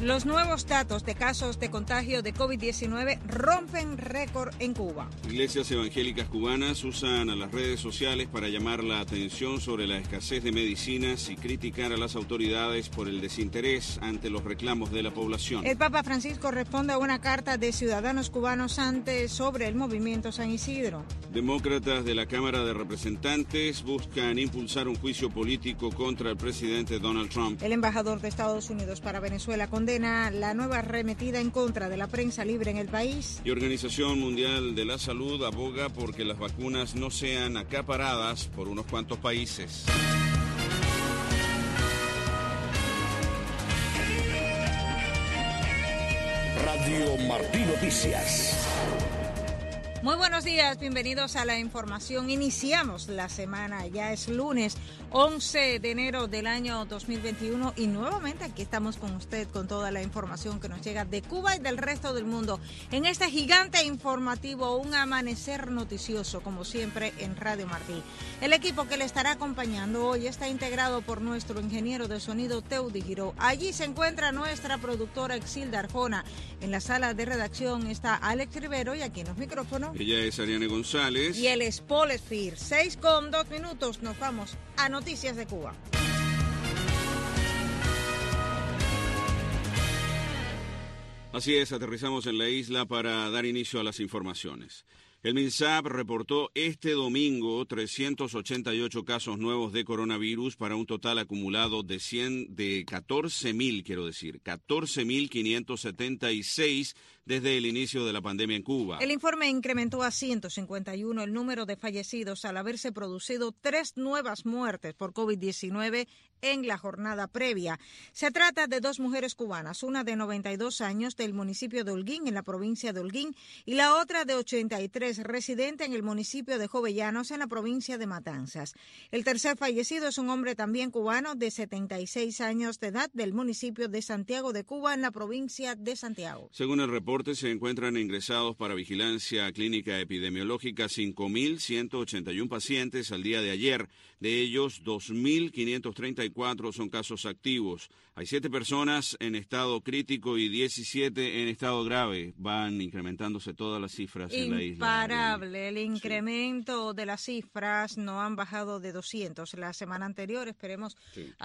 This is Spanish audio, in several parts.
Los nuevos datos de casos de contagio de COVID-19 rompen récord en Cuba. Iglesias evangélicas cubanas usan a las redes sociales para llamar la atención sobre la escasez de medicinas y criticar a las autoridades por el desinterés ante los reclamos de la población. El Papa Francisco responde a una carta de ciudadanos cubanos sobre el movimiento San Isidro. Demócratas de la Cámara de Representantes buscan impulsar un juicio político contra el presidente Donald Trump. El embajador de Estados Unidos para Venezuela condena la nueva arremetida en contra de la prensa libre en el país. Y Organización Mundial de la Salud aboga porque las vacunas no sean acaparadas por unos cuantos países. Radio Martí Noticias. Muy buenos días, bienvenidos a la información. Iniciamos la semana, ya es lunes 11 de enero del año 2021 y nuevamente aquí estamos con usted con toda la información que nos llega de Cuba y del resto del mundo en este gigante informativo, un amanecer noticioso como siempre en Radio Martí. El equipo que le estará acompañando hoy está integrado por nuestro ingeniero de sonido Teudi Giró. Allí se encuentra nuestra productora Exilda Arjona. En la sala de redacción está Alex Rivero y aquí en los micrófonos ella es Ariane González. y él es Paul Espir. 6:02, nos vamos a Noticias de Cuba. Así es, aterrizamos en la isla para dar inicio a las informaciones. El MINSAP reportó este domingo 388 casos nuevos de coronavirus para un total acumulado de 14.576 desde el inicio de la pandemia en Cuba. El informe incrementó a 151 el número de fallecidos al haberse producido 3 nuevas muertes por COVID-19 en la jornada previa. Se trata de 2 mujeres cubanas, una de 92 años del municipio de Holguín, en la provincia de Holguín, y la otra de 83, residente en el municipio de Jovellanos, en la provincia de Matanzas. El tercer fallecido es un hombre también cubano de 76 años de edad del municipio de Santiago de Cuba, en la provincia de Santiago. Según el reporte, se encuentran ingresados para vigilancia clínica epidemiológica 5.181 pacientes al día de ayer. De ellos, 2.534 son casos activos. Hay 7 personas en estado crítico y 17 en estado grave. Van incrementándose todas las cifras en la isla. Imparable. El incremento de las cifras no han bajado de 200 la semana anterior. Esperemos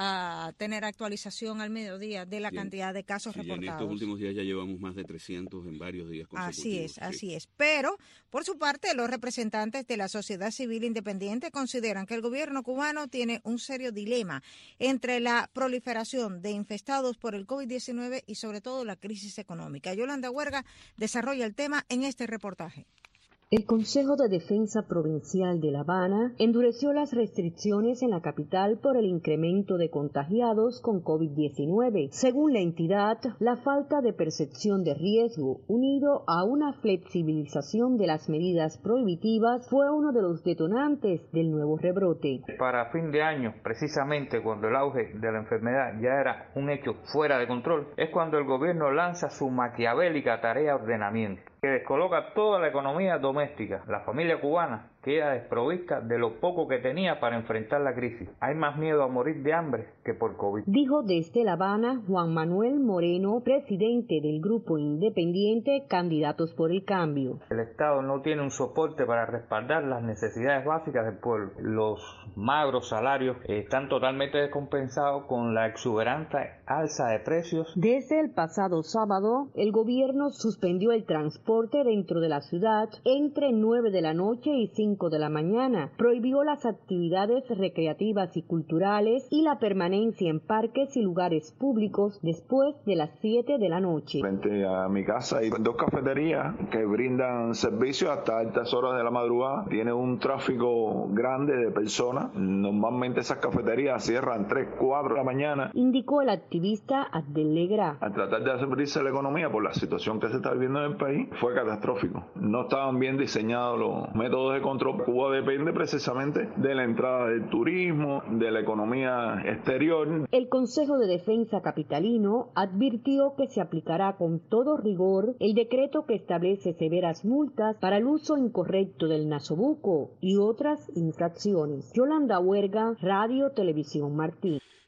tener actualización al mediodía de la cantidad de casos reportados. En estos últimos días ya llevamos más de 300 en varios días consecutivos. Así es. Pero, por su parte, los representantes de la sociedad civil independiente consideran que el gobierno cubano tiene un serio dilema entre la proliferación de infectados por el COVID-19 y sobre todo la crisis económica. Yolanda Huerga desarrolla el tema en este reportaje. El Consejo de Defensa Provincial de La Habana endureció las restricciones en la capital por el incremento de contagiados con COVID-19. Según la entidad, la falta de percepción de riesgo, unido a una flexibilización de las medidas prohibitivas, fue uno de los detonantes del nuevo rebrote. Para fin de año, precisamente cuando el auge de la enfermedad ya era un hecho fuera de control, es cuando el gobierno lanza su maquiavélica tarea de ordenamiento, que descoloca toda la economía doméstica, la familia cubana queda desprovista de lo poco que tenía para enfrentar la crisis. Hay más miedo a morir de hambre que por COVID. Dijo desde La Habana Juan Manuel Moreno, presidente del grupo independiente Candidatos por el Cambio. El Estado no tiene un soporte para respaldar las necesidades básicas del pueblo. Los magros salarios están totalmente descompensados con la exuberante alza de precios. Desde el pasado sábado, el gobierno suspendió el transporte dentro de la ciudad entre 9 de la noche y 5 de la mañana, prohibió las actividades recreativas y culturales y la permanencia en parques y lugares públicos después de las 7 de la noche. Frente a mi casa hay 2 cafeterías que brindan servicio hasta altas horas de la madrugada. Tiene un tráfico grande de personas. Normalmente esas cafeterías cierran 3, 4 de la mañana. Indicó el activista Abdel Legra. Al tratar de abrirse la economía por la situación que se está viviendo en el país, fue catastrófico. No estaban bien diseñados los métodos de control. Cuba depende precisamente de la entrada del turismo, de la economía exterior. El Consejo de Defensa capitalino advirtió que se aplicará con todo rigor el decreto que establece severas multas para el uso incorrecto del nasobuco y otras infracciones. Yolanda Huerga, Radio Televisión Martí.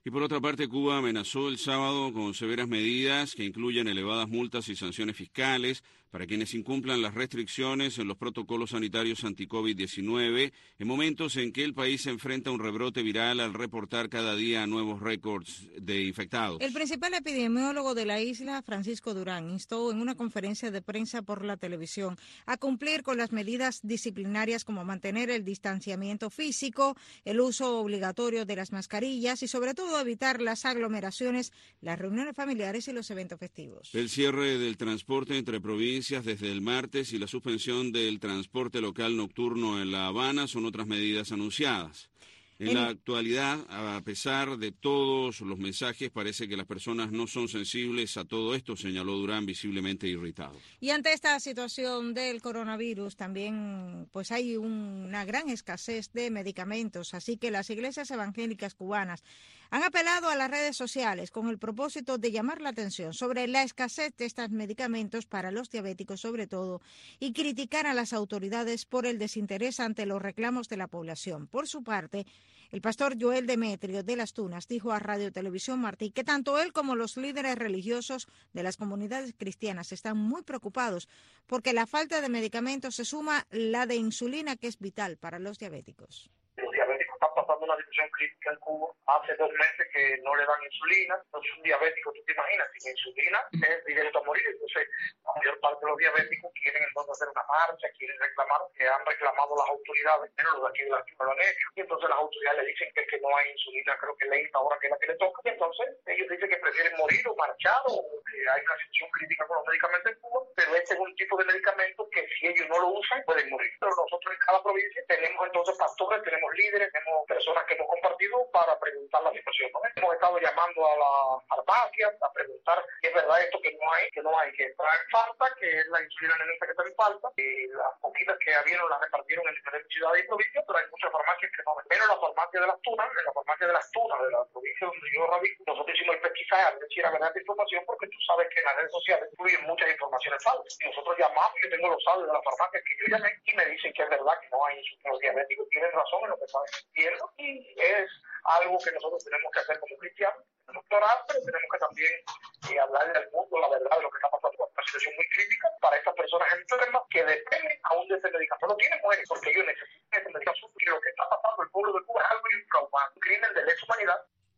Y por otra parte, Cuba amenazó el sábado con severas medidas que incluyen elevadas multas y sanciones fiscales para quienes incumplan las restricciones en los protocolos sanitarios anti-COVID-19 en momentos en que el país se enfrenta a un rebrote viral al reportar cada día nuevos récords de infectados. El principal epidemiólogo de la isla, Francisco Durán, instó en una conferencia de prensa por la televisión a cumplir con las medidas disciplinarias como mantener el distanciamiento físico, el uso obligatorio de las mascarillas y sobre todo evitar las aglomeraciones, las reuniones familiares y los eventos festivos. El cierre del transporte entre provincias desde el martes y la suspensión del transporte local nocturno en La Habana son otras medidas anunciadas. En la actualidad, a pesar de todos los mensajes, parece que las personas no son sensibles a todo esto, señaló Durán, visiblemente irritado. Y ante esta situación del coronavirus también pues hay una gran escasez de medicamentos, así que las iglesias evangélicas cubanas han apelado a las redes sociales con el propósito de llamar la atención sobre la escasez de estos medicamentos para los diabéticos sobre todo y criticar a las autoridades por el desinterés ante los reclamos de la población. Por su parte, el pastor Joel Demetrio de Las Tunas dijo a Radio Televisión Martí que tanto él como los líderes religiosos de las comunidades cristianas están muy preocupados porque la falta de medicamentos se suma la de insulina, que es vital para los diabéticos. Los diabéticos están pasando una situación crítica en Cuba. Hace 2 meses que no le dan insulina. Entonces un diabético, tú te imaginas, sin insulina es directo a morir. Entonces la mayor parte de los diabéticos quieren entonces hacer una marcha, quieren reclamar, que han reclamado las autoridades, pero los de aquí de la ciudad lo han hecho. Y entonces las autoridades le dicen que no hay insulina, creo que lenta ahora que es la que le toca. Y entonces ellos dicen que prefieren morir o marchar o que hay una situación crítica con los medicamentos en Cuba. Pero este es un tipo de medicamento que si ellos no lo usan pueden morir. Pero nosotros en cada provincia tenemos entonces pastores, tenemos líderes, tenemos personas que hemos compartido para preguntar la situación, ¿no? Hemos estado llamando a las farmacias a preguntar si es verdad esto que no hay, que está en falta, que es la insulina nenita que está en falta, y las poquitas que habían las repartieron en diferentes ciudades y provincias, pero hay muchas farmacias que no ven. Pero la farmacia de Las Tunas, en la farmacia de Las Tunas, de la provincia donde yo radico, nosotros hicimos el pesquisar, a ver si era verdad esta información, porque tú sabes que en las redes sociales fluyen muchas informaciones falsas. Y nosotros llamamos, yo tengo los audios de las farmacias que yo llamé y me dicen que es verdad que no hay insulina. Los diabéticos tienen razón en lo que están diciendo y es algo que nosotros tenemos que hacer como cristianos, doctorar, pero tenemos que también hablarle al mundo la verdad de lo que está pasando. Una situación muy crítica para estas personas enfermas que dependen aún de ese medicamento. No tienen mueren porque ellos necesitan ese medicamento. Y lo que está pasando el pueblo de Cuba es algo infrahumano, un crimen de lesa humanidad.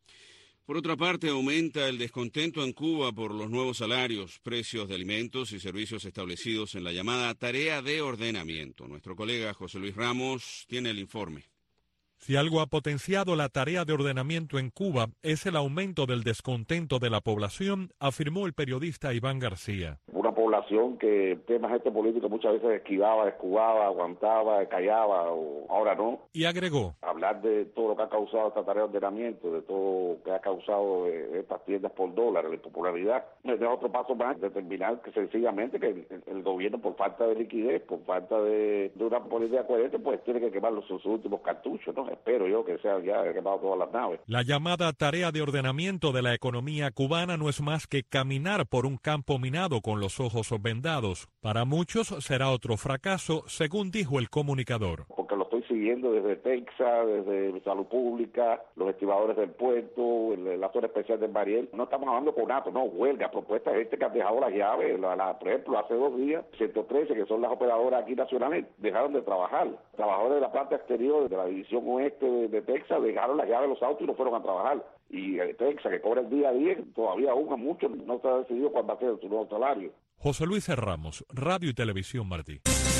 Por otra parte, aumenta el descontento en Cuba por los nuevos salarios, precios de alimentos y servicios establecidos en la llamada tarea de ordenamiento. Nuestro colega José Luis Ramos tiene el informe. Si algo ha potenciado la tarea de ordenamiento en Cuba es el aumento del descontento de la población, afirmó el periodista Iván García. Una población que temas político muchas veces esquivaba, escubaba, aguantaba, callaba, ahora no. Y agregó: hablar de todo lo que ha causado esta tarea de ordenamiento, de todo lo que ha causado estas tiendas por dólar, la impopularidad, es otro paso más, determinar que sencillamente que el gobierno, por falta de liquidez, por falta de una política coherente, pues tiene que quemar sus últimos cartuchos, ¿no? Espero yo que sea ya quemado todas las naves. La llamada tarea de ordenamiento de la economía cubana no es más que caminar por un campo minado con los ojos vendados. Para muchos será otro fracaso, según dijo el comunicador. Porque lo estoy siguiendo desde Texas, desde Salud Pública, los estibadores del puerto, la zona especial del Mariel. No estamos hablando con conato, no, huelga, propuesta de gente que han dejado las llaves. Por ejemplo, hace 2 días, 113, que son las operadoras aquí nacionales, dejaron de trabajar. Trabajadores de la planta exterior de la división oeste de Texas dejaron las llaves de los autos y no fueron a trabajar. Y Texas, que cobra el día a día, todavía aún a muchos no se ha decidido cuándo va a ser su nuevo salario. José Luis Ramos, Radio y Televisión Martí.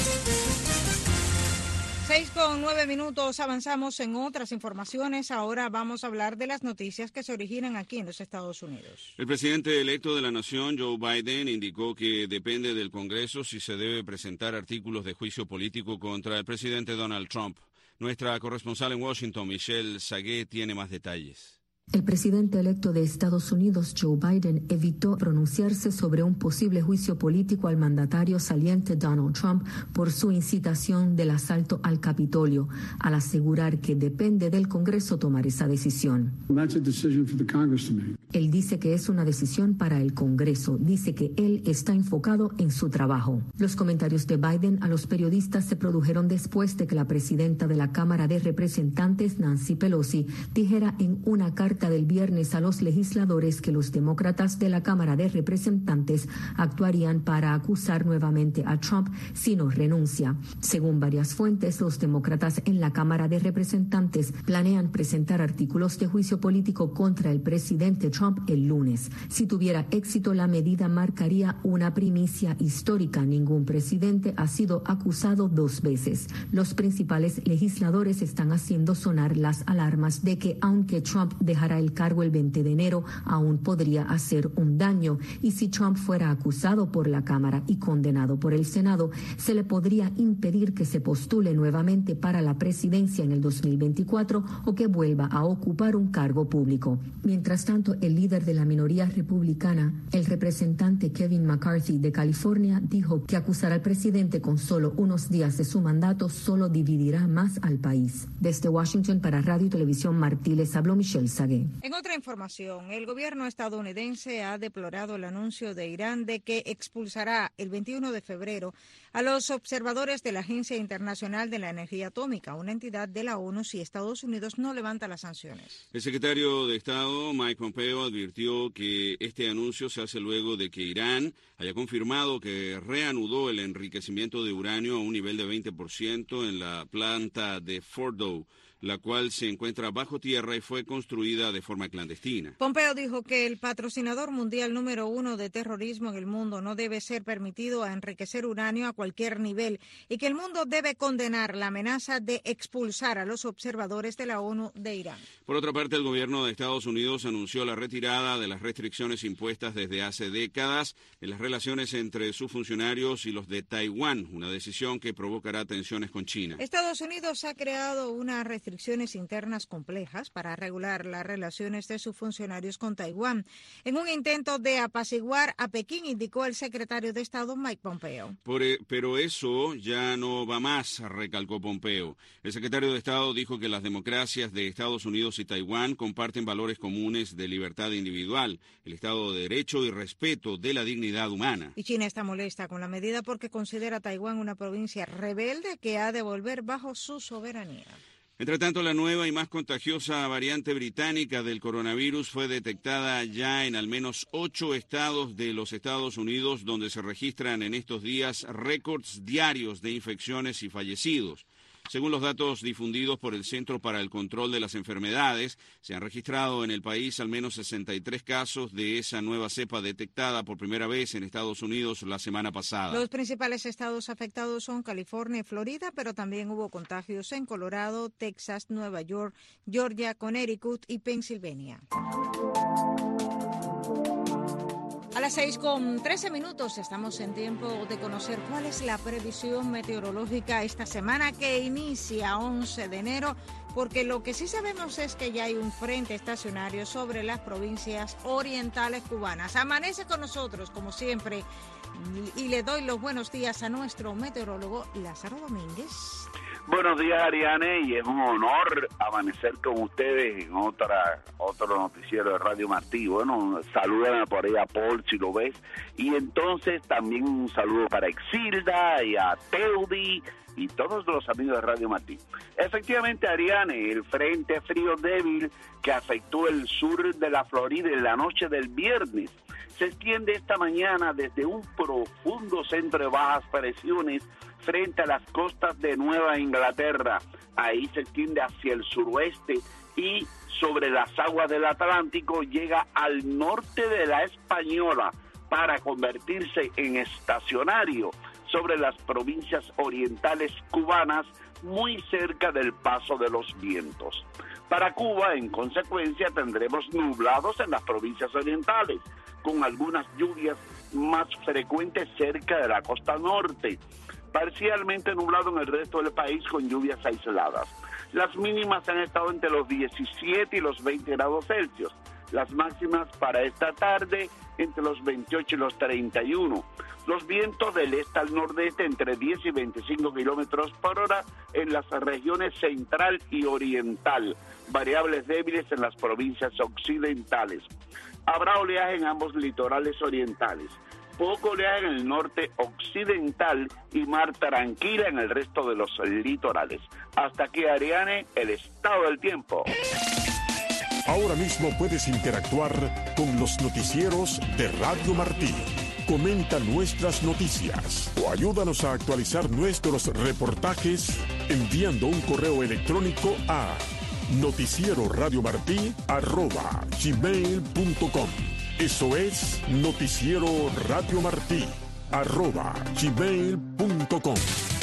6:09, avanzamos en otras informaciones. Ahora vamos a hablar de las noticias que se originan aquí en los Estados Unidos. El presidente electo de la nación, Joe Biden, indicó que depende del Congreso si se debe presentar artículos de juicio político contra el presidente Donald Trump. Nuestra corresponsal en Washington, Michelle Sagué, tiene más detalles. El presidente electo de Estados Unidos, Joe Biden, evitó pronunciarse sobre un posible juicio político al mandatario saliente Donald Trump por su incitación del asalto al Capitolio, al asegurar que depende del Congreso tomar esa decisión. Él dice que es una decisión para el Congreso, dice que él está enfocado en su trabajo. Los comentarios de Biden a los periodistas se produjeron después de que la presidenta de la Cámara de Representantes, Nancy Pelosi, dijera en una carta alerta del viernes a los legisladores que los demócratas de la Cámara de Representantes actuarían para acusar nuevamente a Trump si no renuncia. Según varias fuentes, los demócratas en la Cámara de Representantes planean presentar artículos de juicio político contra el presidente Trump el lunes. Si tuviera éxito, la medida marcaría una primicia histórica. Ningún presidente ha sido acusado 2 veces. Los principales legisladores están haciendo sonar las alarmas de que aunque Trump dejará el cargo el 20 de enero, aún podría hacer un daño. Y si Trump fuera acusado por la Cámara y condenado por el Senado, se le podría impedir que se postule nuevamente para la presidencia en el 2024 o que vuelva a ocupar un cargo público. Mientras tanto, el líder de la minoría republicana, el representante Kevin McCarthy de California, dijo que acusar al presidente con solo unos días de su mandato solo dividirá más al país. Desde Washington para Radio y Televisión Martí les habló Michelle Sagué. En otra información, el gobierno estadounidense ha deplorado el anuncio de Irán de que expulsará el 21 de febrero a los observadores de la Agencia Internacional de la Energía Atómica, una entidad de la ONU, si Estados Unidos no levanta las sanciones. El secretario de Estado, Mike Pompeo, advirtió que este anuncio se hace luego de que Irán haya confirmado que reanudó el enriquecimiento de uranio a un nivel de 20% en la planta de Fordow, la cual se encuentra bajo tierra y fue construida de forma clandestina. Pompeo dijo que el patrocinador mundial número 1 de terrorismo en el mundo no debe ser permitido a enriquecer uranio a cualquier nivel y que el mundo debe condenar la amenaza de expulsar a los observadores de la ONU de Irán. Por otra parte, el gobierno de Estados Unidos anunció la retirada de las restricciones impuestas desde hace décadas en las relaciones entre sus funcionarios y los de Taiwán, una decisión que provocará tensiones con China. Estados Unidos ha creado una restricciones internas complejas para regular las relaciones de sus funcionarios con Taiwán, en un intento de apaciguar a Pekín, indicó el secretario de Estado Mike Pompeo. Pero eso ya no va más, recalcó Pompeo. El secretario de Estado dijo que las democracias de Estados Unidos y Taiwán comparten valores comunes de libertad individual, el Estado de Derecho y respeto de la dignidad humana. Y China está molesta con la medida porque considera a Taiwán una provincia rebelde que ha de volver bajo su soberanía. Entre tanto, la nueva y más contagiosa variante británica del coronavirus fue detectada ya en al menos 8 estados de los Estados Unidos, donde se registran en estos días récords diarios de infecciones y fallecidos. Según los datos difundidos por el Centro para el Control de las Enfermedades, se han registrado en el país al menos 63 casos de esa nueva cepa detectada por primera vez en Estados Unidos la semana pasada. Los principales estados afectados son California y Florida, pero también hubo contagios en Colorado, Texas, Nueva York, Georgia, Connecticut y Pensilvania. A las 6:13 estamos en tiempo de conocer cuál es la previsión meteorológica esta semana que inicia 11 de enero, porque lo que sí sabemos es que ya hay un frente estacionario sobre las provincias orientales cubanas. Amanece con nosotros, como siempre, y le doy los buenos días a nuestro meteorólogo Lázaro Domínguez. Buenos días, Ariane, y es un honor amanecer con ustedes en otro noticiero de Radio Martí. Bueno, salúdame por ahí a Paul si lo ves, y entonces también un saludo para Exilda y a Teudi y todos los amigos de Radio Martí. Efectivamente, Ariane, el frente frío débil que afectó el sur de la Florida en la noche del viernes se extiende esta mañana desde un profundo centro de bajas presiones frente a las costas de Nueva Inglaterra. Ahí se extiende hacia el suroeste y sobre las aguas del Atlántico llega al norte de la Española para convertirse en estacionario sobre las provincias orientales cubanas, muy cerca del paso de los vientos. Para Cuba, en consecuencia, tendremos nublados en las provincias orientales, con algunas lluvias más frecuentes cerca de la costa norte. Parcialmente nublado en el resto del país con lluvias aisladas. Las mínimas han estado entre los 17 y los 20 grados Celsius. Las máximas para esta tarde entre los 28 y los 31. Los vientos del este al nordeste entre 10 y 25 kilómetros por hora en las regiones central y oriental. Variables débiles en las provincias occidentales. Habrá oleaje en ambos litorales orientales. Poco oleaje en el norte occidental y mar tranquila en el resto de los litorales. Hasta aquí, Ariane, el estado del tiempo. Ahora mismo puedes interactuar con los noticieros de Radio Martí. Comenta nuestras noticias o ayúdanos a actualizar nuestros reportajes enviando un correo electrónico a noticieroradiomartí@gmail.com. Eso es noticieroradiomartí@gmail.com.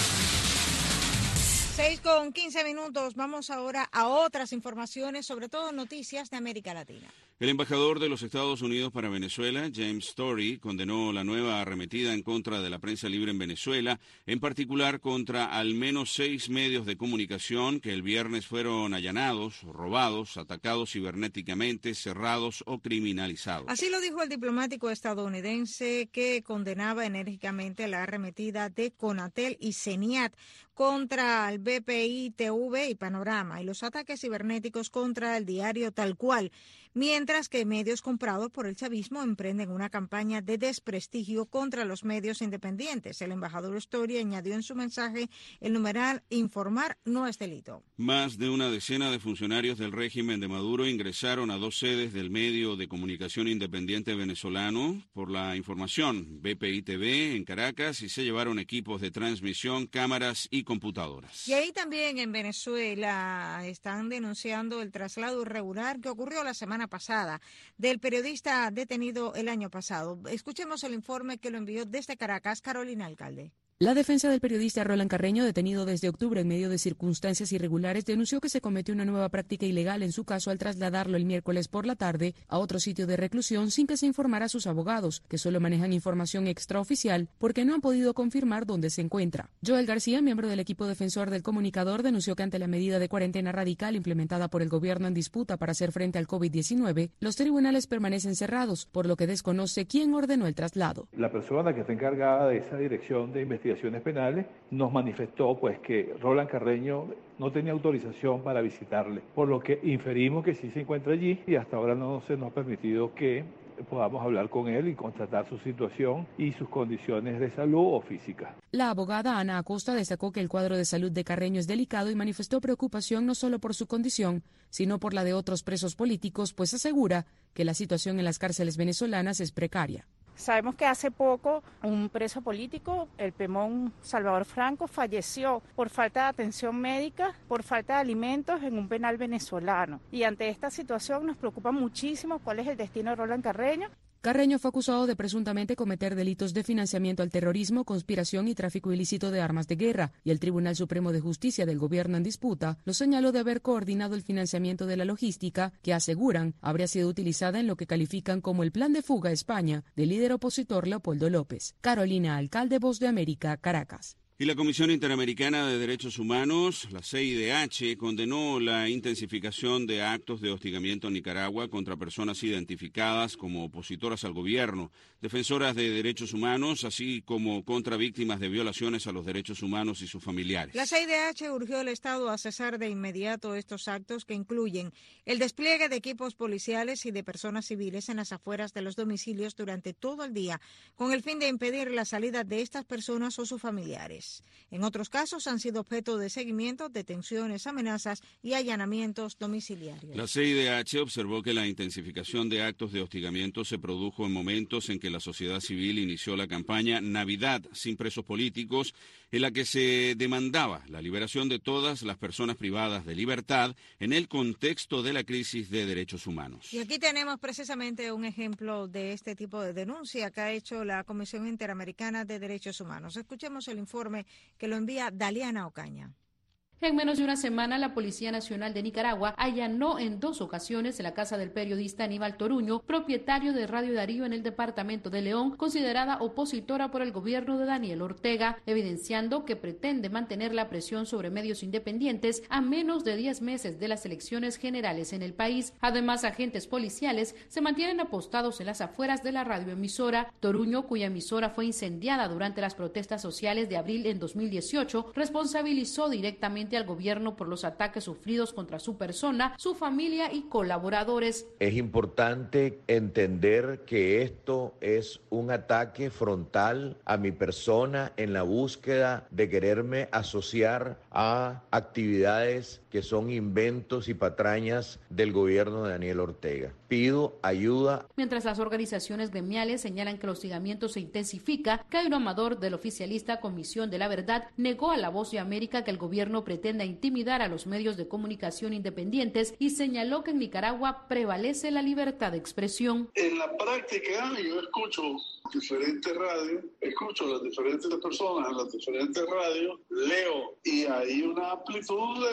6:15. Vamos ahora a otras informaciones, sobre todo noticias de América Latina. El embajador de los Estados Unidos para Venezuela, James Story, condenó la nueva arremetida en contra de la prensa libre en Venezuela, en particular contra al menos 6 medios de comunicación que el viernes fueron allanados, robados, atacados cibernéticamente, cerrados o criminalizados. Así lo dijo el diplomático estadounidense, que condenaba enérgicamente la arremetida de Conatel y CENIAT contra el BPI TV y Panorama y los ataques cibernéticos contra el diario Tal Cual, mientras que medios comprados por el chavismo emprenden una campaña de desprestigio contra los medios independientes. El embajador Story añadió en su mensaje el numeral "Informar no es delito". Más de una decena de funcionarios del régimen de Maduro ingresaron a 2 sedes del medio de comunicación independiente venezolano por la información, BPI TV, en Caracas, y se llevaron equipos de transmisión, cámaras y computadoras. Y ahí también en Venezuela están denunciando el traslado irregular que ocurrió la semana pasada del periodista detenido el año pasado. Escuchemos el informe que lo envió desde Caracas Carolina Alcalde. La defensa del periodista Roland Carreño, detenido desde octubre en medio de circunstancias irregulares, denunció que se cometió una nueva práctica ilegal en su caso al trasladarlo el miércoles por la tarde a otro sitio de reclusión sin que se informara a sus abogados, que solo manejan información extraoficial porque no han podido confirmar dónde se encuentra. Joel García, miembro del equipo defensor del comunicador, denunció que ante la medida de cuarentena radical implementada por el gobierno en disputa para hacer frente al COVID-19, los tribunales permanecen cerrados, por lo que desconoce quién ordenó el traslado. La persona que está encargada de esa dirección de investigaciones penales nos manifestó pues que Roland Carreño no tenía autorización para visitarle, por lo que inferimos que sí se encuentra allí y hasta ahora no se nos ha permitido que podamos hablar con él y constatar su situación y sus condiciones de salud o física. La abogada Ana Acosta destacó que el cuadro de salud de Carreño es delicado y manifestó preocupación no solo por su condición, sino por la de otros presos políticos, pues asegura que la situación en las cárceles venezolanas es precaria. Sabemos que hace poco un preso político, el Pemón Salvador Franco, falleció por falta de atención médica, por falta de alimentos en un penal venezolano. Y ante esta situación nos preocupa muchísimo cuál es el destino de Roland Carreño. Carreño fue acusado de presuntamente cometer delitos de financiamiento al terrorismo, conspiración y tráfico ilícito de armas de guerra, y el Tribunal Supremo de Justicia del gobierno en disputa lo señaló de haber coordinado el financiamiento de la logística que aseguran habría sido utilizada en lo que califican como el plan de fuga a España del líder opositor Leopoldo López. Carolina Alcalde, Voz de América, Caracas. Y la Comisión Interamericana de Derechos Humanos, la CIDH, condenó la intensificación de actos de hostigamiento en Nicaragua contra personas identificadas como opositoras al gobierno, defensoras de derechos humanos, así como contra víctimas de violaciones a los derechos humanos y sus familiares. La CIDH urgió al Estado a cesar de inmediato estos actos que incluyen el despliegue de equipos policiales y de personas civiles en las afueras de los domicilios durante todo el día, con el fin de impedir la salida de estas personas o sus familiares. En otros casos han sido objeto de seguimiento, detenciones, amenazas y allanamientos domiciliarios. La CIDH observó que la intensificación de actos de hostigamiento se produjo en momentos en que la sociedad civil inició la campaña Navidad sin presos políticos, en la que se demandaba la liberación de todas las personas privadas de libertad en el contexto de la crisis de derechos humanos. Y aquí tenemos precisamente un ejemplo de este tipo de denuncia que ha hecho la Comisión Interamericana de Derechos Humanos. Escuchemos el informe que lo envía Daliana Ocaña. En menos de una semana, la Policía Nacional de Nicaragua allanó en 2 ocasiones la casa del periodista Aníbal Toruño, propietario de Radio Darío en el departamento de León, considerada opositora por el gobierno de Daniel Ortega, evidenciando que pretende mantener la presión sobre medios independientes a menos de 10 meses de las elecciones generales en el país. Además, agentes policiales se mantienen apostados en las afueras de la radioemisora. Toruño, cuya emisora fue incendiada durante las protestas sociales de abril en 2018, responsabilizó directamente al gobierno por los ataques sufridos contra su persona, su familia y colaboradores. Es importante entender que esto es un ataque frontal a mi persona en la búsqueda de quererme asociar a actividades que son inventos y patrañas del gobierno de Daniel Ortega. Pido ayuda. Mientras las organizaciones gremiales señalan que el hostigamiento se intensifica, Cairo Amador, del oficialista Comisión de la Verdad, negó a La Voz de América que el gobierno pretenda intimidar a los medios de comunicación independientes y señaló que en Nicaragua prevalece la libertad de expresión. En la práctica, yo escucho diferentes radios, escucho a las diferentes personas en las diferentes radios, leo y hay una amplitud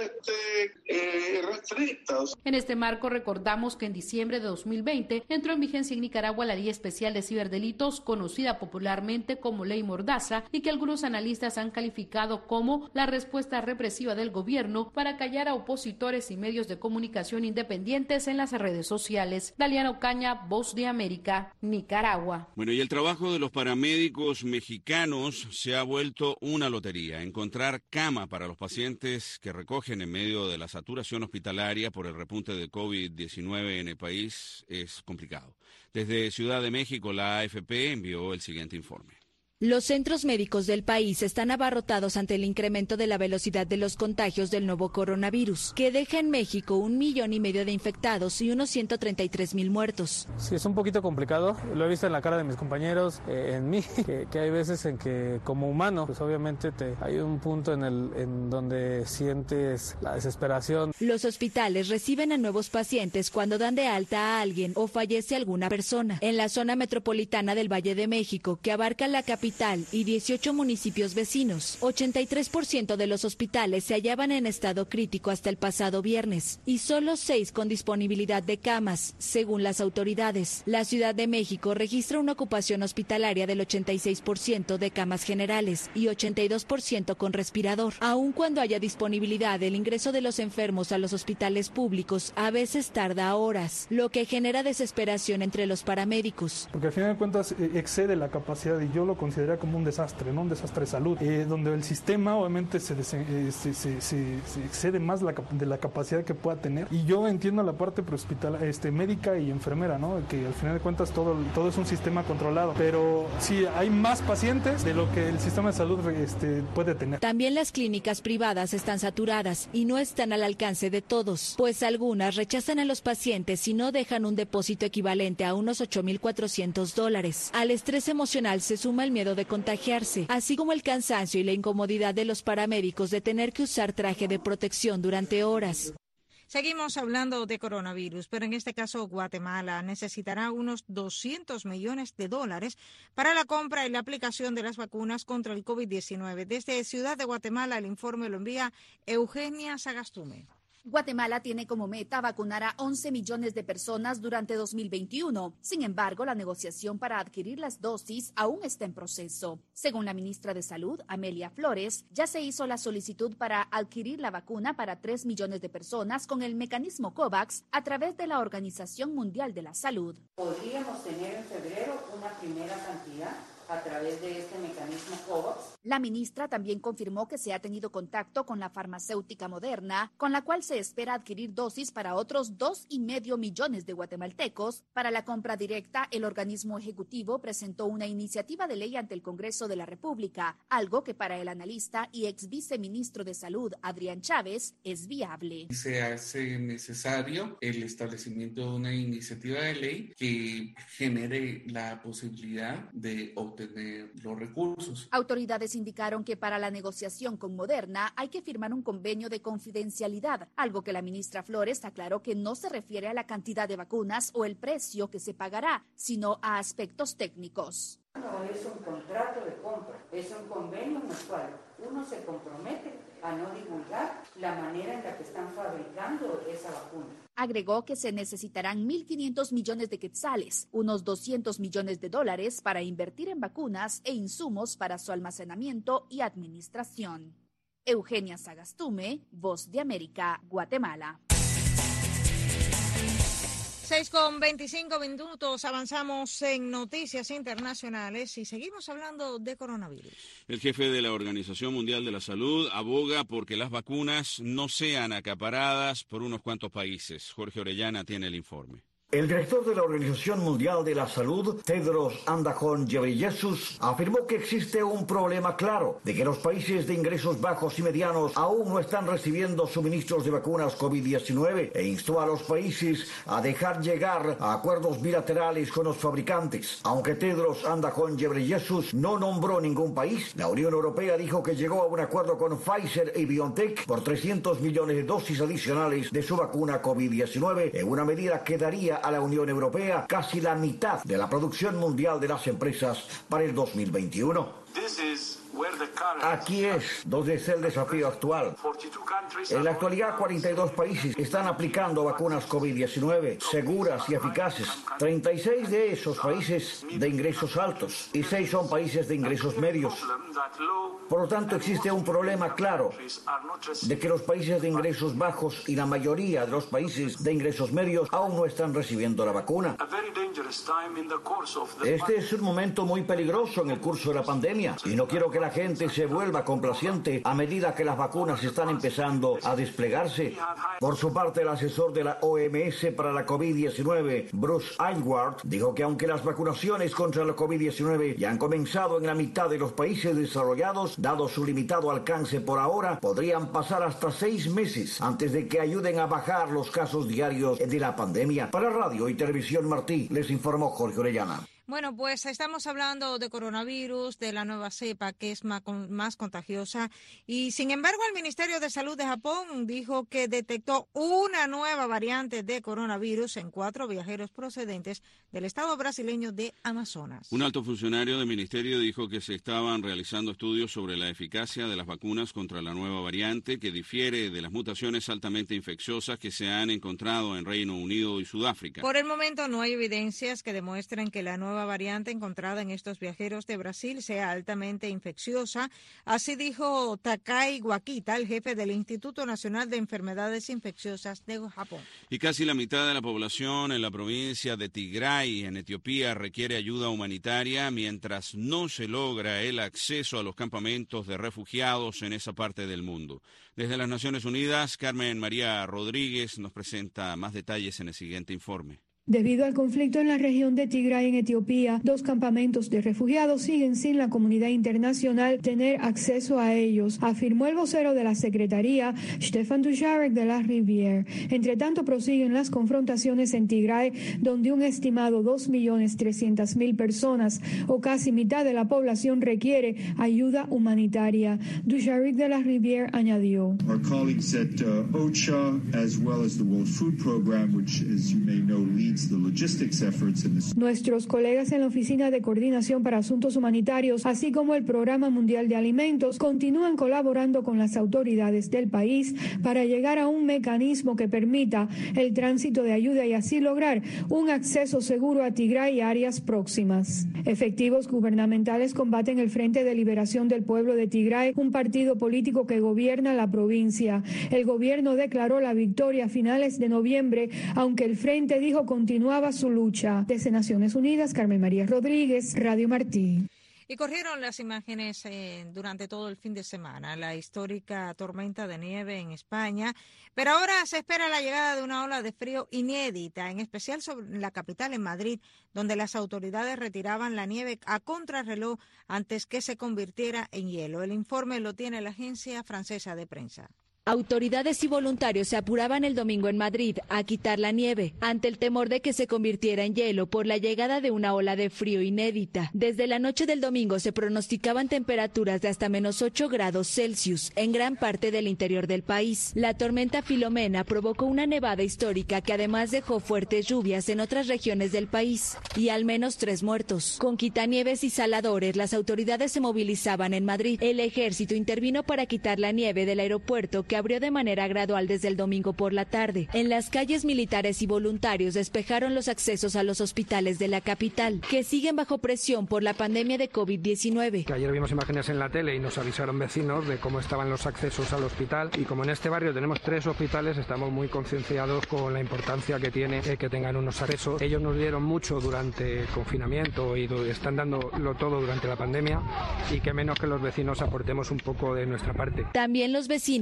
restricta. En este marco recordamos que en diciembre de 2020 entró en vigencia en Nicaragua la Ley Especial de Ciberdelitos, conocida popularmente como Ley Mordaza, y que algunos analistas han calificado como la respuesta represiva del gobierno para callar a opositores y medios de comunicación independientes en las redes sociales. Daliana Ocaña, Voz de América, Nicaragua. Bueno, y el trabajo de los paramédicos mexicanos se ha vuelto una lotería. Encontrar cama para los pacientes que recogen en medio de la saturación hospitalaria por el repunte de COVID-19 en el país es complicado. Desde Ciudad de México, la AFP envió el siguiente informe. Los centros médicos del país están abarrotados ante el incremento de la velocidad de los contagios del nuevo coronavirus, que deja en México 1,5 millones de infectados y unos 133,000 muertos. Sí, es un poquito complicado. Lo he visto en la cara de mis compañeros, en mí, que hay veces en que como humano, pues obviamente hay un punto en donde sientes la desesperación. Los hospitales reciben a nuevos pacientes cuando dan de alta a alguien o fallece alguna persona. En la zona metropolitana del Valle de México, que abarca la capital y 18 municipios vecinos, 83% de los hospitales se hallaban en estado crítico hasta el pasado viernes y solo 6 con disponibilidad de camas, según las autoridades. La Ciudad de México registra una ocupación hospitalaria del 86% de camas generales y 82% con respirador. Aun cuando haya disponibilidad, el ingreso de los enfermos a los hospitales públicos a veces tarda horas, lo que genera desesperación entre los paramédicos. Porque al final de cuentas excede la capacidad y yo lo considero como un desastre, ¿no? Un desastre de salud, donde el sistema obviamente se excede más de la capacidad que pueda tener. Y yo entiendo la parte médica y enfermera, ¿no? Que al final de cuentas todo es un sistema controlado, pero sí hay más pacientes de lo que el sistema de salud puede tener. También las clínicas privadas están saturadas y no están al alcance de todos, pues algunas rechazan a los pacientes y no dejan un depósito equivalente a unos $8,400. Al estrés emocional se suma el miedo de contagiarse, así como el cansancio y la incomodidad de los paramédicos de tener que usar traje de protección durante horas. Seguimos hablando de coronavirus, pero en este caso Guatemala necesitará unos $200 millones para la compra y la aplicación de las vacunas contra el COVID-19. Desde Ciudad de Guatemala el informe lo envía Eugenia Sagastume. Guatemala tiene como meta vacunar a 11 millones de personas durante 2021. Sin embargo, la negociación para adquirir las dosis aún está en proceso. Según la ministra de Salud, Amelia Flores, ya se hizo la solicitud para adquirir la vacuna para 3 millones de personas con el mecanismo COVAX a través de la Organización Mundial de la Salud. Podríamos tener en febrero una primera cantidad a través de este mecanismo COVAX. La ministra también confirmó que se ha tenido contacto con la farmacéutica Moderna, con la cual se espera adquirir dosis para otros 2,5 millones de guatemaltecos. Para la compra directa, el organismo ejecutivo presentó una iniciativa de ley ante el Congreso de la República, algo que para el analista y ex viceministro de Salud, Adrián Chávez, es viable. Se hace necesario el establecimiento de una iniciativa de ley que genere la posibilidad de obtener los recursos. Autoridades indicaron que para la negociación con Moderna hay que firmar un convenio de confidencialidad, algo que la ministra Flores aclaró que no se refiere a la cantidad de vacunas o el precio que se pagará, sino a aspectos técnicos. No es un contrato de compra, es un convenio en el cual uno se compromete a no divulgar la manera en la que están fabricando esa vacuna. Agregó que se necesitarán 1.500 millones de quetzales, unos $200 millones para invertir en vacunas e insumos para su almacenamiento y administración. Eugenia Sagastume, Voz de América, Guatemala. 6:25, avanzamos en noticias internacionales y seguimos hablando de coronavirus. El jefe de la Organización Mundial de la Salud aboga por que las vacunas no sean acaparadas por unos cuantos países. Jorge Orellana tiene el informe. El director de la Organización Mundial de la Salud, Tedros Adhanom Ghebreyesus, afirmó que existe un problema claro de que los países de ingresos bajos y medianos aún no están recibiendo suministros de vacunas COVID-19 e instó a los países a dejar llegar a acuerdos bilaterales con los fabricantes. Aunque Tedros Adhanom Ghebreyesus no nombró ningún país, la Unión Europea dijo que llegó a un acuerdo con Pfizer y BioNTech por 300 millones de dosis adicionales de su vacuna COVID-19, en una medida que daría a la Unión Europea casi la mitad de la producción mundial de las empresas para el 2021. Aquí es donde está el desafío actual. En la actualidad, 42 países están aplicando vacunas COVID-19 seguras y eficaces. 36 de esos países de ingresos altos y 6 son países de ingresos medios. Por lo tanto, existe un problema claro de que los países de ingresos bajos y la mayoría de los países de ingresos medios aún no están recibiendo la vacuna. Este es un momento muy peligroso en el curso de la pandemia y no quiero que la gente se vuelva complaciente a medida que las vacunas están empezando a desplegarse. Por su parte, el asesor de la OMS para la COVID-19, Bruce Aylward, dijo que aunque las vacunaciones contra la COVID-19 ya han comenzado en la mitad de los países desarrollados, dado su limitado alcance por ahora, podrían pasar hasta 6 meses antes de que ayuden a bajar los casos diarios de la pandemia. Para Radio y Televisión Martí, les informó Jorge Orellana. Bueno, pues estamos hablando de coronavirus, de la nueva cepa que es más contagiosa y sin embargo el Ministerio de Salud de Japón dijo que detectó una nueva variante de coronavirus en 4 viajeros procedentes del estado brasileño de Amazonas. Un alto funcionario del ministerio dijo que se estaban realizando estudios sobre la eficacia de las vacunas contra la nueva variante que difiere de las mutaciones altamente infecciosas que se han encontrado en Reino Unido y Sudáfrica. Por el momento no hay evidencias que demuestren que la nueva variante encontrada en estos viajeros de Brasil sea altamente infecciosa. Así dijo Takai Wakita, el jefe del Instituto Nacional de Enfermedades Infecciosas de Japón. Y casi la mitad de la población en la provincia de Tigray, en Etiopía, requiere ayuda humanitaria mientras no se logra el acceso a los campamentos de refugiados en esa parte del mundo. Desde las Naciones Unidas, Carmen María Rodríguez nos presenta más detalles en el siguiente informe. Debido al conflicto en la región de Tigray en Etiopía, 2 campamentos de refugiados siguen sin la comunidad internacional tener acceso a ellos, afirmó el vocero de la Secretaría, Stefan Dujarric de la Rivière. Entre tanto, prosiguen las confrontaciones en Tigray, donde un estimado 2.300.000 personas, o casi mitad de la población, requiere ayuda humanitaria. Dujarric de la Rivière añadió. Our colleagues at OCHA, as well as the World Food Program, which, as you may know, leads Nuestros colegas en la Oficina de Coordinación para Asuntos Humanitarios, así como el Programa Mundial de Alimentos, continúan colaborando con las autoridades del país para llegar a un mecanismo que permita el tránsito de ayuda y así lograr un acceso seguro a Tigray y áreas próximas. Efectivos gubernamentales combaten el Frente de Liberación del Pueblo de Tigray, un partido político que gobierna la provincia. El gobierno declaró la victoria a finales de noviembre, aunque el frente dijo continuaba su lucha. Desde Naciones Unidas, Carmen María Rodríguez, Radio Martí. Y corrieron las imágenes durante todo el fin de semana, la histórica tormenta de nieve en España, pero ahora se espera la llegada de una ola de frío inédita, en especial sobre la capital, en Madrid, donde las autoridades retiraban la nieve a contrarreloj antes que se convirtiera en hielo. El informe lo tiene la agencia francesa de prensa. Autoridades y voluntarios se apuraban el domingo en Madrid a quitar la nieve ante el temor de que se convirtiera en hielo por la llegada de una ola de frío inédita. Desde la noche del domingo se pronosticaban temperaturas de hasta -8 grados Celsius en gran parte del interior del país. La tormenta Filomena provocó una nevada histórica que además dejó fuertes lluvias en otras regiones del país y al menos 3 muertos. Con quitanieves y saladores, las autoridades se movilizaban en Madrid. El ejército intervino para quitar la nieve del aeropuerto, que abrió de manera gradual desde el domingo por la tarde. En las calles, militares y voluntarios despejaron los accesos a los hospitales de la capital, que siguen bajo presión por la pandemia de COVID-19. Ayer vimos imágenes en la tele y nos avisaron vecinos de cómo estaban los accesos al hospital, y como en este barrio tenemos 3 hospitales, estamos muy concienciados con la importancia que tiene que tengan unos accesos. Ellos nos dieron mucho durante el confinamiento y están dándolo todo durante la pandemia, y que menos que los vecinos aportemos un poco de nuestra parte. También los vecinos sacaron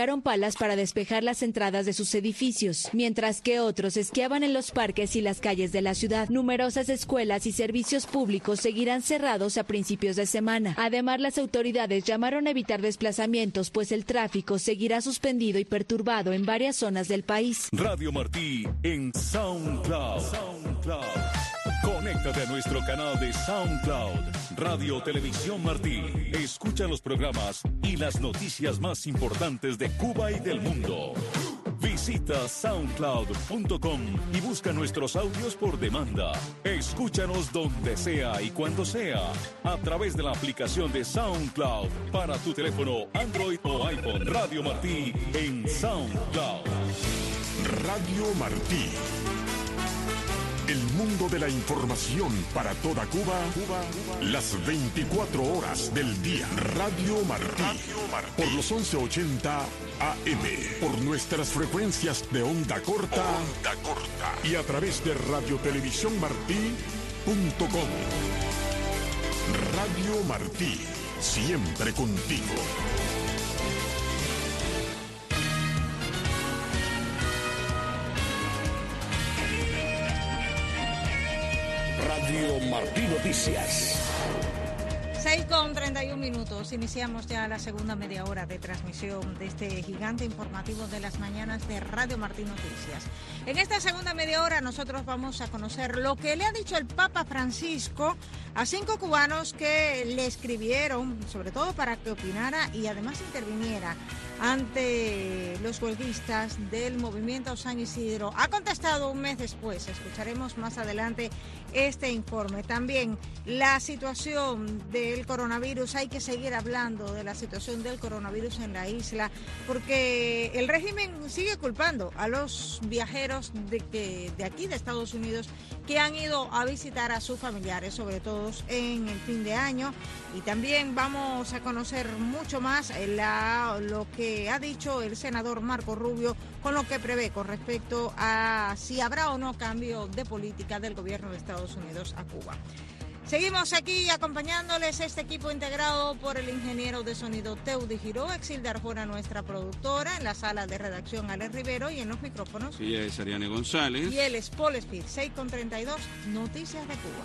utilizaron palas para despejar las entradas de sus edificios, mientras que otros esquiaban en los parques y las calles de la ciudad. Numerosas escuelas y servicios públicos seguirán cerrados a principios de semana. Además, las autoridades llamaron a evitar desplazamientos, pues el tráfico seguirá suspendido y perturbado en varias zonas del país. Radio Martí en SoundCloud. Conéctate a nuestro canal de SoundCloud, Radio Televisión Martí. Escucha los programas y las noticias más importantes de Cuba y del mundo. Visita soundcloud.com y busca nuestros audios por demanda. Escúchanos donde sea y cuando sea, a través de la aplicación de SoundCloud para tu teléfono Android o iPhone. Radio Martí en SoundCloud. Radio Martí. El mundo de la información para toda Cuba, las 24 horas del día. Radio Martí, por los 1180 AM, por nuestras frecuencias de onda corta, y a través de radiotelevisiónmartí.com. Radio Martí, siempre contigo. Radio Martí Noticias. 6:31. Iniciamos ya la segunda media hora de transmisión de este gigante informativo de las mañanas de Radio Martí Noticias. En esta segunda media hora nosotros vamos a conocer lo que le ha dicho el Papa Francisco a 5 cubanos que le escribieron, sobre todo para que opinara y además interviniera ante los huelguistas del movimiento San Isidro. Ha contestado un mes después. Escucharemos más adelante este informe. También la situación del coronavirus. Hay que seguir hablando de la situación del coronavirus en la isla porque el régimen sigue culpando a los viajeros de aquí de Estados Unidos que han ido a visitar a sus familiares, sobre todo en el fin de año. Y también vamos a conocer mucho más lo que ha dicho el senador Marco Rubio con lo que prevé con respecto a si habrá o no cambio de política del gobierno de Estados Unidos a Cuba. Seguimos aquí acompañándoles este equipo integrado por el ingeniero de sonido Teudi Giró, Exilda Arjona, nuestra productora, en la sala de redacción Alex Rivero y en los micrófonos. Ella es Ariane González. Y él es Paul Speed, 6:32, Noticias de Cuba.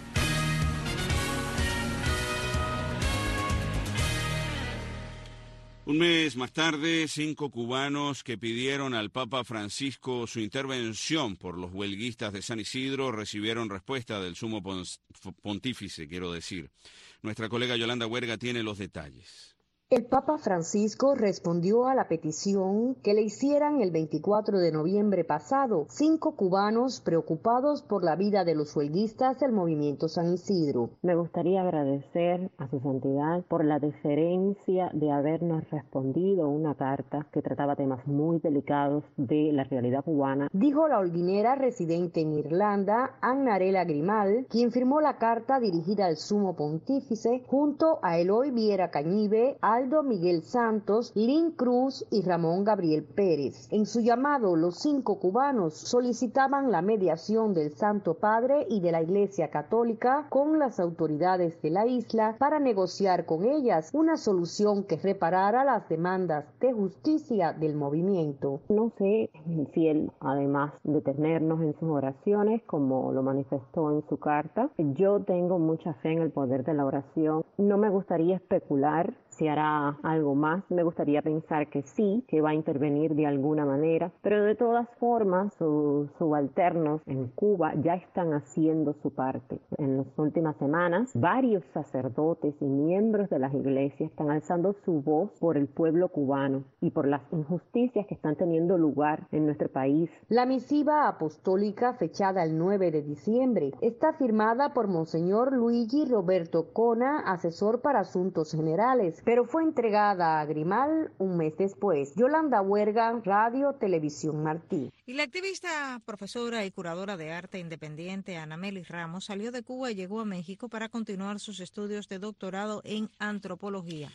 Un mes más tarde, 5 cubanos que pidieron al Papa Francisco su intervención por los huelguistas de San Isidro recibieron respuesta del sumo pontífice, quiero decir. Nuestra colega Yolanda Huerga tiene los detalles. El Papa Francisco respondió a la petición que le hicieran el 24 de noviembre pasado 5 cubanos preocupados por la vida de los huelguistas del movimiento San Isidro. Me gustaría agradecer a su santidad por la deferencia de habernos respondido una carta que trataba temas muy delicados de la realidad cubana, dijo la holguinera residente en Irlanda, Annarela Grimal, quien firmó la carta dirigida al sumo pontífice junto a Eloy Viera Cañive, Aldo Miguel Santos, Lynn Cruz y Ramón Gabriel Pérez. En su llamado, los 5 cubanos solicitaban la mediación del Santo Padre y de la Iglesia Católica con las autoridades de la isla para negociar con ellas una solución que reparara las demandas de justicia del movimiento. No sé si él, además de tenernos en sus oraciones, como lo manifestó en su carta, yo tengo mucha fe en el poder de la oración. No me gustaría especular si hará algo más. Me gustaría pensar que sí, que va a intervenir de alguna manera, pero de todas formas sus subalternos en Cuba ya están haciendo su parte. En las últimas semanas, varios sacerdotes y miembros de las iglesias están alzando su voz por el pueblo cubano y por las injusticias que están teniendo lugar en nuestro país. La misiva apostólica, fechada el 9 de diciembre, está firmada por Monseñor Luigi Roberto Cona, asesor para asuntos generales, pero fue entregada a Grimal un mes después. Yolanda Huerga, Radio Televisión Martí. Y la activista, profesora y curadora de arte independiente Ana Meli Ramos salió de Cuba y llegó a México para continuar sus estudios de doctorado en antropología.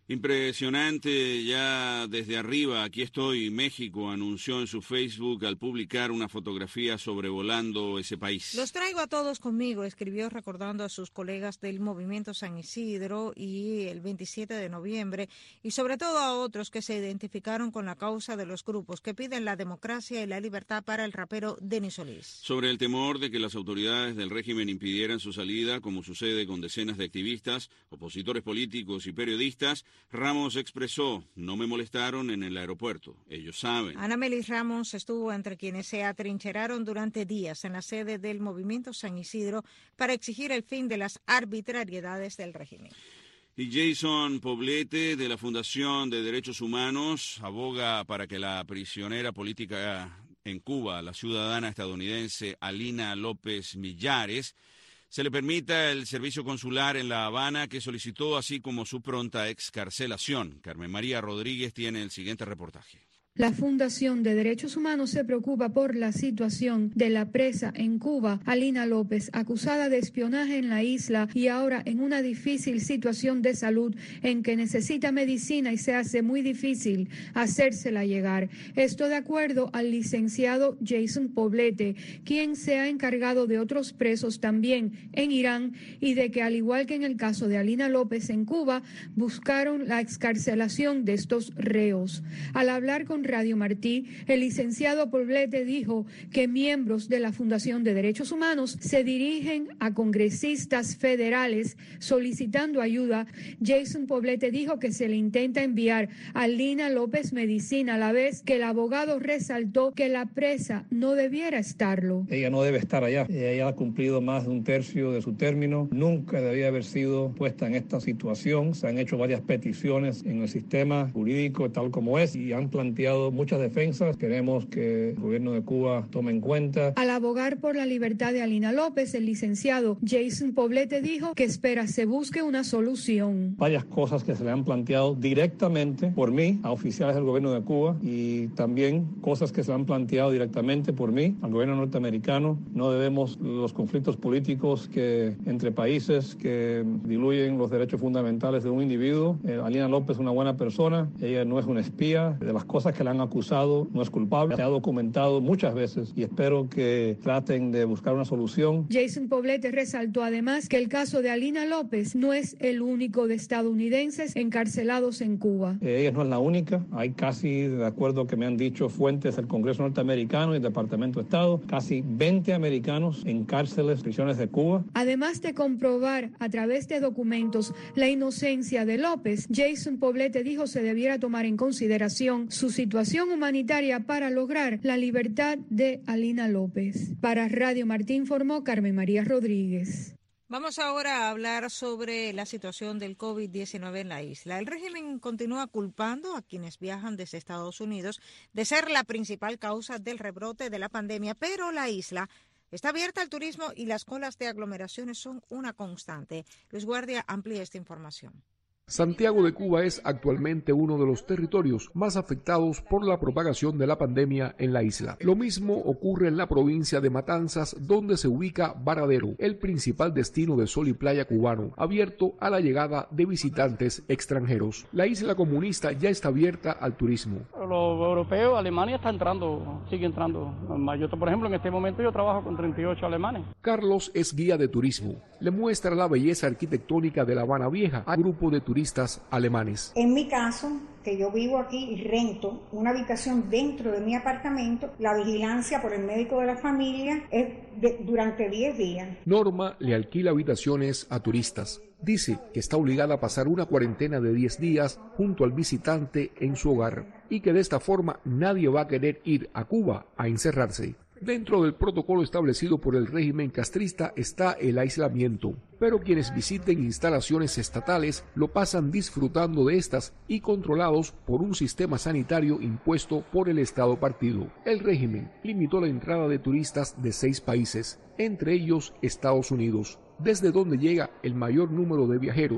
Impresionante, ya desde arriba, aquí estoy, México anunció en su Facebook al publicar una fotografía sobrevolando ese país. Los traigo a todos conmigo, escribió recordando a sus colegas del Movimiento San Isidro y el 27 de noviembre, y sobre todo a otros que se identificaron con la causa de los grupos que piden la democracia y la libertad para el rapero Denis Solís. Sobre el temor de que las autoridades del régimen impidieran su salida, como sucede con decenas de activistas, opositores políticos y periodistas, Ramos expresó: no me molestaron en el aeropuerto, ellos saben. Ana Melis Ramos estuvo entre quienes se atrincheraron durante días en la sede del Movimiento San Isidro para exigir el fin de las arbitrariedades del régimen. Y Jason Poblete, de la Fundación de Derechos Humanos, aboga para que la prisionera política en Cuba, la ciudadana estadounidense Alina López Millares, se le permita el servicio consular en La Habana, que solicitó, así como su pronta excarcelación. Carmen María Rodríguez tiene el siguiente reportaje. La Fundación de Derechos Humanos se preocupa por la situación de la presa en Cuba, Alina López, acusada de espionaje en la isla y ahora en una difícil situación de salud en que necesita medicina y se hace muy difícil hacérsela llegar. Esto de acuerdo al licenciado Jason Poblete, quien se ha encargado de otros presos también en Irán y de que, al igual que en el caso de Alina López en Cuba, buscaron la excarcelación de estos reos. Al hablar con Radio Martí, el licenciado Poblete dijo que miembros de la Fundación de Derechos Humanos se dirigen a congresistas federales solicitando ayuda. Jason Poblete dijo que se le intenta enviar a Alina López medicina, a la vez que el abogado resaltó que la presa no debiera estarlo. Ella no debe estar allá. Ella ha cumplido más de un tercio de su término. Nunca debía haber sido puesta en esta situación. Se han hecho varias peticiones en el sistema jurídico tal como es y han planteado muchas defensas. Queremos que el gobierno de Cuba tome en cuenta. Al abogar por la libertad de Alina López, el licenciado Jason Poblete dijo que espera se busque una solución. Varias cosas que se le han planteado directamente por mí a oficiales del gobierno de Cuba y también cosas que se han planteado directamente por mí al gobierno norteamericano. No debemos los conflictos políticos que entre países que diluyen los derechos fundamentales de un individuo. Alina López es una buena persona, ella no es una espía. De las cosas que la han acusado no es culpable, se ha documentado muchas veces y espero que traten de buscar una solución. Jason Poblete resaltó además que el caso de Alina López no es el único de estadounidenses encarcelados en Cuba. Ella no es la única, hay casi, de acuerdo que me han dicho fuentes del Congreso norteamericano y el Departamento de Estado, casi 20 americanos en cárceles, prisiones de Cuba. Además de comprobar a través de documentos la inocencia de López, Jason Poblete dijo se debiera tomar en consideración su situación humanitaria para lograr la libertad de Alina López. Para Radio Martí informó Carmen María Rodríguez. Vamos ahora a hablar sobre la situación del COVID-19 en la isla. El régimen continúa culpando a quienes viajan desde Estados Unidos de ser la principal causa del rebrote de la pandemia, pero la isla está abierta al turismo y las colas de aglomeraciones son una constante. Luis Guardia amplía esta información. Santiago de Cuba es actualmente uno de los territorios más afectados por la propagación de la pandemia en la isla. Lo mismo ocurre en la provincia de Matanzas, donde se ubica Varadero, el principal destino de sol y playa cubano, abierto a la llegada de visitantes extranjeros. La isla comunista ya está abierta al turismo. Los europeos, Alemania sigue entrando. Yo, por ejemplo, en este momento yo trabajo con 38 alemanes. Carlos es guía de turismo. Le muestra la belleza arquitectónica de La Habana Vieja al grupo de turistas alemanes. En mi caso, que yo vivo aquí y rento una habitación dentro de mi apartamento, la vigilancia por el médico de la familia es durante 10 días. Norma le alquila habitaciones a turistas. Dice que está obligada a pasar una cuarentena de 10 días junto al visitante en su hogar y que de esta forma nadie va a querer ir a Cuba a encerrarse. Dentro del protocolo establecido por el régimen castrista está el aislamiento, pero quienes visiten instalaciones estatales lo pasan disfrutando de estas y controlados por un sistema sanitario impuesto por el Estado partido. El régimen limitó la entrada de turistas de 6 países, entre ellos Estados Unidos, desde donde llega el mayor número de viajeros,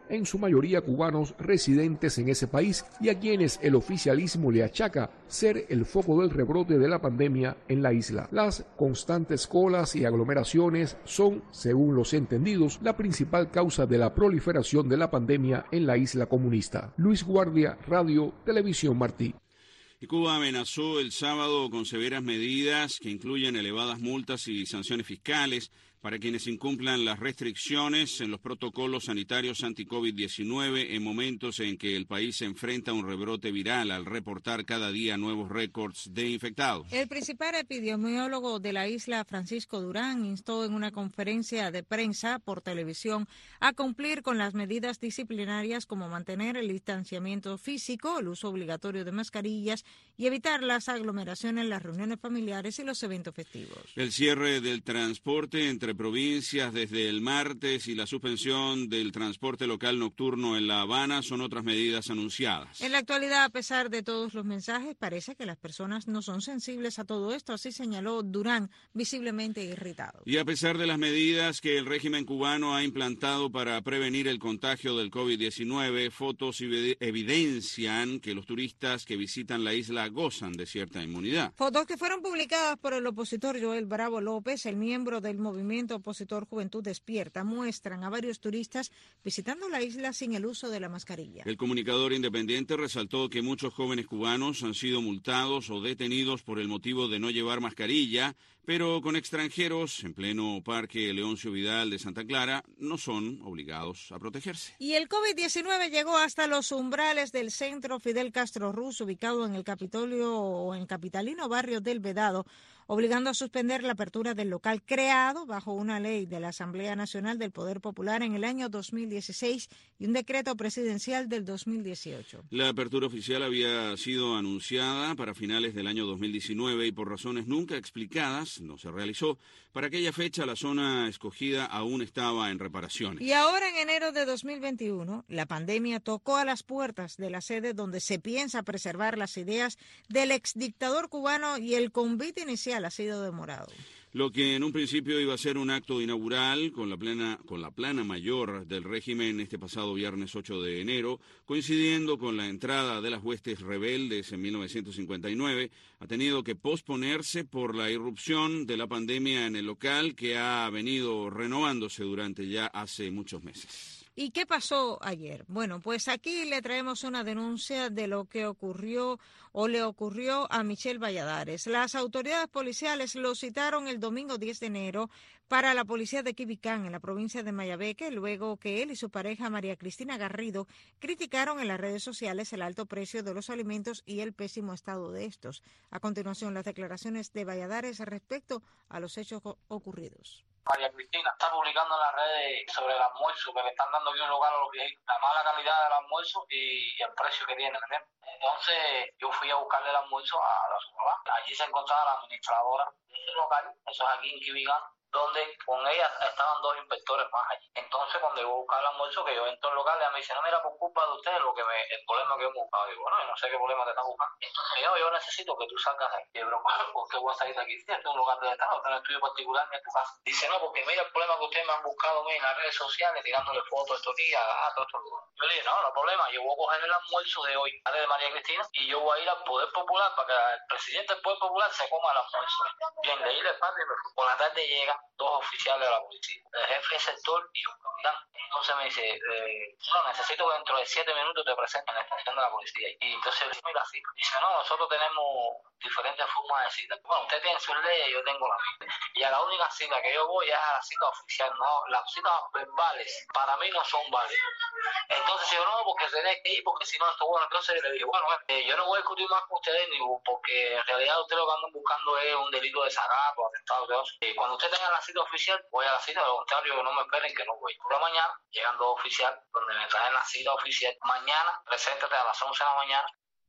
en su mayoría cubanos residentes en ese país y a quienes el oficialismo le achaca ser el foco del rebrote de la pandemia en la isla. Las constantes colas y aglomeraciones son, según los entendidos, la principal causa de la proliferación de la pandemia en la isla comunista. Luis Guardia, Radio Televisión Martí. Y Cuba amenazó el sábado con severas medidas que incluyen elevadas multas y sanciones fiscales para quienes incumplan las restricciones en los protocolos sanitarios anti-COVID-19 en momentos en que el país se enfrenta a un rebrote viral al reportar cada día nuevos récords de infectados. El principal epidemiólogo de la isla, Francisco Durán, instó en una conferencia de prensa por televisión a cumplir con las medidas disciplinarias como mantener el distanciamiento físico, el uso obligatorio de mascarillas y evitar las aglomeraciones, las reuniones familiares y los eventos festivos. El cierre del transporte entre provincias desde el martes y la suspensión del transporte local nocturno en La Habana son otras medidas anunciadas. En la actualidad, a pesar de todos los mensajes, parece que las personas no son sensibles a todo esto, así señaló Durán, visiblemente irritado. Y a pesar de las medidas que el régimen cubano ha implantado para prevenir el contagio del COVID-19, fotos evidencian que los turistas que visitan la isla gozan de cierta inmunidad. Fotos que fueron publicadas por el opositor Joel Bravo López, el miembro del movimiento opositor Juventud Despierta, muestran a varios turistas visitando la isla sin el uso de la mascarilla. El comunicador independiente resaltó que muchos jóvenes cubanos han sido multados o detenidos por el motivo de no llevar mascarilla, pero con extranjeros en pleno Parque Leoncio Vidal de Santa Clara no son obligados a protegerse. Y el COVID-19 llegó hasta los umbrales del centro Fidel Castro Ruz, ubicado en el Capitolio o en capitalino barrio del Vedado, obligando a suspender la apertura del local creado bajo una ley de la Asamblea Nacional del Poder Popular en el año 2016 y un decreto presidencial del 2018. La apertura oficial había sido anunciada para finales del año 2019 y por razones nunca explicadas no se realizó. Para aquella fecha la zona escogida aún estaba en reparaciones. Y ahora en enero de 2021 la pandemia tocó a las puertas de la sede donde se piensa preservar las ideas del exdictador cubano y el convite inicial ha sido demorado. Lo que en un principio iba a ser un acto inaugural con la plana mayor del régimen este pasado viernes 8 de enero, coincidiendo con la entrada de las huestes rebeldes en 1959, ha tenido que posponerse por la irrupción de la pandemia en el local que ha venido renovándose durante ya hace muchos meses. ¿Y qué pasó ayer? Bueno, pues aquí le traemos una denuncia de lo que ocurrió o le ocurrió a Michel Valladares. Las autoridades policiales lo citaron el domingo 10 de enero para la policía de Quibicán, en la provincia de Mayabeque, luego que él y su pareja María Cristina Garrido criticaron en las redes sociales el alto precio de los alimentos y el pésimo estado de estos. A continuación, las declaraciones de Valladares respecto a los hechos ocurridos. María Cristina está publicando en las redes sobre el almuerzo, que le están dando aquí un lugar a los viejitos, la mala calidad del almuerzo y el precio que tiene, ¿verdad? Entonces yo fui a buscarle el almuerzo a su mamá. Allí se encontraba la administradora de ese local, eso es aquí en Quibicán, donde con ella estaban dos inspectores más allí. Entonces cuando yo buscaba el almuerzo, que yo entro al local, ella me dice, no, mira, por culpa de ustedes el problema que hemos buscado. Digo, bueno, yo no sé qué problema te están buscando. Entonces yo necesito que tú salgas de aquí. Y yo, ¿por qué voy a salir de aquí? Este es un lugar de Estado, este es un estudio particular en tu casa. Dice, no, porque mira el problema que ustedes me han buscado en las redes sociales, tirándole fotos estos días a todos estos lugares. Yo le dije, no, no hay problema, yo voy a coger el almuerzo de hoy, de María Cristina, y yo voy a ir al Poder Popular para que el presidente del Poder Popular se coma el almuerzo. Bien, de ahí le parte y me fui. Por la tarde llegan dos oficiales de la policía, el jefe de sector y un capitán. Entonces me dice, no, necesito que dentro de 7 minutos te presenten en la estación de la policía. Y entonces le dice, mira, sí. Dice, no, nosotros tenemos diferentes formas de cita. Bueno, usted tiene sus leyes, yo tengo la mía. Y a la única cita que yo voy es a la cita oficial, no, las citas verbales para mí no son válidas. Entonces yo no, porque tenés que ir, porque si no esto bueno. Entonces le digo, bueno, yo no voy a discutir más con ustedes, ni porque en realidad ustedes lo que andan buscando es un delito de desacato, atentado, de eso. Y cuando ustedes tengan la cita oficial, voy a la cita, de lo contrario, que no me esperen, que no voy. Por la mañana, llegan dos oficiales, donde me traen la cita oficial. Mañana, preséntate a las 11 de la mañana.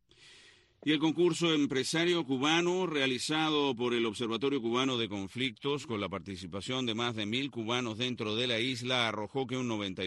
Y el concurso empresario cubano realizado por el Observatorio Cubano de Conflictos con la participación de más de 1.000 cubanos dentro de la isla arrojó que un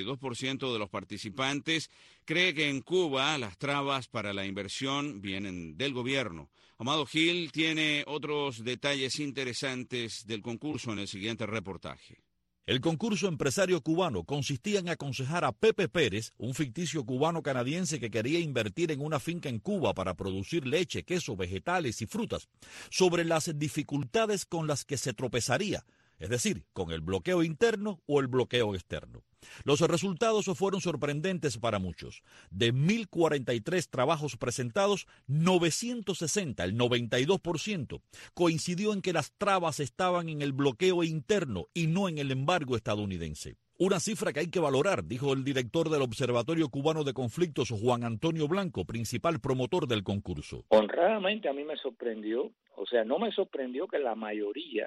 92% de los participantes cree que en Cuba las trabas para la inversión vienen del gobierno. Amado Gil tiene otros detalles interesantes del concurso en el siguiente reportaje. El concurso empresario cubano consistía en aconsejar a Pepe Pérez, un ficticio cubano-canadiense que quería invertir en una finca en Cuba para producir leche, queso, vegetales y frutas, sobre las dificultades con las que se tropezaría, es decir, con el bloqueo interno o el bloqueo externo. Los resultados fueron sorprendentes para muchos. De 1.043 trabajos presentados, 960, el 92%, coincidió en que las trabas estaban en el bloqueo interno y no en el embargo estadounidense. Una cifra que hay que valorar, dijo el director del Observatorio Cubano de Conflictos, Juan Antonio Blanco, principal promotor del concurso. Honradamente a mí me sorprendió, no me sorprendió que la mayoría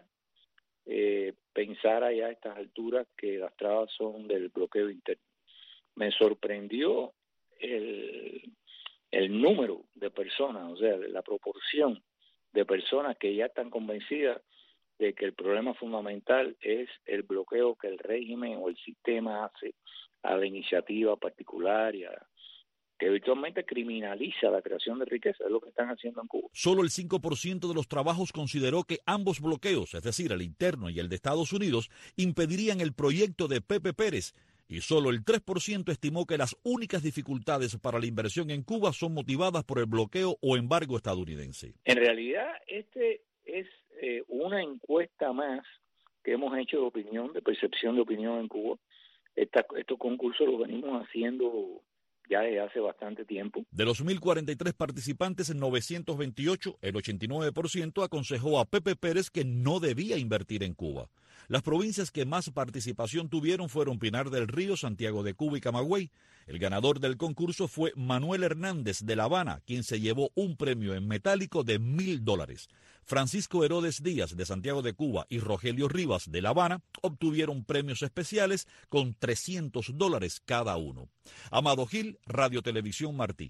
pensara ya a estas alturas que las trabas son del bloqueo interno. Me sorprendió el número de personas, la proporción de personas que ya están convencidas de que el problema fundamental es el bloqueo que el régimen o el sistema hace a la iniciativa particular y que virtualmente criminaliza la creación de riqueza, es lo que están haciendo en Cuba. Solo el 5% de los trabajos consideró que ambos bloqueos, es decir, el interno y el de Estados Unidos, impedirían el proyecto de Pepe Pérez, y solo el 3% estimó que las únicas dificultades para la inversión en Cuba son motivadas por el bloqueo o embargo estadounidense. En realidad, este es una encuesta más que hemos hecho de opinión, de percepción de opinión en Cuba. Estos concursos los venimos haciendo ya desde hace bastante tiempo. De los 1.043 participantes, 928, el 89%, aconsejó a Pepe Pérez que no debía invertir en Cuba. Las provincias que más participación tuvieron fueron Pinar del Río, Santiago de Cuba y Camagüey. El ganador del concurso fue Manuel Hernández de La Habana, quien se llevó un premio en metálico de $1.000. Francisco Herodes Díaz de Santiago de Cuba y Rogelio Rivas de La Habana obtuvieron premios especiales con $300 cada uno. Amado Gil, Radio Televisión Martí.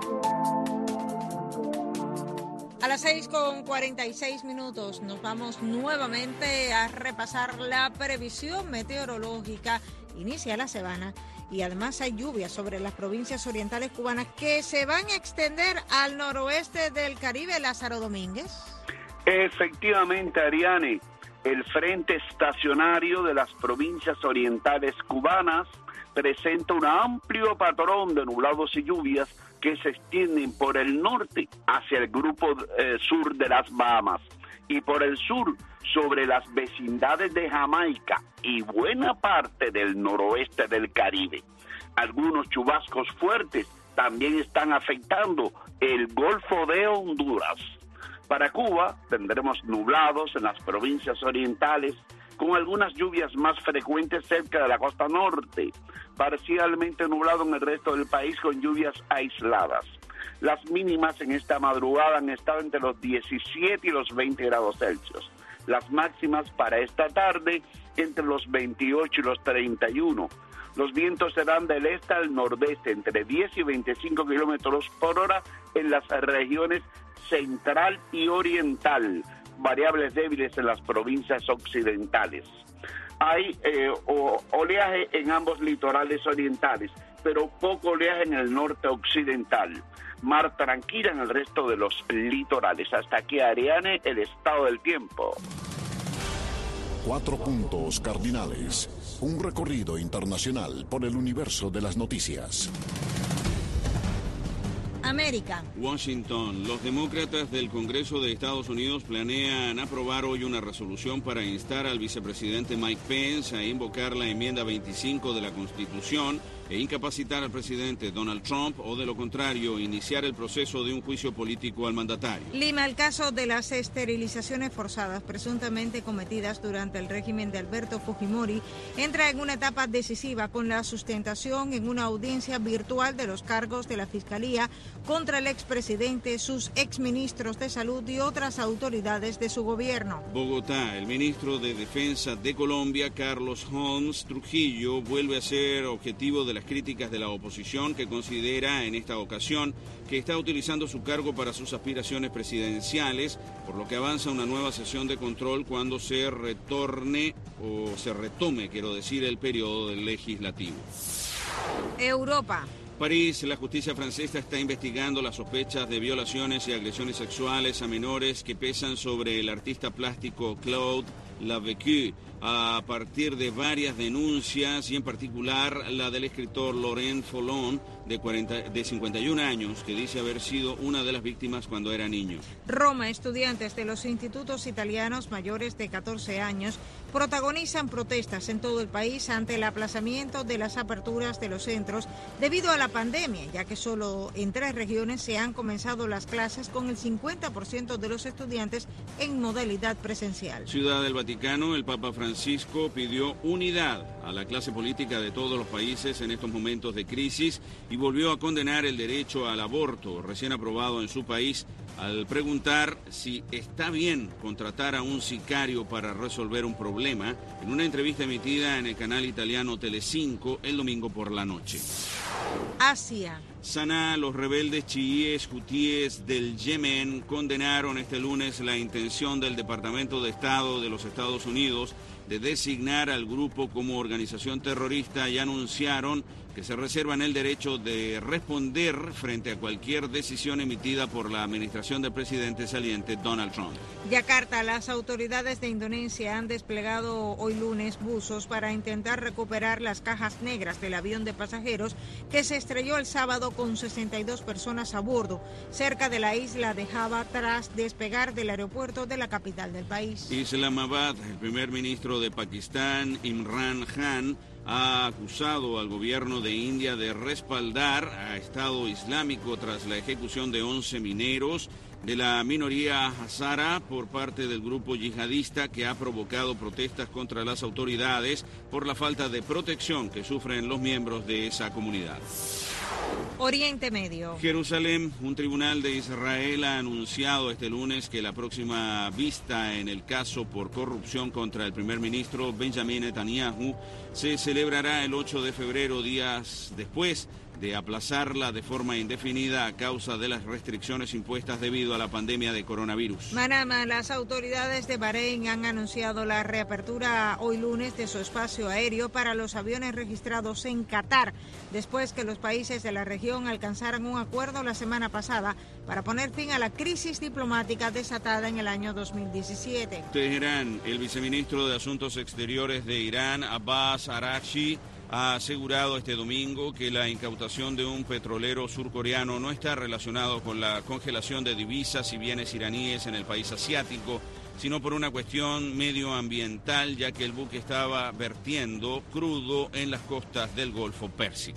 A las 6:46 nos vamos nuevamente a repasar la previsión meteorológica. Inicia la semana y además hay lluvias sobre las provincias orientales cubanas que se van a extender al noroeste del Caribe. Lázaro Domínguez. Efectivamente, Ariane, el frente estacionario de las provincias orientales cubanas presenta un amplio patrón de nublados y lluvias que se extienden por el norte hacia el grupo sur de las Bahamas y por el sur sobre las vecindades de Jamaica y buena parte del noroeste del Caribe. Algunos chubascos fuertes también están afectando el Golfo de Honduras. Para Cuba tendremos nublados en las provincias orientales con algunas lluvias más frecuentes cerca de la costa norte, parcialmente nublado en el resto del país con lluvias aisladas. Las mínimas en esta madrugada han estado entre los 17 y los 20 grados Celsius. Las máximas para esta tarde entre los 28 y los 31. Los vientos serán del este al nordeste entre 10 y 25 kilómetros por hora en las regiones central y oriental, variables débiles en las provincias occidentales. Hay oleaje en ambos litorales orientales, pero poco oleaje en el norte occidental. Mar tranquila en el resto de los litorales. Hasta aquí, Ariane, el estado del tiempo. 4 puntos cardinales. Un recorrido internacional por el universo de las noticias. América. Washington. Los demócratas del Congreso de Estados Unidos planean aprobar hoy una resolución para instar al vicepresidente Mike Pence a invocar la enmienda 25 de la Constitución e incapacitar al presidente Donald Trump o, de lo contrario, iniciar el proceso de un juicio político al mandatario. Lima, el caso de las esterilizaciones forzadas presuntamente cometidas durante el régimen de Alberto Fujimori entra en una etapa decisiva con la sustentación en una audiencia virtual de los cargos de la Fiscalía contra el expresidente, sus exministros de salud y otras autoridades de su gobierno. Bogotá, el ministro de Defensa de Colombia, Carlos Holmes Trujillo, vuelve a ser objetivo de las críticas de la oposición, que considera en esta ocasión que está utilizando su cargo para sus aspiraciones presidenciales, por lo que avanza una nueva sesión de control cuando se retome, el periodo legislativo. Europa. París, la justicia francesa está investigando las sospechas de violaciones y agresiones sexuales a menores que pesan sobre el artista plástico Claude Lavecue, a partir de varias denuncias y en particular la del escritor Laurent Follon de 51 años, que dice haber sido una de las víctimas cuando era niño. Roma, estudiantes de los institutos italianos mayores de 14 años protagonizan protestas en todo el país ante el aplazamiento de las aperturas de los centros debido a la pandemia, ya que solo en 3 regiones se han comenzado las clases con el 50% de los estudiantes en modalidad presencial. Ciudad del Vaticano, el Papa Francisco pidió unidad a la clase política de todos los países en estos momentos de crisis y volvió a condenar el derecho al aborto recién aprobado en su país al preguntar si está bien contratar a un sicario para resolver un problema en una entrevista emitida en el canal italiano Telecinco el domingo por la noche. Asia. Sanaa, los rebeldes chiíes hutíes del Yemen condenaron este lunes la intención del Departamento de Estado de los Estados Unidos de designar al grupo como organización terrorista y anunciaron que se reservan el derecho de responder frente a cualquier decisión emitida por la administración del presidente saliente Donald Trump. Yakarta, las autoridades de Indonesia han desplegado hoy lunes buzos para intentar recuperar las cajas negras del avión de pasajeros que se estrelló el sábado con 62 personas a bordo, cerca de la isla de Java tras despegar del aeropuerto de la capital del país. Islamabad, el primer ministro de Pakistán, Imran Khan, ha acusado al gobierno de India de respaldar a Estado Islámico tras la ejecución de 11 mineros de la minoría Hazara por parte del grupo yihadista que ha provocado protestas contra las autoridades por la falta de protección que sufren los miembros de esa comunidad. Oriente Medio. Jerusalén, un tribunal de Israel ha anunciado este lunes que la próxima vista en el caso por corrupción contra el primer ministro Benjamin Netanyahu se celebrará el 8 de febrero, días después de aplazarla de forma indefinida a causa de las restricciones impuestas debido a la pandemia de coronavirus. Manama, las autoridades de Bahrein han anunciado la reapertura hoy lunes de su espacio aéreo para los aviones registrados en Qatar, después que los países de la región alcanzaran un acuerdo la semana pasada para poner fin a la crisis diplomática desatada en el año 2017. Teherán, el viceministro de Asuntos Exteriores de Irán, Abbas Araghchi, ha asegurado este domingo que la incautación de un petrolero surcoreano no está relacionado con la congelación de divisas y bienes iraníes en el país asiático, sino por una cuestión medioambiental, ya que el buque estaba vertiendo crudo en las costas del Golfo Pérsico.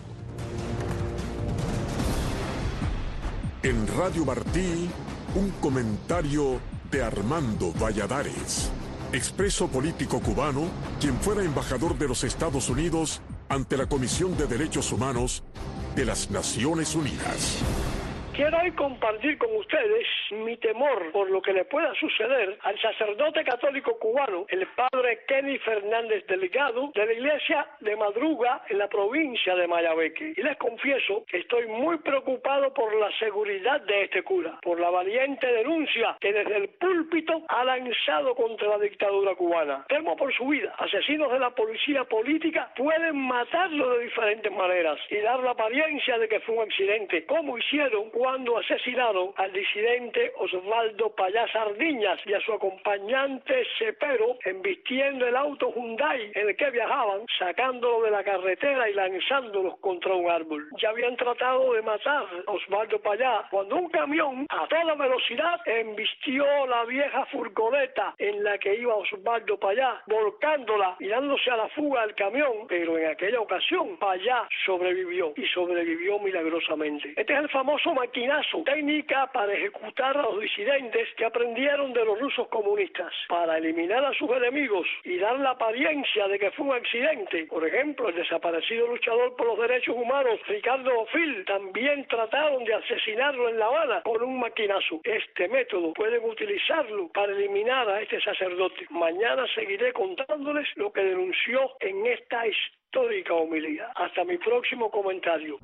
En Radio Martí, un comentario de Armando Valladares, expreso político cubano, quien fuera embajador de los Estados Unidos ante la Comisión de Derechos Humanos de las Naciones Unidas. Quiero hoy compartir con ustedes mi temor por lo que le pueda suceder al sacerdote católico cubano, el padre Kenny Fernández Delgado, de la iglesia de Madruga en la provincia de Mayabeque. Y les confieso que estoy muy preocupado por la seguridad de este cura, por la valiente denuncia que desde el púlpito ha lanzado contra la dictadura cubana. Temo por su vida. Asesinos de la policía política pueden matarlo de diferentes maneras y dar la apariencia de que fue un accidente, como hicieron cuando asesinaron al disidente Osvaldo Payá Sardiñas y a su acompañante Cepero, embistiendo el auto Hyundai en el que viajaban, sacándolo de la carretera y lanzándolos contra un árbol. Ya habían tratado de matar a Osvaldo Payá cuando un camión a toda velocidad embistió la vieja furgoneta en la que iba Osvaldo Payá, volcándola y dándose a la fuga del camión, pero en aquella ocasión Payá sobrevivió y sobrevivió milagrosamente. Este es el famoso maquinazo, técnica para ejecutar a los disidentes que aprendieron de los rusos comunistas, para eliminar a sus enemigos y dar la apariencia de que fue un accidente. Por ejemplo, el desaparecido luchador por los derechos humanos Ricardo Ophil también trataron de asesinarlo en La Habana con un maquinazo. Este método pueden utilizarlo para eliminar a este sacerdote. Mañana seguiré contándoles lo que denunció en esta histórica homilía. Hasta mi próximo comentario.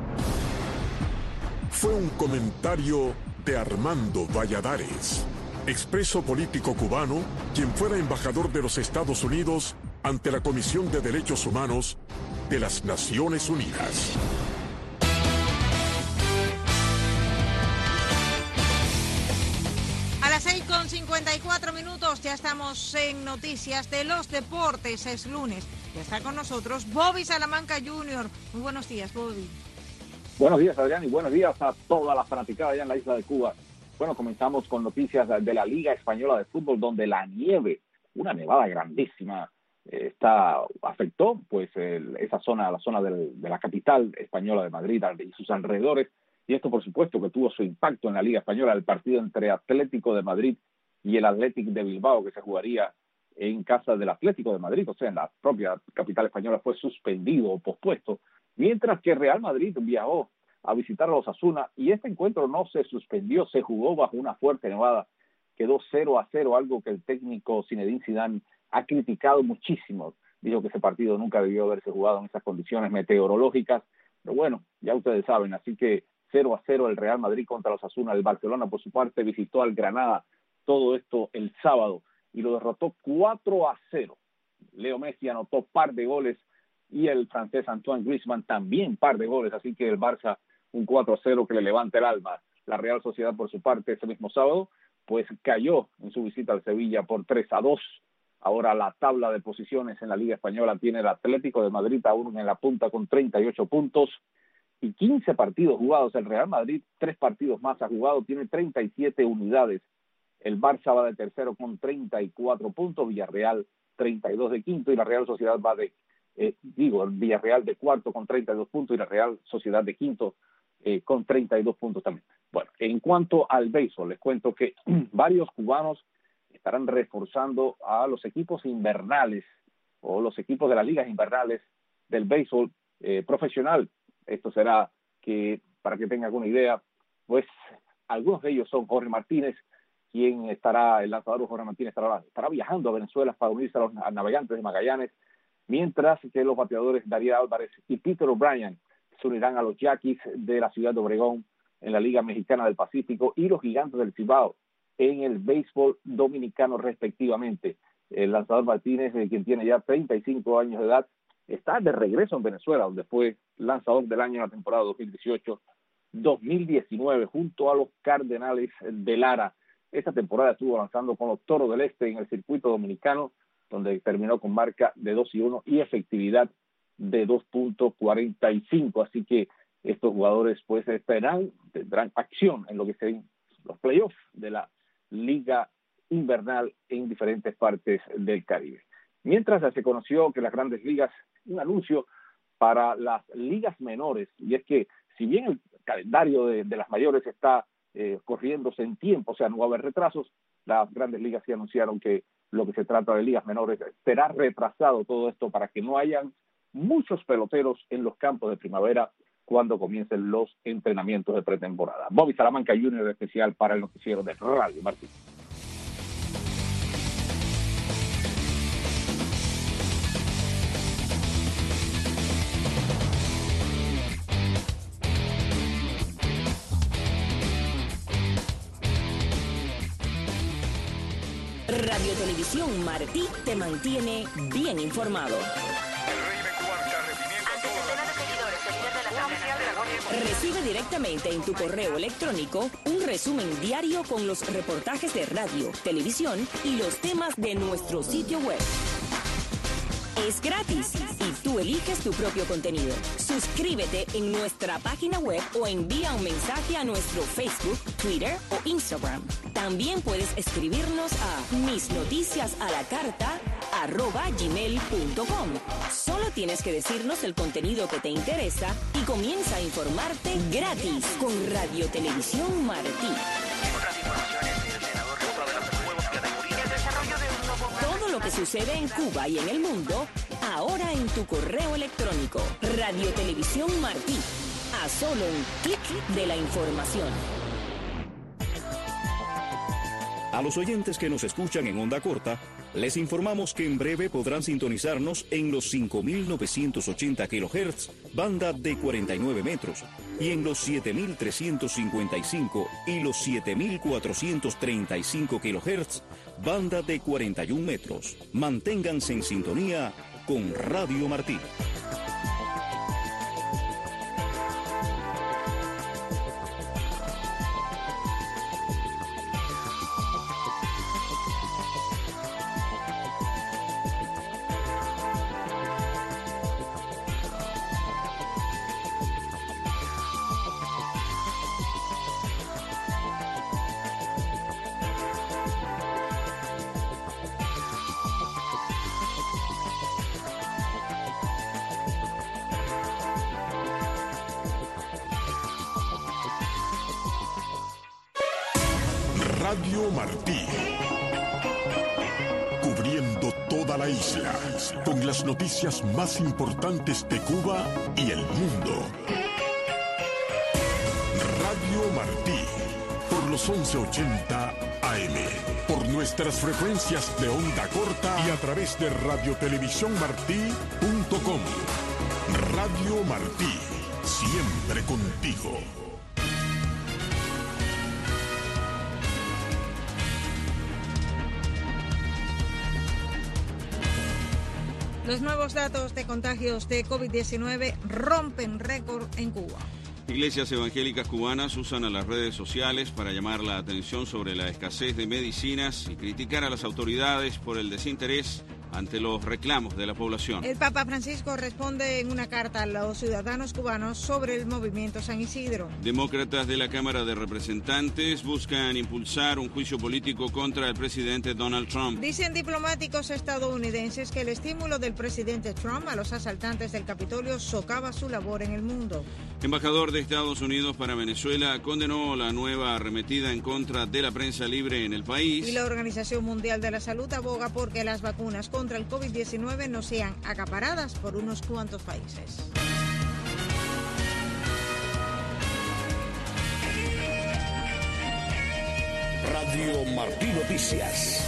Fue un comentario de Armando Valladares, expreso político cubano, quien fuera embajador de los Estados Unidos ante la Comisión de Derechos Humanos de las Naciones Unidas. A las 6:54, ya estamos en Noticias de los Deportes, es lunes. Ya está con nosotros Bobby Salamanca Jr. Muy buenos días, Bobby. Buenos días, Adrián, y buenos días a toda la fanaticada allá en la isla de Cuba. Bueno, comenzamos con noticias de la Liga Española de Fútbol, donde la nieve, una nevada grandísima, afectó pues esa zona, la zona de la capital española de Madrid y sus alrededores, y esto por supuesto que tuvo su impacto en la Liga Española. El partido entre Atlético de Madrid y el Athletic de Bilbao, que se jugaría en casa del Atlético de Madrid, o sea, en la propia capital española, fue suspendido o pospuesto, mientras que Real Madrid viajó a visitar a los Osasuna, y este encuentro no se suspendió, se jugó bajo una fuerte nevada, quedó 0-0, algo que el técnico Zinedine Zidane ha criticado muchísimo. Dijo que ese partido nunca debió haberse jugado en esas condiciones meteorológicas, pero bueno, ya ustedes saben, así que 0-0 el Real Madrid contra los Osasuna. El Barcelona, por su parte, visitó al Granada, todo esto el sábado, y lo derrotó 4-0. Leo Messi anotó par de goles, y el francés Antoine Griezmann también par de goles, así que el Barça un 4-0 que le levanta el alma. La Real Sociedad, por su parte, ese mismo sábado, pues cayó en su visita al Sevilla por 3-2. Ahora la tabla de posiciones en la Liga Española tiene el Atlético de Madrid aún en la punta con 38 puntos y 15 partidos jugados. El Real Madrid 3 partidos más ha jugado, tiene 37 unidades. El Barça va de tercero con 34 puntos, Villarreal 32 de quinto, y la Real Sociedad va de, el Villarreal de cuarto con 32 puntos y la Real Sociedad de quinto con 32 puntos también. Bueno, en cuanto al béisbol, les cuento que varios cubanos estarán reforzando a los equipos invernales o los equipos de las ligas invernales del béisbol profesional. Esto será que, para que tengan alguna idea, pues algunos de ellos son Jorge Martínez, quien estará, el lanzador Jorge Martínez estará viajando a Venezuela para unirse a los Navegantes de Magallanes, mientras que los bateadores Darío Álvarez y Peter O'Brien se unirán a los Yaquis de la ciudad de Obregón en la Liga Mexicana del Pacífico y los Gigantes del Cibao en el béisbol dominicano respectivamente. El lanzador Martínez, quien tiene ya 35 años de edad, está de regreso en Venezuela, donde fue lanzador del año en la temporada 2018-2019 junto a los Cardenales de Lara. Esta temporada estuvo lanzando con los Toros del Este en el circuito dominicano, donde terminó con marca de 2-1 y efectividad de 2.45. Así que estos jugadores pues tendrán acción en lo que serán los playoffs de la Liga Invernal en diferentes partes del Caribe. Mientras se conoció que las Grandes Ligas, un anuncio para las ligas menores, y es que si bien el calendario de las mayores está corriéndose en tiempo, o sea, no va a haber retrasos, las Grandes Ligas sí anunciaron que lo que se trata de ligas menores será retrasado todo esto para que no hayan muchos peloteros en los campos de primavera cuando comiencen los entrenamientos de pretemporada. Bobby Salamanca Jr. especial para el noticiero de Radio Martín. Radio Televisión Martí te mantiene bien informado. Recibe directamente en tu correo electrónico un resumen diario con los reportajes de radio, televisión y los temas de nuestro sitio web. Es gratis y tú eliges tu propio contenido. Suscríbete en nuestra página web o envía un mensaje a nuestro Facebook, Twitter o Instagram. También puedes escribirnos a misnoticiasalacarta@gmail.com. Solo tienes que decirnos el contenido que te interesa y comienza a informarte gratis con Radio Televisión Martí. Todo lo que sucede en Cuba y en el mundo, ahora en tu correo electrónico. Radio Televisión Martí. A solo un clic de la información. A los oyentes que nos escuchan en onda corta, les informamos que en breve podrán sintonizarnos en los 5.980 kHz, banda de 49 metros, y en los 7.355 y los 7.435 kHz, banda de 41 metros. Manténganse en sintonía con Radio Martí. Radio Martí. Cubriendo toda la isla, con las noticias más importantes de Cuba y el mundo. Radio Martí, por los 1180 AM, por nuestras frecuencias de onda corta y a través de radiotelevisiónmartí.com. Radio Martí, siempre contigo. Los nuevos datos de contagios de COVID-19 rompen récord en Cuba. Iglesias evangélicas cubanas usan a las redes sociales para llamar la atención sobre la escasez de medicinas y criticar a las autoridades por el desinterés ante los reclamos de la población. El Papa Francisco responde en una carta a los ciudadanos cubanos sobre el movimiento San Isidro. Demócratas de la Cámara de Representantes buscan impulsar un juicio político contra el presidente Donald Trump. Dicen diplomáticos estadounidenses que el estímulo del presidente Trump a los asaltantes del Capitolio socava su labor en el mundo. Embajador de Estados Unidos para Venezuela condenó la nueva arremetida en contra de la prensa libre en el país. Y la Organización Mundial de la Salud aboga porque las vacunas contra el COVID-19 no sean acaparadas por unos cuantos países. Radio Martí Noticias.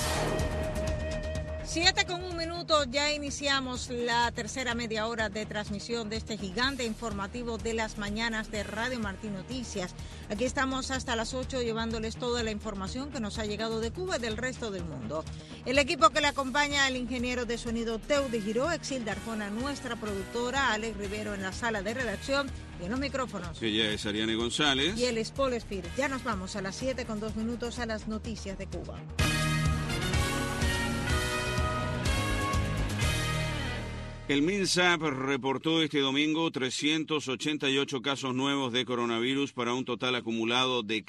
7:01, ya iniciamos la tercera media hora de transmisión de este gigante informativo de las mañanas de Radio Martí Noticias. Aquí estamos hasta las 8 llevándoles toda la información que nos ha llegado de Cuba y del resto del mundo. El equipo que le acompaña al ingeniero de sonido Teudy Giró, Exilda Arjona, nuestra productora, Alex Rivero en la sala de redacción y en los micrófonos. Ella es Ariane González. Y él es Paul Espir. Ya nos vamos a las 7:02 a las noticias de Cuba. El MINSAP reportó este domingo 388 casos nuevos de coronavirus para un total acumulado de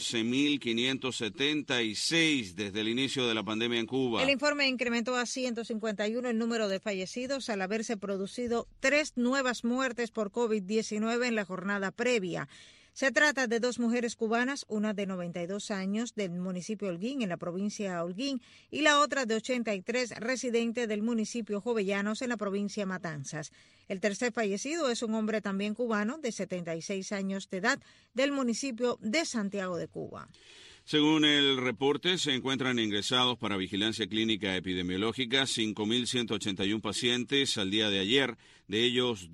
14.576 desde el inicio de la pandemia en Cuba. El informe incrementó a 151 el número de fallecidos al haberse producido 3 nuevas muertes por COVID-19 en la jornada previa. Se trata de 2 mujeres cubanas, una de 92 años del municipio Holguín, en la provincia Holguín, y la otra de 83, residente del municipio Jovellanos, en la provincia Matanzas. El tercer fallecido es un hombre también cubano, de 76 años de edad, del municipio de Santiago de Cuba. Según el reporte, se encuentran ingresados para vigilancia clínica epidemiológica 5.181 pacientes al día de ayer. De ellos,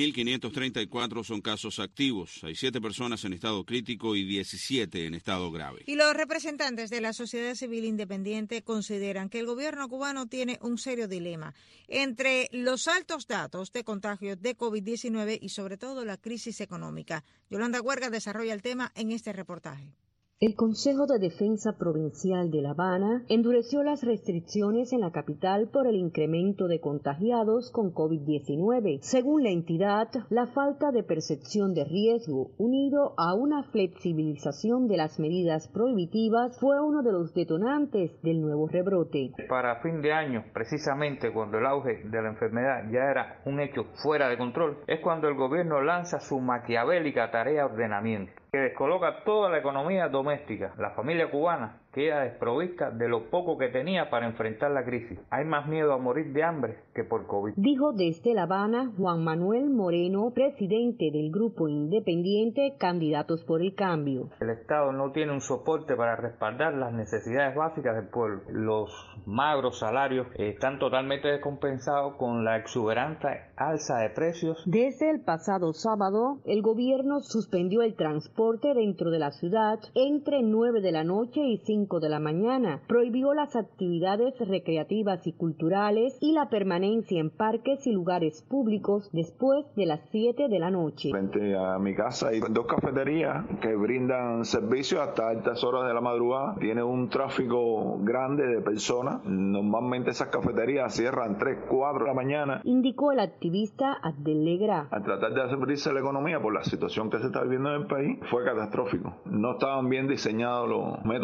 2.534 son casos activos. Hay 7 personas en estado crítico y 17 en estado grave. Y los representantes de la sociedad civil independiente consideran que el gobierno cubano tiene un serio dilema entre los altos datos de contagios de COVID-19 y sobre todo la crisis económica. Yolanda Huerga desarrolla el tema en este reportaje. El Consejo de Defensa Provincial de La Habana endureció las restricciones en la capital por el incremento de contagiados con COVID-19. Según la entidad, la falta de percepción de riesgo, unido a una flexibilización de las medidas prohibitivas, fue uno de los detonantes del nuevo rebrote. Para fin de año, precisamente cuando el auge de la enfermedad ya era un hecho fuera de control, es cuando el gobierno lanza su maquiavélica tarea de ordenamiento, que descoloca toda la economía doméstica. La familia cubana queda desprovista de lo poco que tenía para enfrentar la crisis. Hay más miedo a morir de hambre que por COVID. Dijo desde La Habana Juan Manuel Moreno, presidente del grupo independiente Candidatos por el Cambio. El Estado no tiene un soporte para respaldar las necesidades básicas del pueblo. Los magros salarios están totalmente descompensados con la exuberante alza de precios. Desde el pasado sábado, el gobierno suspendió el transporte dentro de la ciudad entre 9 de la noche y 5 de la mañana, prohibió las actividades recreativas y culturales y la permanencia en parques y lugares públicos después de las 7 de la noche. Frente a mi casa hay 2 cafeterías que brindan servicio hasta altas horas de la madrugada. Tiene un tráfico grande de personas. Normalmente esas cafeterías cierran 3, 4 de la mañana. Indicó el activista Abdel Legra. Al tratar de abrirse la economía por la situación que se está viviendo en el país, fue catastrófico. No estaban bien diseñados los métodos de control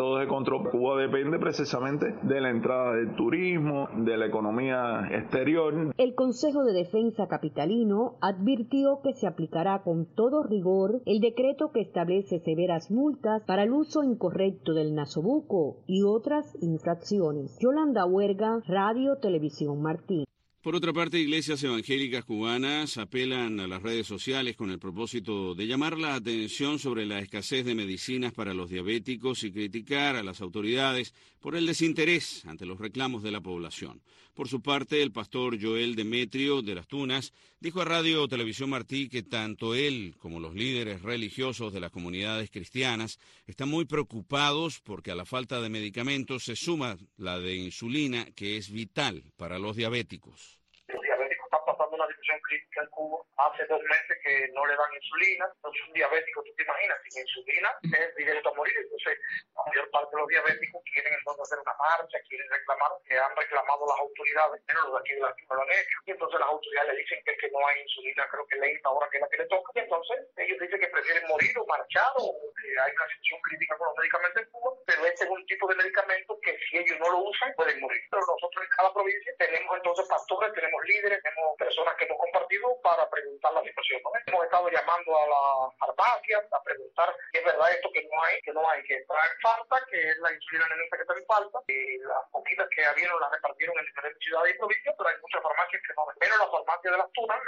otro. Cuba depende precisamente de la entrada del turismo, de la economía exterior. El Consejo de Defensa capitalino advirtió que se aplicará con todo rigor el decreto que establece severas multas para el uso incorrecto del nasobuco y otras infracciones. Yolanda Huerga, Radio Televisión Martí. Por otra parte, iglesias evangélicas cubanas apelan a las redes sociales con el propósito de llamar la atención sobre la escasez de medicinas para los diabéticos y criticar a las autoridades por el desinterés ante los reclamos de la población. Por su parte, el pastor Joel Demetrio de Las Tunas dijo a Radio Televisión Martí que tanto él como los líderes religiosos de las comunidades cristianas están muy preocupados porque a la falta de medicamentos se suma la de insulina, que es vital para los diabéticos. Los diabéticos están pasando una situación crítica en Cuba. Hace 2 meses que no le dan insulina. Entonces un diabético, tú te imaginas, sin insulina es directo a morir. Entonces la mayor parte de los diabéticos quieren entonces hacer una marcha, quieren reclamar, que han reclamado las autoridades, pero los de aquí de la Cuba lo han hecho. Y entonces las autoridades le dicen que no hay insulina, creo que ley ahora que es la que le toca. Y entonces ellos dicen que prefieren morir o marchar o que hay una situación crítica con los medicamentos en Cuba. Pero este es un tipo de medicamento que si ellos no lo usan pueden morir. Pero nosotros en cada provincia tenemos entonces pastores, tenemos líderes, tenemos personas que hemos compartido para preguntar la situación, ¿no? Hemos estado llamando a las farmacias a preguntar si es verdad esto que no hay, que traen falta, que es la insulina nenita que traen falta, y las poquitas que habían las repartieron en diferentes ciudades y provincias, pero hay muchas farmacias que no ven. Pero en la farmacia de Las Tunas,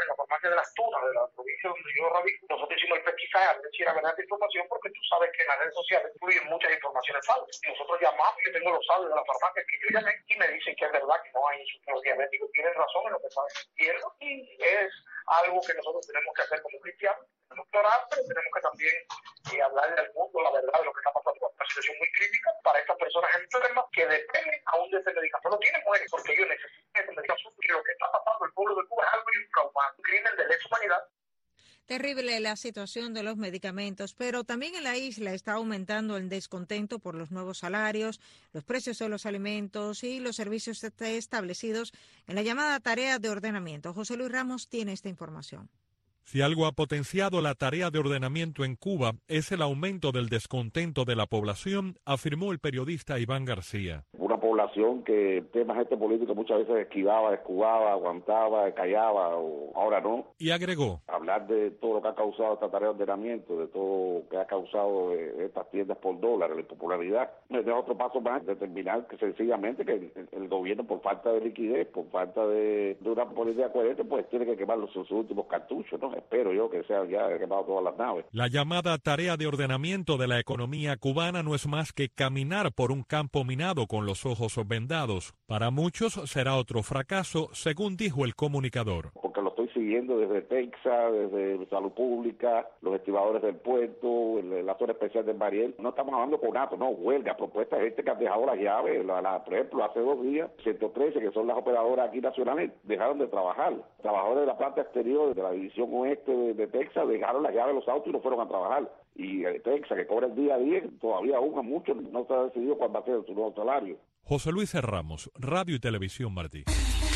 de la provincia donde yo radico, nosotros hicimos el pesquisar, es decir, la verdad esta información, porque tú sabes que en las redes sociales fluyen muchas informaciones falsas. Y nosotros llamamos, yo tengo los saldos de la farmacia que yo llamé y me dicen que es verdad que no hay insulina. Los diabéticos tienen razón en lo que saben. Y es algo que nosotros tenemos que hacer como cristianos, tenemos que orar, pero tenemos que también hablarle al mundo la verdad de lo que está pasando. Una situación muy crítica para estas personas enfermas que dependen aún de ese medicamento. No tienen muerte porque ellos necesitan ese medicamento. Y lo que está pasando el pueblo de Cuba es algo infrahumano, un crimen de lesa humanidad. Terrible la situación de los medicamentos, pero también en la isla está aumentando el descontento por los nuevos salarios, los precios de los alimentos y los servicios establecidos en la llamada tarea de ordenamiento. José Luis Ramos tiene esta información. Si algo ha potenciado la tarea de ordenamiento en Cuba es el aumento del descontento de la población, afirmó el periodista Iván García. Una población que temas político muchas veces esquivaba, aguantaba, callaba, o ahora no. Y agregó: hablar de todo lo que ha causado esta tarea de ordenamiento, de todo lo que ha causado estas tiendas por dólar, la impopularidad, es otro paso más, determinar que sencillamente que el gobierno, por falta de liquidez, por falta de una política coherente, pues tiene que quemar sus últimos cartuchos, ¿no? Espero yo que sean ya quemado todas las naves. La llamada tarea de ordenamiento de la economía cubana no es más que caminar por un campo minado con los ojos vendados. Para muchos será otro fracaso, según dijo el comunicador. Porque lo estoy siguiendo desde Texas, desde Salud Pública, los estibadores del puerto, la zona especial del Mariel. No estamos hablando con conato, no, huelga, propuesta de gente que han dejado las llaves. Por ejemplo, hace 2 días, 113, que son las operadoras aquí nacionales, dejaron de trabajar. Trabajadores de la planta exterior de la división oeste de Texas dejaron las llaves de los autos y no fueron a trabajar. Y Texas, que cobra el día a día, todavía aún a muchos no se ha decidido cuándo va a ser su nuevo salario. José Luis Ramos, Radio y Televisión Martí.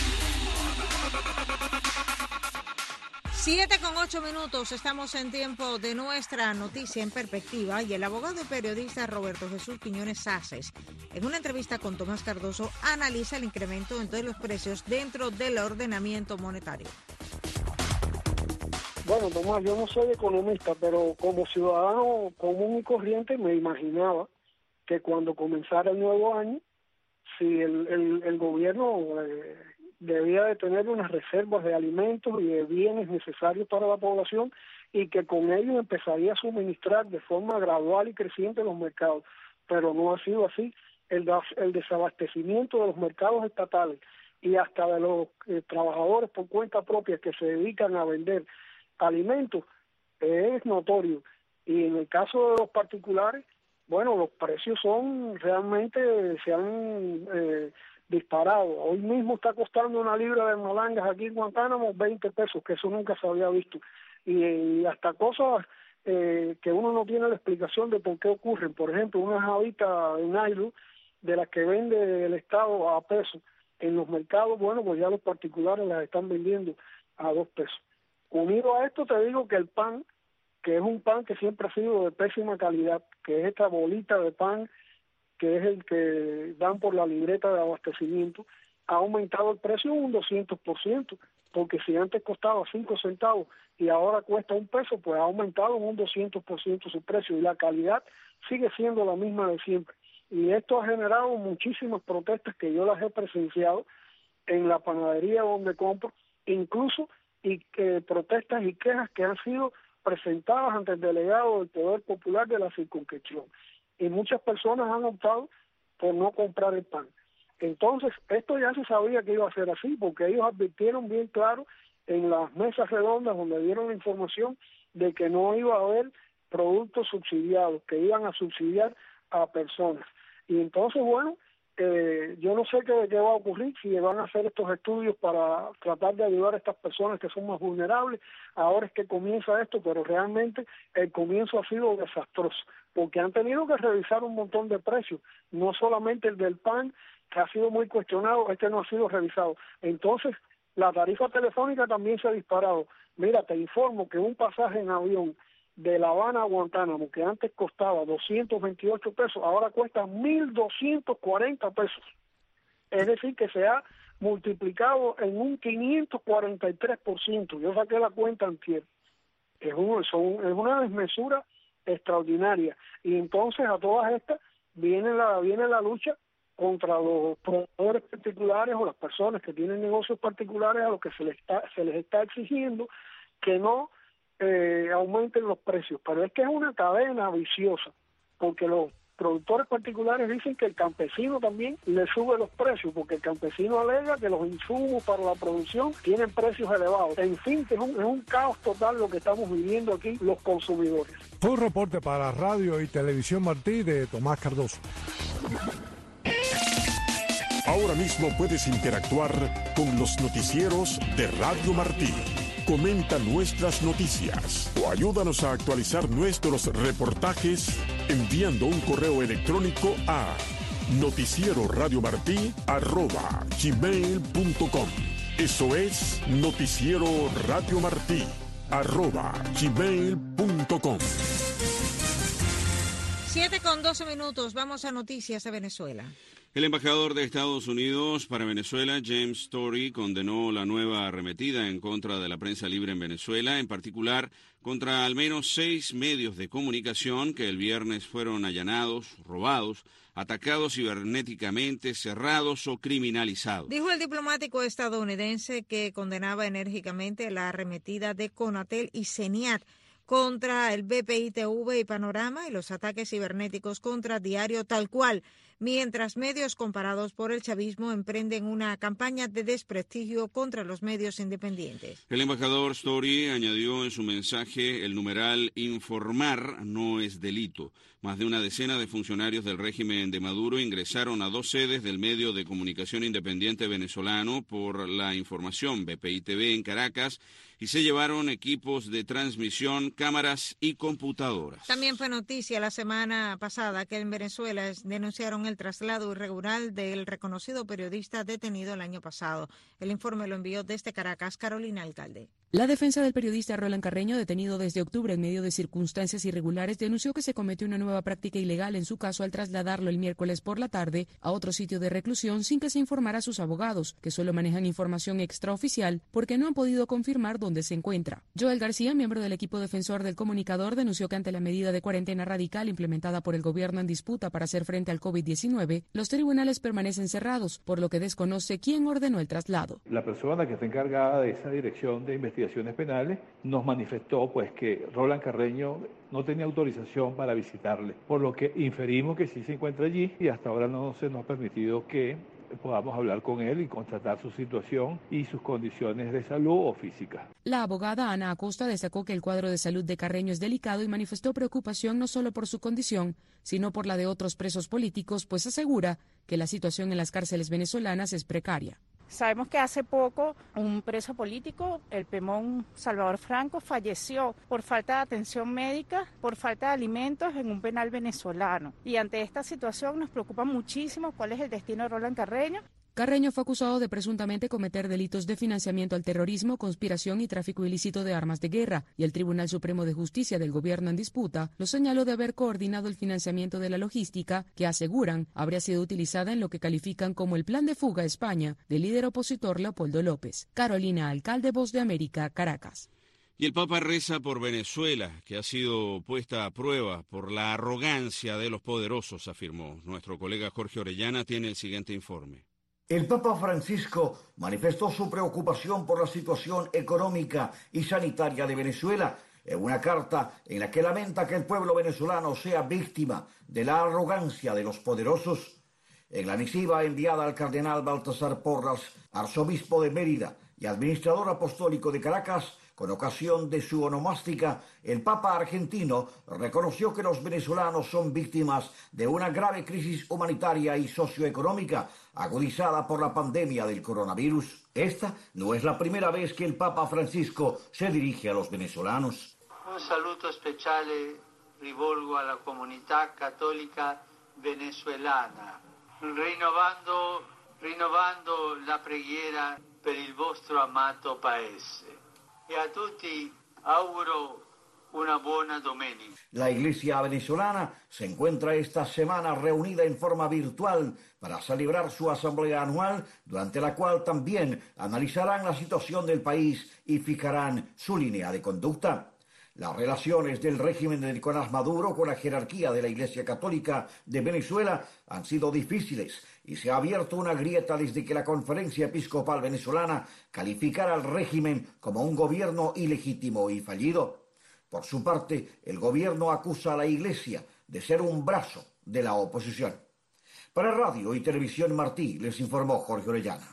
7:08, estamos en tiempo de nuestra noticia en perspectiva y el abogado y periodista Roberto Jesús Quiñones Saces, en una entrevista con Tomás Cardoso, analiza el incremento en todos los precios dentro del ordenamiento monetario. Bueno, Tomás, yo no soy economista, pero como ciudadano común y corriente me imaginaba que cuando comenzara el nuevo año, si el gobierno debía de tener unas reservas de alimentos y de bienes necesarios para la población y que con ello empezaría a suministrar de forma gradual y creciente los mercados, pero no ha sido así. El desabastecimiento de los mercados estatales y hasta de los trabajadores por cuenta propia que se dedican a vender alimentos es notorio, y en el caso de los particulares, bueno, los precios se han disparado. Hoy mismo está costando una libra de malangas aquí en Guantánamo 20 pesos, que eso nunca se había visto, y hasta cosas que uno no tiene la explicación de por qué ocurren. Por ejemplo, unas habitas de nylon de las que vende el Estado a pesos en los mercados, bueno, pues ya los particulares las están vendiendo a 2 pesos. Unido a esto te digo que el pan, que es un pan que siempre ha sido de pésima calidad, que es esta bolita de pan que es el que dan por la libreta de abastecimiento, ha aumentado el precio un 200%, porque si antes costaba 5 centavos y ahora cuesta $1, pues ha aumentado un 200% su precio, y la calidad sigue siendo la misma de siempre. Y esto ha generado muchísimas protestas que yo las he presenciado en la panadería donde compro, incluso protestas y quejas que han sido presentadas ante el delegado del Poder Popular de la circunscripción. Y muchas personas han optado por no comprar el pan. Entonces, esto ya se sabía que iba a ser así, porque ellos advirtieron bien claro en las mesas redondas donde dieron la información de que no iba a haber productos subsidiados, que iban a subsidiar a personas. Y entonces, bueno, yo no sé qué va a ocurrir, si van a hacer estos estudios para tratar de ayudar a estas personas que son más vulnerables. Ahora es que comienza esto, pero realmente el comienzo ha sido desastroso, porque han tenido que revisar un montón de precios, no solamente el del pan, que ha sido muy cuestionado, este no ha sido revisado. Entonces, la tarifa telefónica también se ha disparado. Mira, te informo que un pasaje en avión de La Habana a Guantánamo, que antes costaba $228, ahora cuesta $1,240. Es decir, que se ha multiplicado en un 543%. Yo saqué la cuenta antier. Es una desmesura extraordinaria. Y entonces a todas estas viene la lucha contra los proveedores particulares o las personas que tienen negocios particulares, a los que se les está exigiendo que no aumenten los precios. Pero es que es una cadena viciosa, porque los productores particulares dicen que el campesino también le sube los precios, porque el campesino alega que los insumos para la producción tienen precios elevados. En fin, que es un caos total lo que estamos viviendo aquí los consumidores. Fue un reporte para Radio y Televisión Martí de Tomás Cardoso. Ahora mismo puedes interactuar con los noticieros de Radio Martí. Comenta nuestras noticias o ayúdanos a actualizar nuestros reportajes enviando un correo electrónico a noticieroradiomartí@gmail.com. Eso es noticieroradiomartí@gmail.com. 7:12, vamos a noticias de Venezuela. El embajador de Estados Unidos para Venezuela, James Story, condenó la nueva arremetida en contra de la prensa libre en Venezuela, en particular contra al menos 6 medios de comunicación que el viernes fueron allanados, robados, atacados cibernéticamente, cerrados o criminalizados. Dijo el diplomático estadounidense que condenaba enérgicamente la arremetida de Conatel y CENIAT contra el BPI-TV y Panorama y los ataques cibernéticos contra Diario Tal Cual, mientras medios comparados por el chavismo emprenden una campaña de desprestigio contra los medios independientes. El embajador Story añadió en su mensaje: el numeral informar no es delito. Más de una decena de funcionarios del régimen de Maduro ingresaron a 2 sedes del medio de comunicación independiente venezolano por la información, BPI-TV, en Caracas, y se llevaron equipos de transmisión, cámaras y computadoras. También fue noticia la semana pasada que en Venezuela denunciaron el traslado irregular del reconocido periodista detenido el año pasado. El informe lo envió desde Caracas Carolina Alcalde. La defensa del periodista Roland Carreño, detenido desde octubre en medio de circunstancias irregulares, denunció que se cometió una nueva práctica ilegal en su caso al trasladarlo el miércoles por la tarde a otro sitio de reclusión sin que se informara a sus abogados, que solo manejan información extraoficial porque no han podido confirmar dónde se encuentra. Joel García, miembro del equipo defensor del comunicador, denunció que ante la medida de cuarentena radical implementada por el gobierno en disputa para hacer frente al COVID-19, los tribunales permanecen cerrados, por lo que desconoce quién ordenó el traslado. La persona que está encargada de esa dirección de investigaciones penales nos manifestó pues que Roland Carreño no tenía autorización para visitarle, por lo que inferimos que sí se encuentra allí y hasta ahora no se nos ha permitido que podamos hablar con él y constatar su situación y sus condiciones de salud o física. La abogada Ana Acosta destacó que el cuadro de salud de Carreño es delicado y manifestó preocupación no solo por su condición, sino por la de otros presos políticos, pues asegura que la situación en las cárceles venezolanas es precaria. Sabemos que hace poco un preso político, el Pemón Salvador Franco, falleció por falta de atención médica, por falta de alimentos en un penal venezolano. Y ante esta situación nos preocupa muchísimo cuál es el destino de Roland Carreño. Carreño fue acusado de presuntamente cometer delitos de financiamiento al terrorismo, conspiración y tráfico ilícito de armas de guerra, y el Tribunal Supremo de Justicia del gobierno en disputa lo señaló de haber coordinado el financiamiento de la logística que, aseguran, habría sido utilizada en lo que califican como el plan de fuga a España del líder opositor Leopoldo López. Carolina Alcalde, Voz de América, Caracas. Y el Papa reza por Venezuela, que ha sido puesta a prueba por la arrogancia de los poderosos, afirmó. Nuestro colega Jorge Orellana tiene el siguiente informe. El Papa Francisco manifestó su preocupación por la situación económica y sanitaria de Venezuela en una carta en la que lamenta que el pueblo venezolano sea víctima de la arrogancia de los poderosos. En la misiva enviada al cardenal Baltasar Porras, arzobispo de Mérida y administrador apostólico de Caracas, con ocasión de su onomástica, el Papa argentino reconoció que los venezolanos son víctimas de una grave crisis humanitaria y socioeconómica agudizada por la pandemia del coronavirus. Esta no es la primera vez que el Papa Francisco se dirige a los venezolanos. Un saluto speciale rivolgo alla comunità cattolica venezuelana, rinnovando la preghiera per il vostro amato paese. Y a tutti auguro una buona domenica. La Iglesia venezolana se encuentra esta semana reunida en forma virtual para celebrar su asamblea anual, durante la cual también analizarán la situación del país y fijarán su línea de conducta. Las relaciones del régimen de Nicolás Maduro con la jerarquía de la Iglesia Católica de Venezuela han sido difíciles y se ha abierto una grieta desde que la Conferencia Episcopal Venezolana calificara al régimen como un gobierno ilegítimo y fallido. Por su parte, el gobierno acusa a la Iglesia de ser un brazo de la oposición. Para Radio y Televisión Martí, les informó Jorge Orellana.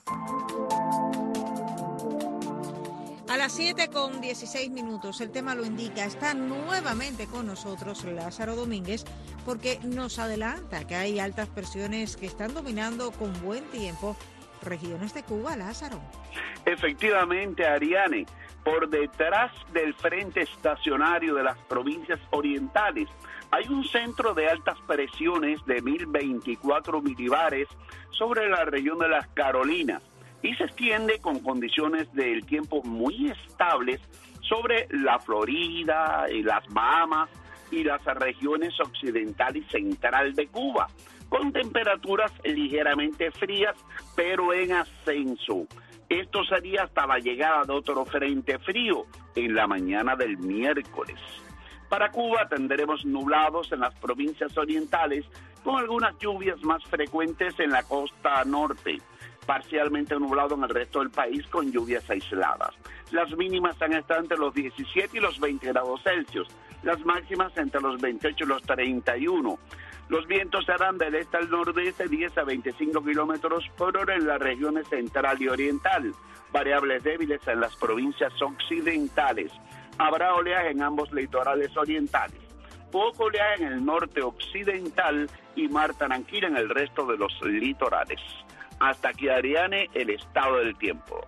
A las 7:16, el tema lo indica, está nuevamente con nosotros Lázaro Domínguez, porque nos adelanta que hay altas presiones que están dominando con buen tiempo regiones de Cuba. Lázaro. Efectivamente, Ariane, por detrás del frente estacionario de las provincias orientales hay un centro de altas presiones de 1024 milibares sobre la región de las Carolinas, y se extiende con condiciones del tiempo muy estables sobre la Florida, y las Bahamas y las regiones occidental y central de Cuba, con temperaturas ligeramente frías, pero en ascenso. Esto sería hasta la llegada de otro frente frío en la mañana del miércoles. Para Cuba tendremos nublados en las provincias orientales, con algunas lluvias más frecuentes en la costa norte. Parcialmente nublado en el resto del país con lluvias aisladas. Las mínimas han estado entre los 17 y los 20 grados Celsius, las máximas entre los 28 y los 31. Los vientos serán del este al nordeste 10 a 25 kilómetros por hora en las regiones central y oriental, variables débiles en las provincias occidentales. Habrá oleaje en ambos litorales orientales, poco oleaje en el norte occidental y mar tranquila en el resto de los litorales. Hasta aquí, Ariane, el estado del tiempo.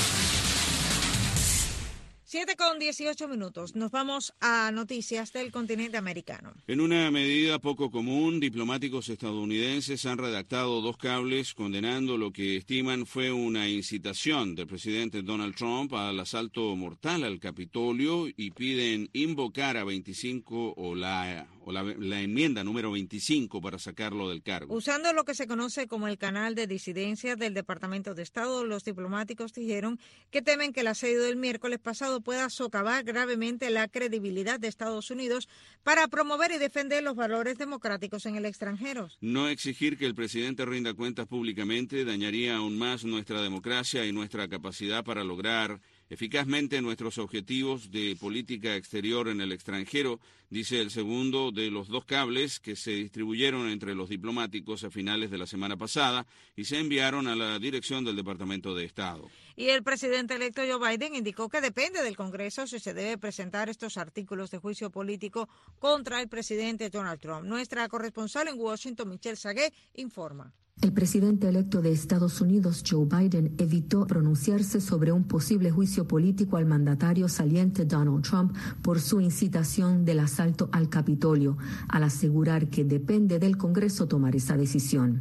7:18, nos vamos a noticias del continente americano. En una medida poco común, diplomáticos estadounidenses han redactado 2 cables condenando lo que estiman fue una incitación del presidente Donald Trump al asalto mortal al Capitolio y piden invocar a 25 o la enmienda número 25 para sacarlo del cargo. Usando lo que se conoce como el canal de disidencia del Departamento de Estado, los diplomáticos dijeron que temen que el asedio del miércoles pasado pueda socavar gravemente la credibilidad de Estados Unidos para promover y defender los valores democráticos en el extranjero. No exigir que el presidente rinda cuentas públicamente dañaría aún más nuestra democracia y nuestra capacidad para lograr eficazmente nuestros objetivos de política exterior en el extranjero, dice el segundo de los 2 cables que se distribuyeron entre los diplomáticos a finales de la semana pasada y se enviaron a la dirección del Departamento de Estado. Y el presidente electo Joe Biden indicó que depende del Congreso si se debe presentar estos artículos de juicio político contra el presidente Donald Trump. Nuestra corresponsal en Washington, Michelle Sagué, informa. El presidente electo de Estados Unidos, Joe Biden, evitó pronunciarse sobre un posible juicio político al mandatario saliente Donald Trump por su incitación del asalto al Capitolio, al asegurar que depende del Congreso tomar esa decisión.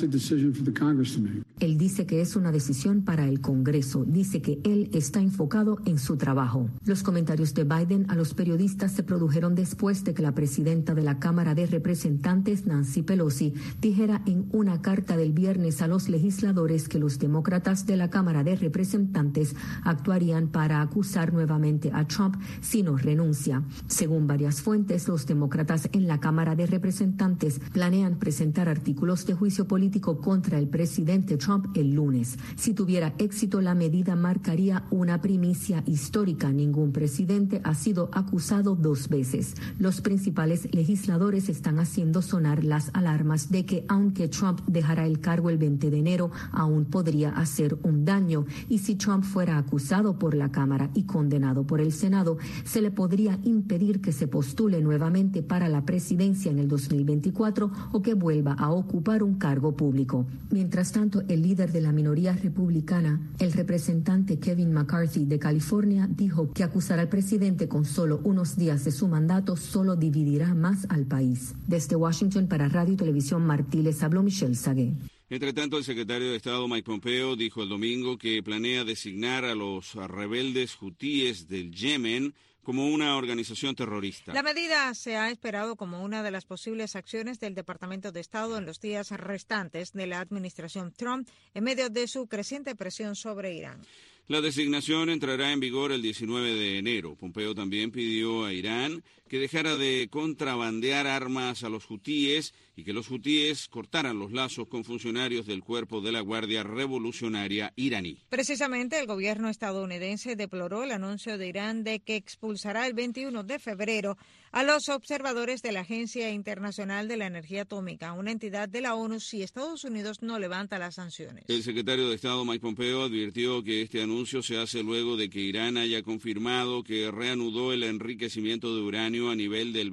Él dice que es una decisión para el Congreso, dice que él está enfocado en su trabajo. Los comentarios de Biden a los periodistas se produjeron después de que la presidenta de la Cámara de Representantes, Nancy Pelosi, dijera en una carta del viernes a los legisladores que los demócratas de la Cámara de Representantes actuarían para acusar nuevamente a Trump si no renuncia. Según varias fuentes, los demócratas en la Cámara de Representantes planean presentar artículos de juicio político contra el presidente Trump el lunes. Si tuviera éxito, la medida marcaría una primicia histórica. Ningún presidente ha sido acusado 2 veces. Los principales legisladores están haciendo sonar las alarmas de que aunque Trump dejará el cargo el 20 de enero, aún podría hacer un daño. Y si Trump fuera acusado por la Cámara y condenado por el Senado, se le podría impedir que se postule nuevamente para la presidencia en el 2024 o que vuelva a ocupar un cargo público. Mientras tanto, el líder de la minoría republicana, el representante Kevin McCarthy de California, dijo que acusar al presidente con solo unos días de su mandato solo dividirá más al país. Desde Washington para Radio y Televisión Martí les habló Michelle Sagué. Entre tanto, el secretario de Estado Mike Pompeo dijo el domingo que planea designar a los rebeldes hutíes del Yemen como una organización terrorista. La medida se ha esperado como una de las posibles acciones del Departamento de Estado en los días restantes de la administración Trump en medio de su creciente presión sobre Irán. La designación entrará en vigor el 19 de enero. Pompeo también pidió a Irán que dejara de contrabandear armas a los hutíes y que los hutíes cortaran los lazos con funcionarios del cuerpo de la Guardia Revolucionaria iraní. Precisamente el gobierno estadounidense deploró el anuncio de Irán de que expulsará el 21 de febrero a los observadores de la Agencia Internacional de la Energía Atómica, una entidad de la ONU, si Estados Unidos no levanta las sanciones. El secretario de Estado Mike Pompeo advirtió que este anuncio se hace luego de que Irán haya confirmado que reanudó el enriquecimiento de uranio a nivel del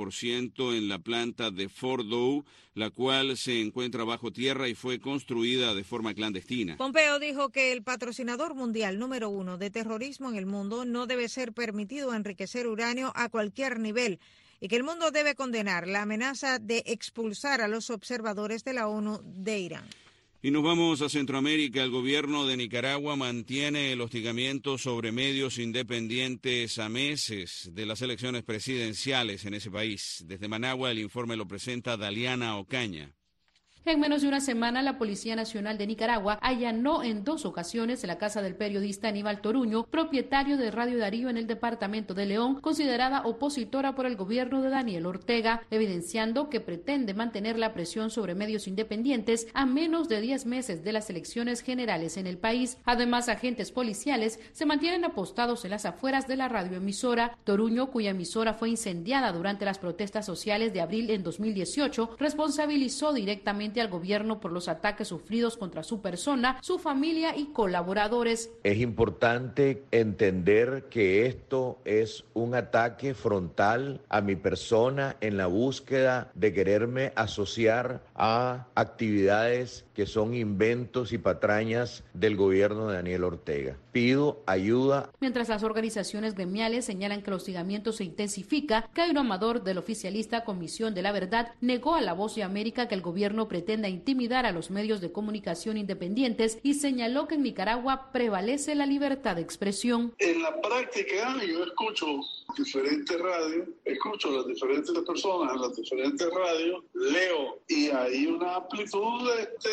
20% en la planta de Fordow, la cual se encuentra bajo tierra y fue construida de forma clandestina. Pompeo dijo que el patrocinador mundial número 1 de terrorismo en el mundo no debe ser permitido enriquecer uranio a cualquier nivel y que el mundo debe condenar la amenaza de expulsar a los observadores de la ONU de Irán. Y nos vamos a Centroamérica. El gobierno de Nicaragua mantiene el hostigamiento sobre medios independientes a meses de las elecciones presidenciales en ese país. Desde Managua el informe lo presenta Daliana Ocaña. En menos de una semana, la Policía Nacional de Nicaragua allanó en 2 ocasiones la casa del periodista Aníbal Toruño, propietario de Radio Darío en el departamento de León, considerada opositora por el gobierno de Daniel Ortega, evidenciando que pretende mantener la presión sobre medios independientes a menos de 10 meses de las elecciones generales en el país. Además, agentes policiales se mantienen apostados en las afueras de la radioemisora. Toruño, cuya emisora fue incendiada durante las protestas sociales de abril en 2018, responsabilizó directamente al gobierno por los ataques sufridos contra su persona, su familia y colaboradores. Es importante entender que esto es un ataque frontal a mi persona en la búsqueda de quererme asociar a actividades que son inventos y patrañas del gobierno de Daniel Ortega. Pido ayuda. Mientras las organizaciones gremiales señalan que el hostigamiento se intensifica, Cairo Amador, del oficialista Comisión de la Verdad, negó a La Voz de América que el gobierno pretenda intimidar a los medios de comunicación independientes y señaló que en Nicaragua prevalece la libertad de expresión. En la práctica yo escucho diferentes radios, escucho a las diferentes personas en las diferentes radios, leo y hay una amplitud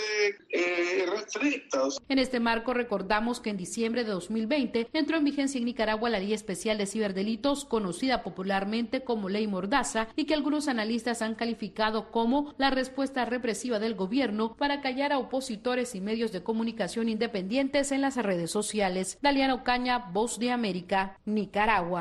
restricta. En este marco recordamos que en diciembre de 2020 entró en vigencia en Nicaragua la Ley Especial de Ciberdelitos, conocida popularmente como Ley Mordaza, y que algunos analistas han calificado como la respuesta represiva del gobierno para callar a opositores y medios de comunicación independientes en las redes sociales. Daliana Ocaña, Voz de América, Nicaragua.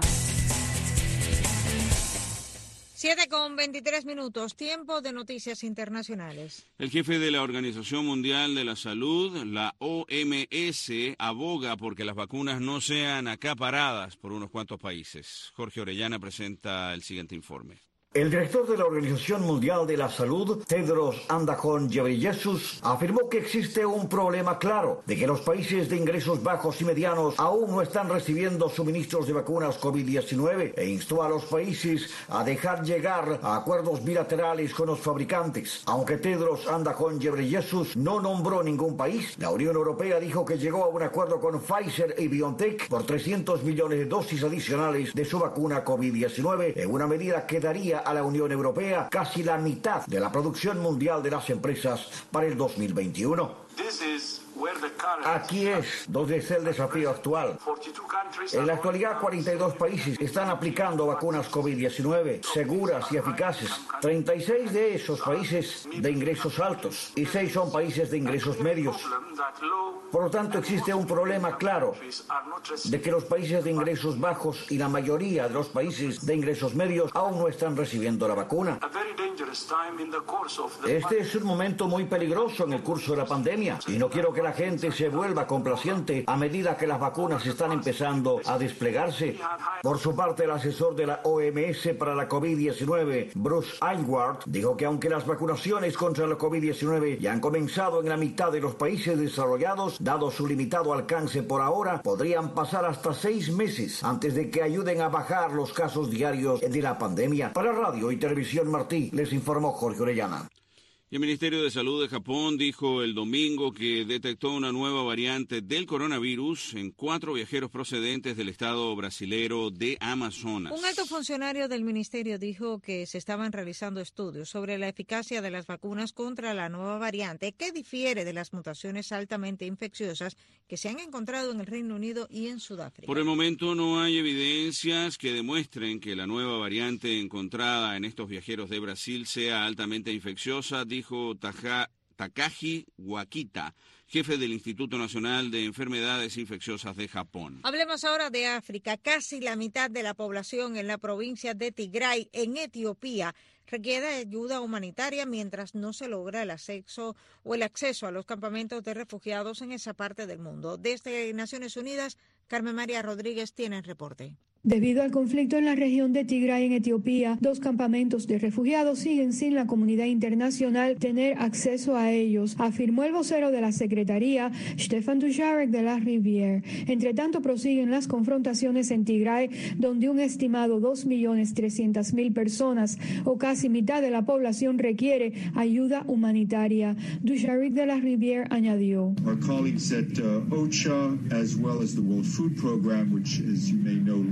7:23, tiempo de noticias internacionales. El jefe de la Organización Mundial de la Salud, la OMS, aboga porque las vacunas no sean acaparadas por unos cuantos países. Jorge Orellana presenta el siguiente informe. El director de la Organización Mundial de la Salud, Tedros Adhanom Ghebreyesus, afirmó que existe un problema claro de que los países de ingresos bajos y medianos aún no están recibiendo suministros de vacunas COVID-19 e instó a los países a dejar llegar a acuerdos bilaterales con los fabricantes. Aunque Tedros Adhanom Ghebreyesus no nombró ningún país, la Unión Europea dijo que llegó a un acuerdo con Pfizer y BioNTech por 300 millones de dosis adicionales de su vacuna COVID-19, en una medida que daría a la Unión Europea casi la mitad de la producción mundial de las empresas para el 2021. Aquí es donde está el desafío actual. En la actualidad, 42 países están aplicando vacunas COVID-19 seguras y eficaces. 36 de esos países de ingresos altos y 6 son países de ingresos medios. Por lo tanto, existe un problema claro de que los países de ingresos bajos y la mayoría de los países de ingresos medios aún no están recibiendo la vacuna. Este es un momento muy peligroso en el curso de la pandemia y no quiero que la gente se vuelva complaciente a medida que las vacunas están empezando a desplegarse. Por su parte, el asesor de la OMS para la COVID-19, Bruce Aylward, dijo que aunque las vacunaciones contra la COVID-19 ya han comenzado en la mitad de los países desarrollados, dado su limitado alcance por ahora, podrían pasar hasta 6 meses antes de que ayuden a bajar los casos diarios de la pandemia. Para Radio y Televisión Martí, les informó Jorge Orellana. Y el Ministerio de Salud de Japón dijo el domingo que detectó una nueva variante del coronavirus en 4 viajeros procedentes del estado brasilero de Amazonas. Un alto funcionario del ministerio dijo que se estaban realizando estudios sobre la eficacia de las vacunas contra la nueva variante, que difiere de las mutaciones altamente infecciosas que se han encontrado en el Reino Unido y en Sudáfrica. Por el momento no hay evidencias que demuestren que la nueva variante encontrada en estos viajeros de Brasil sea altamente infecciosa, dijo Takashi Wakita, jefe del Instituto Nacional de Enfermedades Infecciosas de Japón. Hablemos ahora de África. Casi la mitad de la población en la provincia de Tigray, en Etiopía, requiere ayuda humanitaria mientras no se logra el acceso a los campamentos de refugiados en esa parte del mundo. Desde Naciones Unidas, Carmen María Rodríguez tiene el reporte. Debido al conflicto en la región de Tigray en Etiopía, 2 campamentos de refugiados siguen sin la comunidad internacional tener acceso a ellos, afirmó el vocero de la Secretaría, Stefan Dujarric de la Rivière. Entre tanto, prosiguen las confrontaciones en Tigray, donde un estimado 2.300.000 personas, o casi mitad de la población, requiere ayuda humanitaria. Dujarric de la Rivière añadió. Our colleagues at OCHA, as well as the World Food Program, which, as you may know,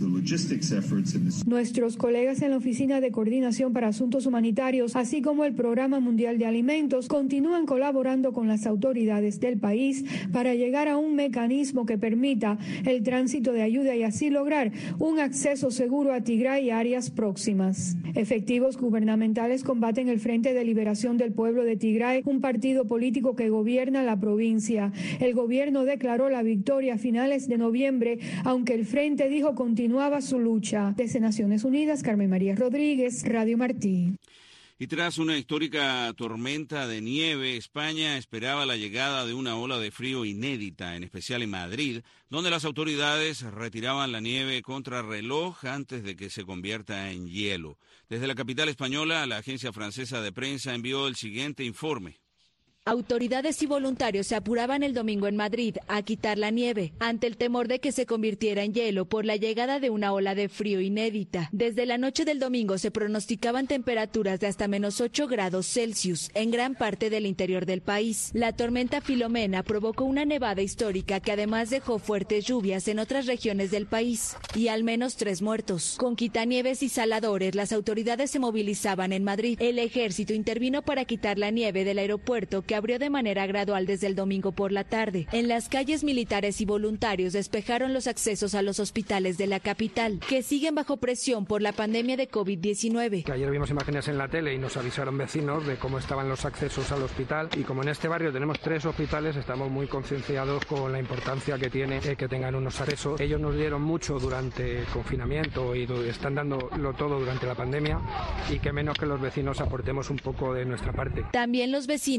Nuestros colegas en la Oficina de Coordinación para Asuntos Humanitarios, así como el Programa Mundial de Alimentos, continúan colaborando con las autoridades del país para llegar a un mecanismo que permita el tránsito de ayuda y así lograr un acceso seguro a Tigray y áreas próximas. Efectivos gubernamentales combaten el Frente de Liberación del Pueblo de Tigray, un partido político que gobierna la provincia. El gobierno declaró la victoria a finales de noviembre, aunque el frente dijo continuaba su lucha. Desde Naciones Unidas, Carmen María Rodríguez, Radio Martí. Y tras una histórica tormenta de nieve, España esperaba la llegada de una ola de frío inédita, en especial en Madrid, donde las autoridades retiraban la nieve contra reloj antes de que se convierta en hielo. Desde la capital española, la agencia francesa de prensa envió el siguiente informe. Autoridades y voluntarios se apuraban el domingo en Madrid a quitar la nieve ante el temor de que se convirtiera en hielo por la llegada de una ola de frío inédita. Desde la noche del domingo se pronosticaban temperaturas de hasta -8 grados Celsius en gran parte del interior del país. La tormenta Filomena provocó una nevada histórica que además dejó fuertes lluvias en otras regiones del país y al menos 3 muertos. Con quitanieves y saladores, las autoridades se movilizaban en Madrid. El ejército intervino para quitar la nieve del aeropuerto, que abrió de manera gradual desde el domingo por la tarde. En las calles, militares y voluntarios despejaron los accesos a los hospitales de la capital, que siguen bajo presión por la pandemia de COVID-19. Ayer vimos imágenes en la tele y nos avisaron vecinos de cómo estaban los accesos al hospital, y como en este barrio tenemos 3 hospitales, estamos muy concienciados con la importancia que tiene que tengan unos accesos. Ellos nos dieron mucho durante el confinamiento y están dándolo todo durante la pandemia, y que menos que los vecinos aportemos un poco de nuestra parte. También los vecinos sacaron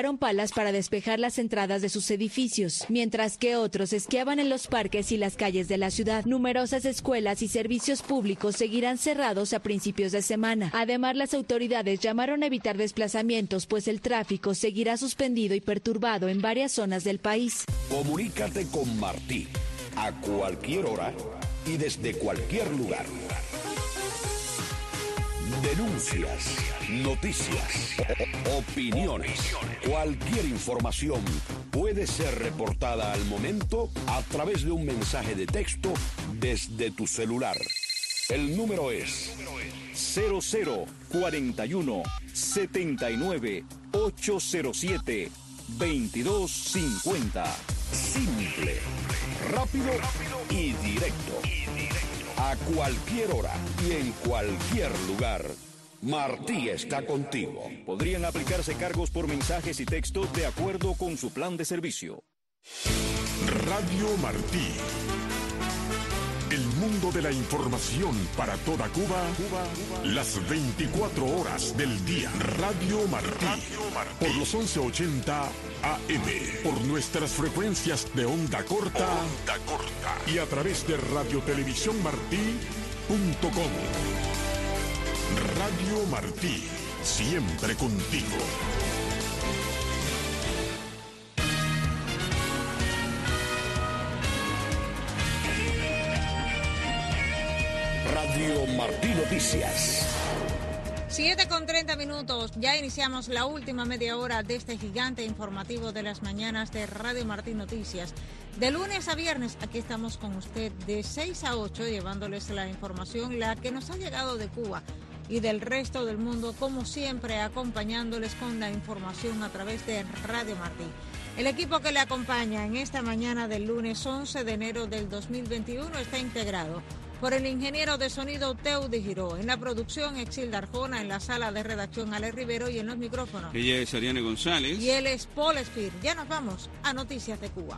sacaron palas para despejar las entradas de sus edificios, mientras que otros esquiaban en los parques y las calles de la ciudad. Numerosas escuelas y servicios públicos seguirán cerrados a principios de semana. Además, las autoridades llamaron a evitar desplazamientos, pues el tráfico seguirá suspendido y perturbado en varias zonas del país. Comunícate con Martí a cualquier hora y desde cualquier lugar. Denuncias, noticias, opiniones, cualquier información puede ser reportada al momento a través de un mensaje de texto desde tu celular. El número es 0041 79 807 2250. Simple, rápido y directo. A cualquier hora y en cualquier lugar, Martí está contigo. Podrían aplicarse cargos por mensajes y textos de acuerdo con su plan de servicio. Radio Martí. El mundo de la información para toda Cuba, las 24 horas del día. Radio Martí. Por los 1180 AM. Por nuestras frecuencias de onda corta. Y a través de radiotelevisiónmartí.com. Radio Martí. Siempre contigo. Radio Martí Noticias. 7:30. Ya iniciamos la última media hora de este gigante informativo de las mañanas de Radio Martí Noticias. De lunes a viernes, aquí estamos con usted de 6 a 8, llevándoles la información, la que nos ha llegado de Cuba y del resto del mundo, como siempre, acompañándoles con la información a través de Radio Martí. El equipo que le acompaña en esta mañana del lunes 11 de enero del 2021 está integrado por el ingeniero de sonido Teudi Giró, en la producción Exilda Arjona, en la sala de redacción Ale Rivero y en los micrófonos. Ella es Ariane González. Y él es Paul Espir. Ya nos vamos a Noticias de Cuba.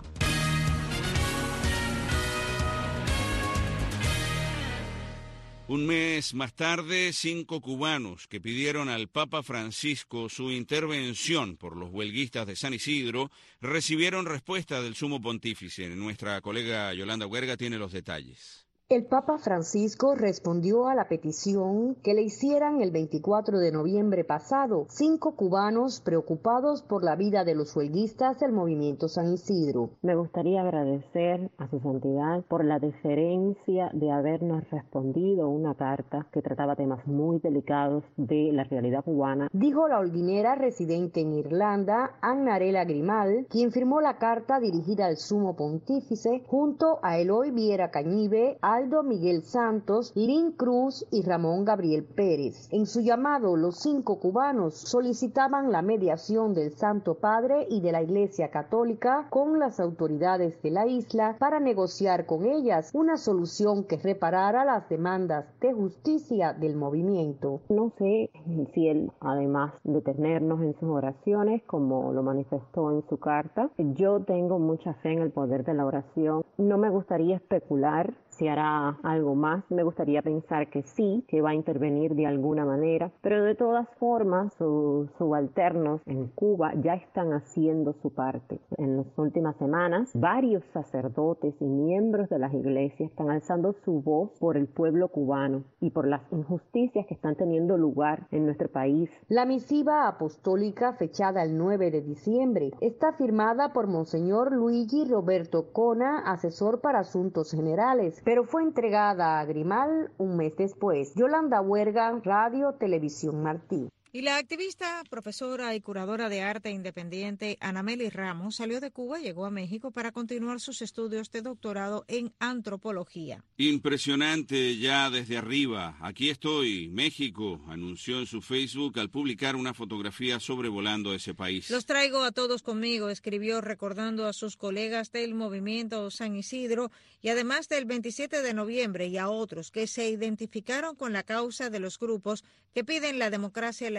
Un mes más tarde, 5 cubanos que pidieron al Papa Francisco su intervención por los huelguistas de San Isidro recibieron respuesta del Sumo Pontífice. Nuestra colega Yolanda Huerga tiene los detalles. El Papa Francisco respondió a la petición que le hicieran el 24 de noviembre pasado 5 cubanos preocupados por la vida de los huelguistas del movimiento San Isidro. Me gustaría agradecer a su santidad por la deferencia de habernos respondido una carta que trataba temas muy delicados de la realidad cubana, dijo la holguinera residente en Irlanda, Annarela Grimal, quien firmó la carta dirigida al Sumo Pontífice junto a Eloy Viera Cañive, Aldo Miguel Santos, Lynn Cruz y Ramón Gabriel Pérez. En su llamado, los 5 cubanos solicitaban la mediación del Santo Padre y de la Iglesia Católica con las autoridades de la isla para negociar con ellas una solución que reparara las demandas de justicia del movimiento. No sé si él, además de tenernos en sus oraciones, como lo manifestó en su carta, yo tengo mucha fe en el poder de la oración. No me gustaría especular si hará algo más. Me gustaría pensar que sí, que va a intervenir de alguna manera, pero de todas formas sus subalternos en Cuba ya están haciendo su parte. En las últimas semanas, varios sacerdotes y miembros de las iglesias están alzando su voz por el pueblo cubano y por las injusticias que están teniendo lugar en nuestro país. La misiva apostólica, fechada el 9 de diciembre, está firmada por Monseñor Luigi Roberto Cona, asesor para asuntos generales, pero fue entregada a Grimal un mes después. Yolanda Huerga, Radio Televisión Martí. Y la activista, profesora y curadora de arte independiente Anameli Ramos salió de Cuba y llegó a México para continuar sus estudios de doctorado en antropología. Impresionante ya desde arriba. Aquí estoy, México, anunció en su Facebook al publicar una fotografía sobrevolando ese país. Los traigo a todos conmigo, escribió recordando a sus colegas del movimiento San Isidro y además del 27 de noviembre y a otros que se identificaron con la causa de los grupos que piden la democracia, la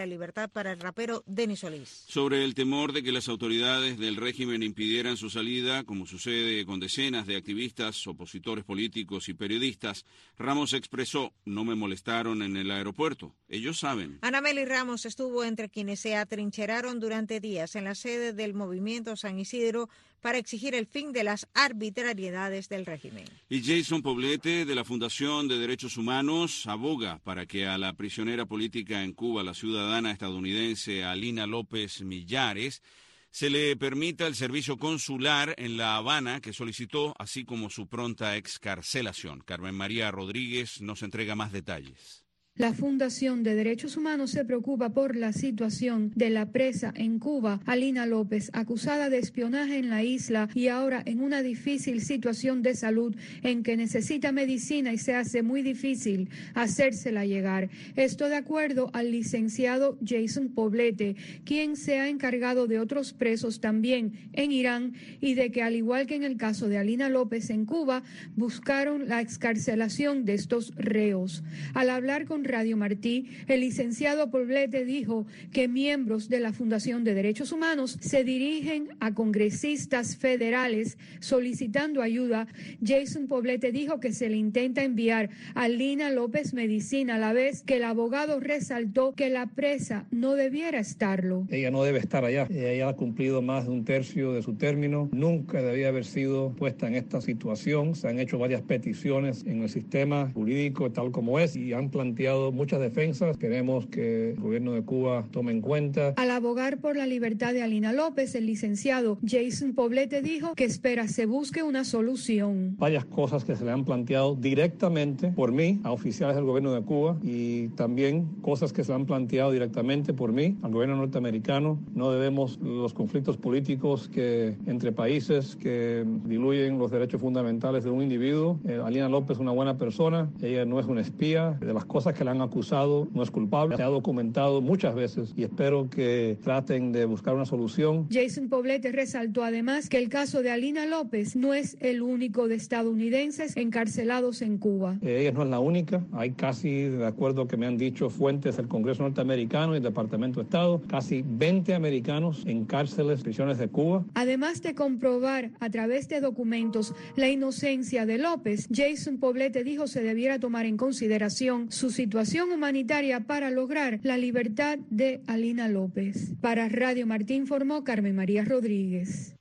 la libertad para el rapero Denis Solís. Sobre el temor de que las autoridades del régimen impidieran su salida, como sucede con decenas de activistas, opositores políticos y periodistas, Ramos expresó: no me molestaron en el aeropuerto, ellos saben. Anameli Ramos estuvo entre quienes se atrincheraron durante días en la sede del Movimiento San Isidro para exigir el fin de las arbitrariedades del régimen. Y Jason Poblete, de la Fundación de Derechos Humanos, aboga para que a la prisionera política en Cuba, la ciudadana estadounidense Alina López Millares, se le permita el servicio consular en La Habana que solicitó, así como su pronta excarcelación. Carmen María Rodríguez nos entrega más detalles. La Fundación de Derechos Humanos se preocupa por la situación de la presa en Cuba, Alina López, acusada de espionaje en la isla y ahora en una difícil situación de salud en que necesita medicina y se hace muy difícil hacérsela llegar. Esto de acuerdo al licenciado Jason Poblete, quien se ha encargado de otros presos también en Irán y de que, al igual que en el caso de Alina López en Cuba, buscaron la excarcelación de estos reos. Al hablar con Radio Martí, el licenciado Poblete dijo que miembros de la Fundación de Derechos Humanos se dirigen a congresistas federales solicitando ayuda. Jason Poblete dijo que se le intenta enviar a Alina López medicina, a la vez que el abogado resaltó que la presa no debiera estarlo. Ella no debe estar allá. Ella ha cumplido más de un tercio de su término. Nunca debía haber sido puesta en esta situación. Se han hecho varias peticiones en el sistema jurídico tal como es y han planteado muchas defensas. Queremos que el gobierno de Cuba tome en cuenta. Al abogar por la libertad de Alina López, el licenciado Jason Poblete dijo que espera se busque una solución. Varias cosas que se le han planteado directamente por mí a oficiales del gobierno de Cuba y también cosas que se han planteado directamente por mí al gobierno norteamericano. No debemos los conflictos políticos entre países que diluyen los derechos fundamentales de un individuo. Alina López es una buena persona, ella no es una espía. De las cosas que la han acusado no es culpable, se ha documentado muchas veces y espero que traten de buscar una solución. Jason Poblete resaltó además que el caso de Alina López no es el único de estadounidenses encarcelados en Cuba. Ella no es la única, hay casi, de acuerdo a que me han dicho fuentes del Congreso norteamericano y el Departamento de Estado, casi 20 americanos en cárceles, prisiones de Cuba. Además de comprobar a través de documentos la inocencia de López, Jason Poblete dijo se debiera tomar en consideración su situación humanitaria para lograr la libertad de Alina López. Para Radio Martí informó Carmen María Rodríguez.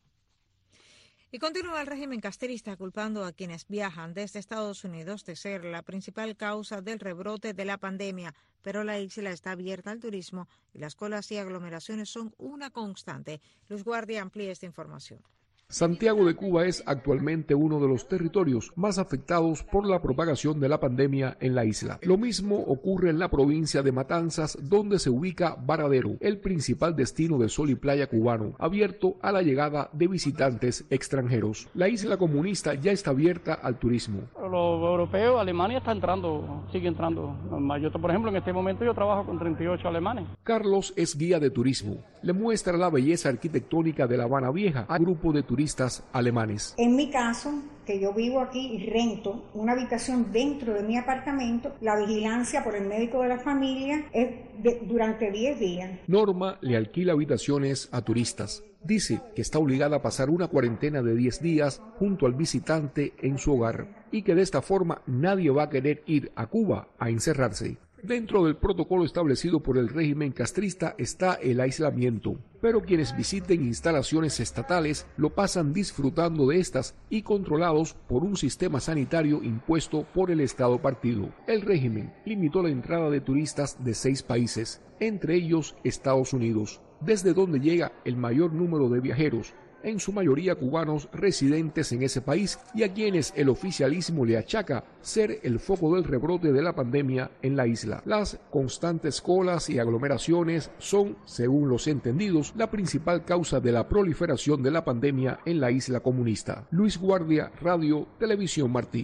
Y continúa el régimen castrista culpando a quienes viajan desde Estados Unidos de ser la principal causa del rebrote de la pandemia, pero la isla está abierta al turismo y las colas y aglomeraciones son una constante. Luz Guardia amplía esta información. Santiago de Cuba es actualmente uno de los territorios más afectados por la propagación de la pandemia en la isla. Lo mismo ocurre en la provincia de Matanzas, donde se ubica Varadero, el principal destino de sol y playa cubano, abierto a la llegada de visitantes extranjeros. La isla comunista ya está abierta al turismo. Los europeos, Alemania está entrando, sigue entrando. Yo, por ejemplo, en este momento yo trabajo con 38 alemanes. Carlos es guía de turismo. Le muestra la belleza arquitectónica de La Habana Vieja al grupo de turistas alemanes. En mi caso, que yo vivo aquí y rento una habitación dentro de mi apartamento, la vigilancia por el médico de la familia es durante 10 días. Norma le alquila habitaciones a turistas. Dice que está obligada a pasar una cuarentena de 10 días junto al visitante en su hogar y que de esta forma nadie va a querer ir a Cuba a encerrarse. Dentro del protocolo establecido por el régimen castrista está el aislamiento, pero quienes visiten instalaciones estatales lo pasan disfrutando de estas y controlados por un sistema sanitario impuesto por el Estado partido. El régimen limitó la entrada de turistas de 6 países, entre ellos Estados Unidos, desde donde llega el mayor número de viajeros, en su mayoría cubanos residentes en ese país y a quienes el oficialismo le achaca ser el foco del rebrote de la pandemia en la isla. Las constantes colas y aglomeraciones son, según los entendidos, la principal causa de la proliferación de la pandemia en la isla comunista. Luis Guardia, Radio Televisión Martí.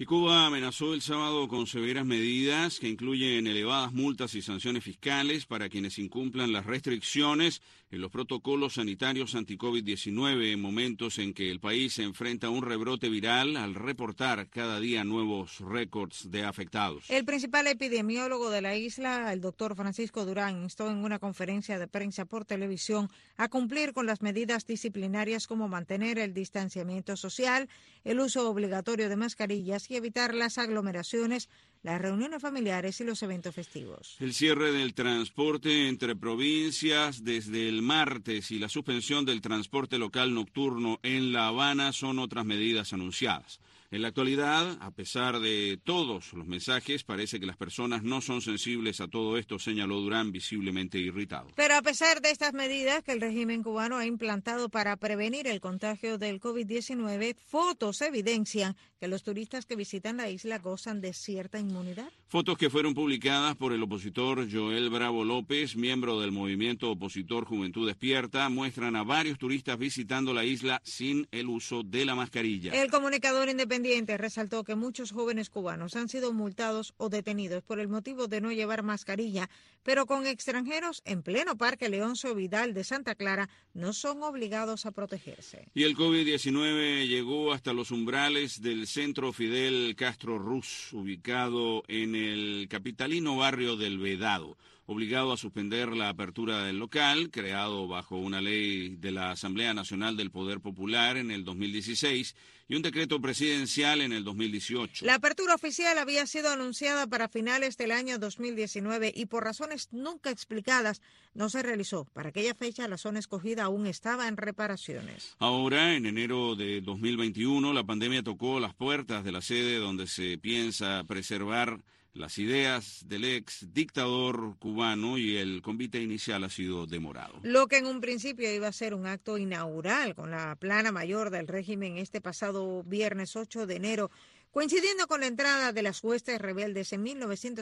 Y Cuba amenazó el sábado con severas medidas que incluyen elevadas multas y sanciones fiscales para quienes incumplan las restricciones en los protocolos sanitarios anti-COVID-19 en momentos en que el país se enfrenta a un rebrote viral al reportar cada día nuevos récords de afectados. El principal epidemiólogo de la isla, el doctor Francisco Durán, instó en una conferencia de prensa por televisión a cumplir con las medidas disciplinarias como mantener el distanciamiento social, el uso obligatorio de mascarillas y evitar las aglomeraciones, las reuniones familiares y los eventos festivos. El cierre del transporte entre provincias desde el martes y la suspensión del transporte local nocturno en La Habana son otras medidas anunciadas. En la actualidad, a pesar de todos los mensajes, parece que las personas no son sensibles a todo esto, señaló Durán, visiblemente irritado. Pero a pesar de estas medidas que el régimen cubano ha implantado para prevenir el contagio del COVID-19, fotos evidencian que los turistas que visitan la isla gozan de cierta inmunidad. Fotos que fueron publicadas por el opositor Joel Bravo López, miembro del movimiento opositor Juventud Despierta, muestran a varios turistas visitando la isla sin el uso de la mascarilla. El comunicador independiente resaltó que muchos jóvenes cubanos han sido multados o detenidos por el motivo de no llevar mascarilla, pero con extranjeros en pleno Parque Leoncio Vidal de Santa Clara no son obligados a protegerse. Y el COVID-19 llegó hasta los umbrales del Centro Fidel Castro Ruz, ubicado en el capitalino barrio del Vedado, obligado a suspender la apertura del local, creado bajo una ley de la Asamblea Nacional del Poder Popular en el 2016 y un decreto presidencial en el 2018. La apertura oficial había sido anunciada para finales del año 2019 y por razones nunca explicadas no se realizó. Para aquella fecha la zona escogida aún estaba en reparaciones. Ahora, en enero de 2021, la pandemia tocó las puertas de la sede donde se piensa preservar las ideas del ex dictador cubano y el convite inicial ha sido demorado. Lo que en un principio iba a ser un acto inaugural con la plana mayor del régimen este pasado viernes 8 de enero, coincidiendo con la entrada de las huestes rebeldes en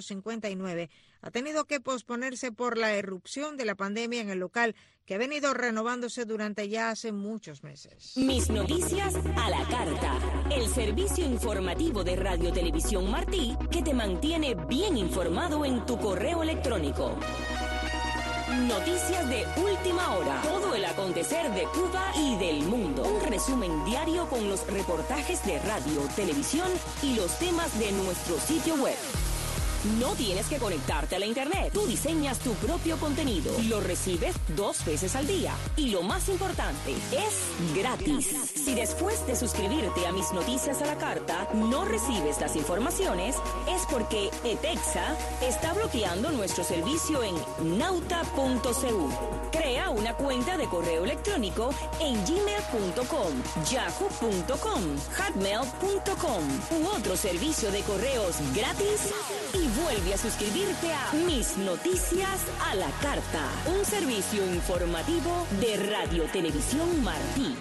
1959, ha tenido que posponerse por la erupción de la pandemia en el local, que ha venido renovándose durante ya hace muchos meses. Mis noticias a la carta. El servicio informativo de Radio Televisión Martí que te mantiene bien informado en tu correo electrónico. Noticias de última hora. Todo el acontecer de Cuba y del mundo. Un resumen diario con los reportajes de radio, televisión y los temas de nuestro sitio web. No tienes que conectarte a la internet. Tú diseñas tu propio contenido. Lo recibes 2 veces al día. Y lo más importante, es gratis. Si después de suscribirte a Mis Noticias a la Carta no recibes las informaciones, es porque ETEXA está bloqueando nuestro servicio en nauta.cu. Crea una cuenta de correo electrónico en gmail.com, yahoo.com, hotmail.com u otro servicio de correos gratis y vuelve a suscribirte a Mis Noticias a la Carta, un servicio informativo de Radio Televisión Martí.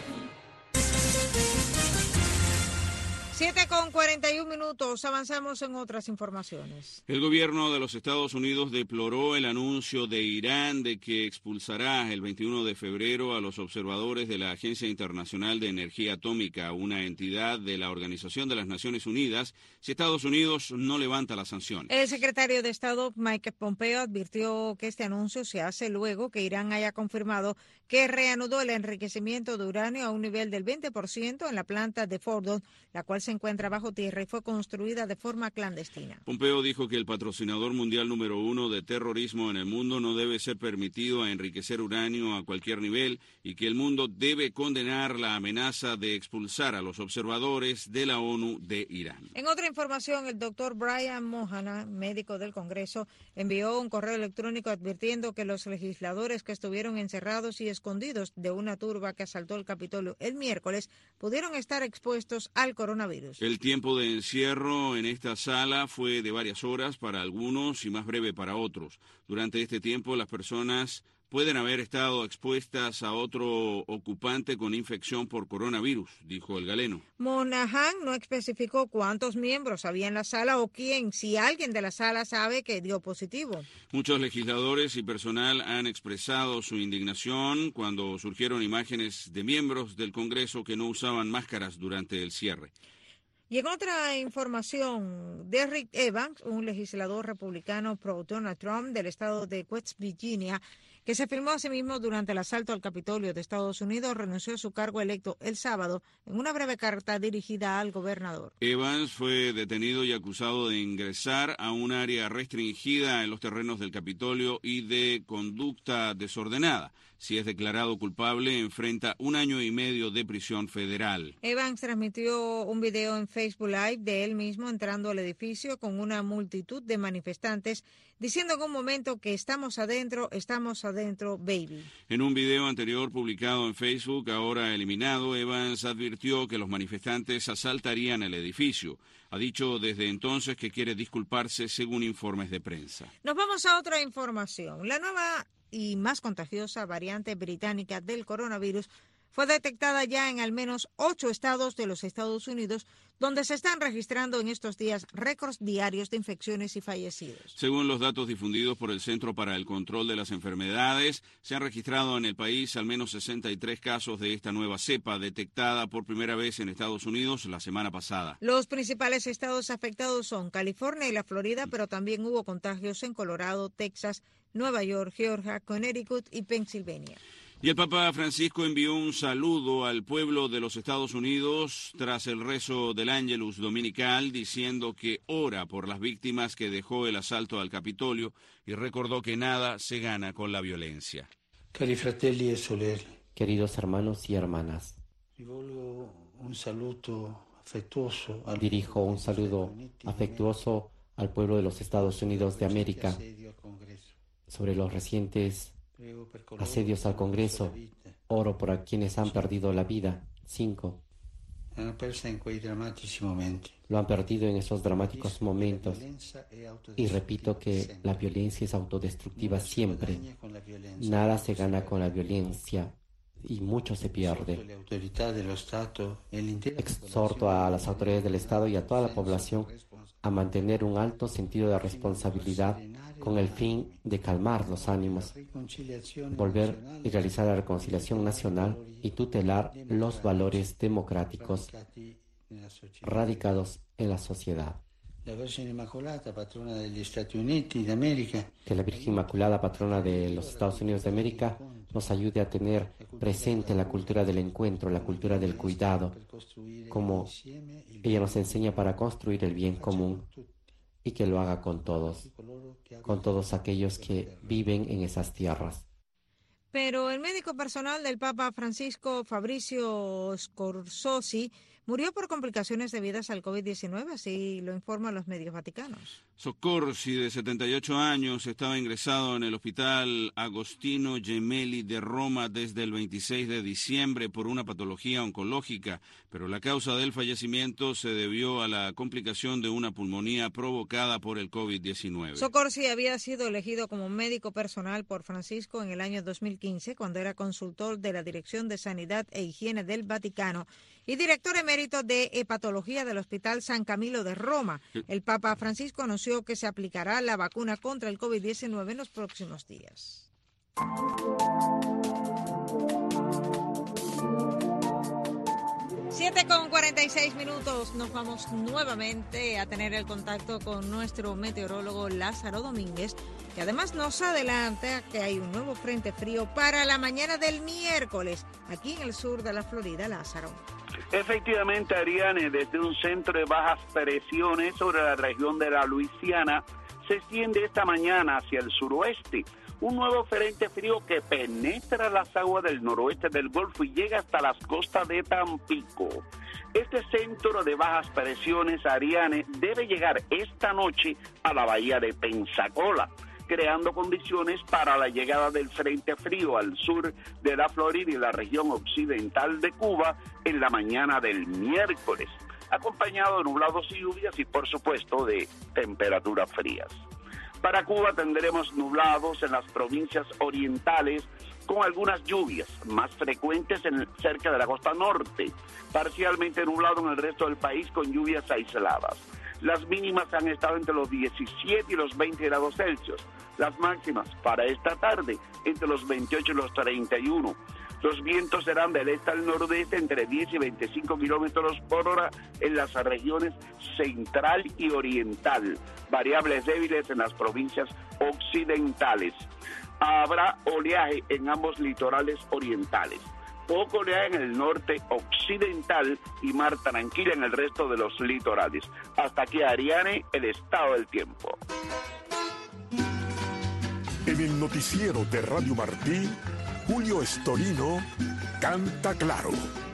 7:41, avanzamos en otras informaciones. El gobierno de los Estados Unidos deploró el anuncio de Irán de que expulsará el 21 de febrero a los observadores de la Agencia Internacional de Energía Atómica, una entidad de la Organización de las Naciones Unidas, si Estados Unidos no levanta las sanciones. El secretario de Estado, Mike Pompeo, advirtió que este anuncio se hace luego que Irán haya confirmado que reanudó el enriquecimiento de uranio a un nivel del 20% en la planta de Fordo, la cual se encuentra bajo tierra y fue construida de forma clandestina. Pompeo dijo que el patrocinador mundial número 1 de terrorismo en el mundo no debe ser permitido a enriquecer uranio a cualquier nivel y que el mundo debe condenar la amenaza de expulsar a los observadores de la ONU de Irán. En otra información, el doctor Brian Mohana, médico del Congreso, envió un correo electrónico advirtiendo que los legisladores que estuvieron encerrados y escondidos de una turba que asaltó el Capitolio el miércoles pudieron estar expuestos al coronavirus. El tiempo de encierro en esta sala fue de varias horas para algunos y más breve para otros. Durante este tiempo, las personas pueden haber estado expuestas a otro ocupante con infección por coronavirus, dijo el galeno. Monahan no especificó cuántos miembros había en la sala o quién, si alguien de la sala sabe que dio positivo. Muchos legisladores y personal han expresado su indignación cuando surgieron imágenes de miembros del Congreso que no usaban máscaras durante el cierre. Y en otra información, Derrick Evans, un legislador republicano pro Donald Trump del estado de West Virginia, que se filmó a sí mismo durante el asalto al Capitolio de Estados Unidos, renunció a su cargo electo el sábado en una breve carta dirigida al gobernador. Evans fue detenido y acusado de ingresar a un área restringida en los terrenos del Capitolio y de conducta desordenada. Si es declarado culpable, enfrenta 1 año y medio de prisión federal. Evans transmitió un video en Facebook Live de él mismo entrando al edificio con una multitud de manifestantes, diciendo en un momento que estamos adentro, baby. En un video anterior publicado en Facebook, ahora eliminado, Evans advirtió que los manifestantes asaltarían el edificio. Ha dicho desde entonces que quiere disculparse según informes de prensa. Nos vamos a otra información. La nueva y más contagiosa variante británica del coronavirus fue detectada ya en al menos 8 estados de los Estados Unidos, donde se están registrando en estos días récords diarios de infecciones y fallecidos. Según los datos difundidos por el Centro para el Control de las Enfermedades, se han registrado en el país al menos 63 casos de esta nueva cepa, detectada por primera vez en Estados Unidos la semana pasada. Los principales estados afectados son California y la Florida, pero también hubo contagios en Colorado, Texas, Nueva York, Georgia, Connecticut y Pensilvania. Y el Papa Francisco envió un saludo al pueblo de los Estados Unidos tras el rezo del Ángelus dominical, diciendo que ora por las víctimas que dejó el asalto al Capitolio y recordó que nada se gana con la violencia. Cari fratelli e sorelle. Queridos hermanos y hermanas, Dirijo un saludo afectuoso al pueblo de los Estados Unidos de América sobre los recientes asedios al Congreso. Oro por quienes han perdido la vida. 5. Lo han perdido en esos dramáticos momentos. Y repito que la violencia es autodestructiva siempre. Nada se gana con la violencia y mucho se pierde. Exhorto a las autoridades del Estado y a toda la población a mantener un alto sentido de responsabilidad con el fin de calmar los ánimos, volver y realizar la reconciliación nacional y tutelar los valores democráticos radicados en la sociedad. La Virgen Inmaculada, patrona degli Stati Uniti d'America. Que la Virgen Inmaculada, patrona de los Estados Unidos de América, nos ayude a tener presente la cultura del encuentro, la cultura del cuidado, como ella nos enseña para construir el bien común, y que lo haga con todos aquellos que viven en esas tierras. Pero el médico personal del Papa Francisco, Fabrizio Scorsese, murió por complicaciones debidas al COVID-19, así lo informan los medios vaticanos. Soccorsi, de 78 años, estaba ingresado en el Hospital Agostino Gemelli de Roma desde el 26 de diciembre por una patología oncológica, pero la causa del fallecimiento se debió a la complicación de una pulmonía provocada por el COVID-19. Soccorsi había sido elegido como médico personal por Francisco en el año 2015, cuando era consultor de la Dirección de Sanidad e Higiene del Vaticano y director emérito de hepatología del Hospital San Camilo de Roma. El Papa Francisco anunció que se aplicará la vacuna contra el COVID-19 en los próximos días. 7:46, nos vamos nuevamente a tener el contacto con nuestro meteorólogo Lázaro Domínguez, que además nos adelanta que hay un nuevo frente frío para la mañana del miércoles, aquí en el sur de la Florida. Lázaro. Efectivamente, Ariane, desde un centro de bajas presiones sobre la región de la Luisiana, se extiende esta mañana hacia el suroeste un nuevo frente frío que penetra las aguas del noroeste del Golfo y llega hasta las costas de Tampico. Este centro de bajas presiones, Ariane, debe llegar esta noche a la bahía de Pensacola, creando condiciones para la llegada del frente frío al sur de la Florida y la región occidental de Cuba en la mañana del miércoles, acompañado de nublados y lluvias y, por supuesto, de temperaturas frías. Para Cuba tendremos nublados en las provincias orientales con algunas lluvias más frecuentes cerca de la costa norte, parcialmente nublado en el resto del país con lluvias aisladas. Las mínimas han estado entre los 17 y los 20 grados Celsius, las máximas para esta tarde entre los 28 y los 31. Los vientos serán del este al nordeste entre 10 y 25 kilómetros por hora en las regiones central y oriental. Variables débiles en las provincias occidentales. Habrá oleaje en ambos litorales orientales. Poco oleaje en el norte occidental y mar tranquila en el resto de los litorales. Hasta aquí, Ariane, el estado del tiempo. En el noticiero de Radio Martí, Julio Estorino canta claro.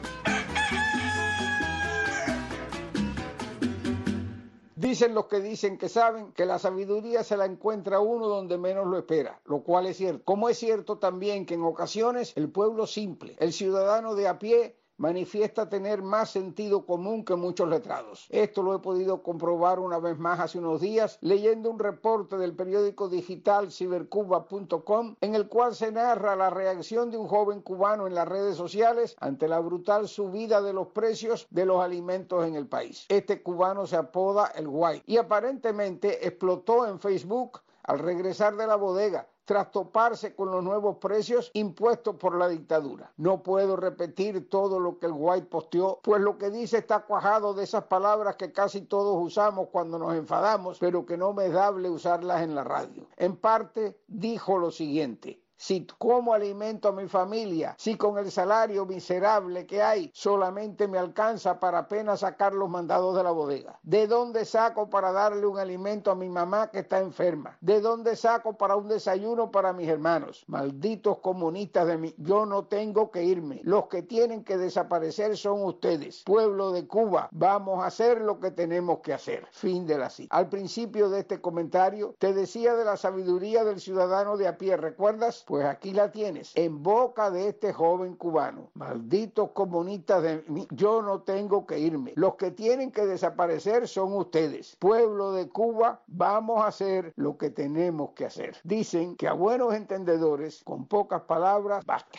Dicen los que dicen que saben que la sabiduría se la encuentra uno donde menos lo espera, lo cual es cierto. Como es cierto también que en ocasiones el pueblo simple, el ciudadano de a pie, manifiesta tener más sentido común que muchos letrados. Esto lo he podido comprobar una vez más hace unos días leyendo un reporte del periódico digital cibercuba.com en el cual se narra la reacción de un joven cubano en las redes sociales ante la brutal subida de los precios de los alimentos en el país. Este cubano se apoda El White y aparentemente explotó en Facebook al regresar de la bodega, tras toparse con los nuevos precios impuestos por la dictadura. No puedo repetir todo lo que el White posteó, pues lo que dice está cuajado de esas palabras que casi todos usamos cuando nos enfadamos, pero que no me es dable usarlas en la radio. En parte, dijo lo siguiente: si cómo alimento a mi familia, si con el salario miserable que hay solamente me alcanza para apenas sacar los mandados de la bodega? ¿De dónde saco para darle un alimento a mi mamá que está enferma? ¿De dónde saco para un desayuno para mis hermanos? Malditos comunistas de mí, yo no tengo que irme. Los que tienen que desaparecer son ustedes. Pueblo de Cuba, vamos a hacer lo que tenemos que hacer. Fin de la cita. Al principio de este comentario te decía de la sabiduría del ciudadano de a pie, ¿recuerdas? Pues aquí la tienes, en boca de este joven cubano. Malditos comunistas de mí, yo no tengo que irme. Los que tienen que desaparecer son ustedes. Pueblo de Cuba, vamos a hacer lo que tenemos que hacer. Dicen que a buenos entendedores, con pocas palabras, basta.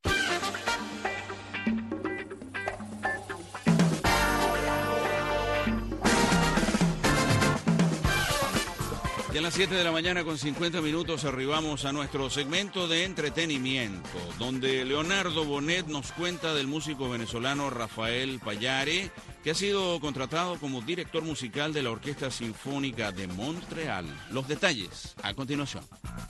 Y a las 7 de la mañana con 50 minutos arribamos a nuestro segmento de entretenimiento, donde Leonardo Bonet nos cuenta del músico venezolano Rafael Pallare, que ha sido contratado como director musical de la Orquesta Sinfónica de Montreal. Los detalles a continuación.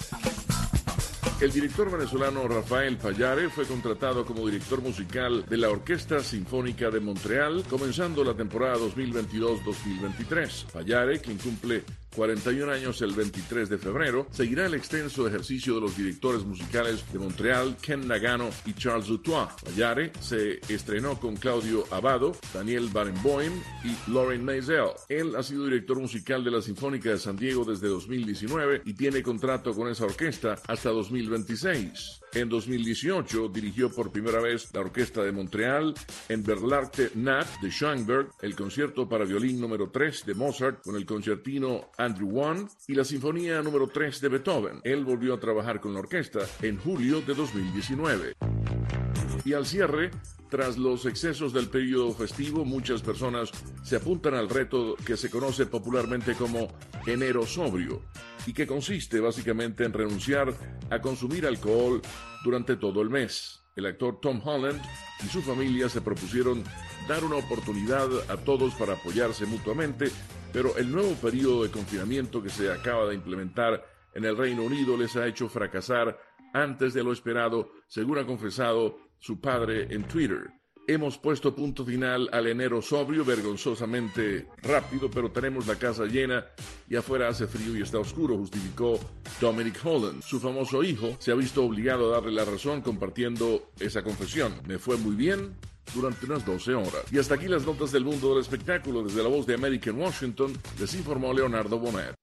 El director venezolano Rafael Pallare fue contratado como director musical de la Orquesta Sinfónica de Montreal, comenzando la temporada 2022-2023. Pallare, quien cumple 41 años el 23 de febrero, seguirá el extenso ejercicio de los directores musicales de Montreal, Ken Nagano y Charles Dutoit. Pallare se estrenó con Claudio Abbado, Daniel Barenboim y Lauren Maisel. Él ha sido director musical de la Sinfónica de San Diego desde 2019 y tiene contrato con esa orquesta hasta 2026. En 2018 dirigió por primera vez la Orquesta de Montreal en Berlarte Nat de Schoenberg, el concierto para violín número 3 de Mozart con el concertino Andrew One y la Sinfonía número 3 de Beethoven. Él volvió a trabajar con la orquesta en julio de 2019. Y al cierre, tras los excesos del periodo festivo, muchas personas se apuntan al reto que se conoce popularmente como enero sobrio y que consiste básicamente en renunciar a consumir alcohol durante todo el mes. El actor Tom Holland y su familia se propusieron dar una oportunidad a todos para apoyarse mutuamente, pero el nuevo periodo de confinamiento que se acaba de implementar en el Reino Unido les ha hecho fracasar antes de lo esperado, según ha confesado su padre en Twitter. Hemos puesto punto final al enero sobrio vergonzosamente rápido, pero tenemos la casa llena y afuera hace frío y está oscuro, justificó Dominic Holland. Su famoso hijo se ha visto obligado a darle la razón compartiendo esa confesión. Me fue muy bien durante unas 12 horas. Y hasta aquí las notas del mundo del espectáculo. Desde la Voz de América en Washington, les informó Leonardo Bonet.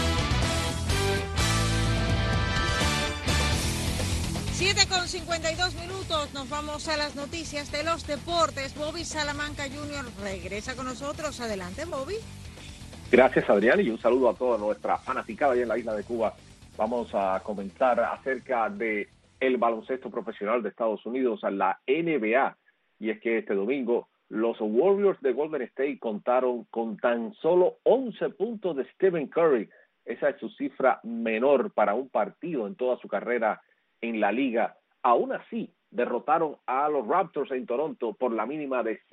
7:52, nos vamos a las noticias de los deportes. Bobby Salamanca Jr. regresa con nosotros. Adelante, Bobby. Gracias, Adrián, y un saludo a toda nuestra fanaticada allá en la isla de Cuba. Vamos a comentar acerca de el baloncesto profesional de Estados Unidos, la NBA, y es que este domingo los Warriors de Golden State contaron con tan solo 11 puntos de Stephen Curry. Esa es su cifra menor para un partido en toda su carrera en la liga. Aún así, derrotaron a los Raptors en Toronto por la mínima de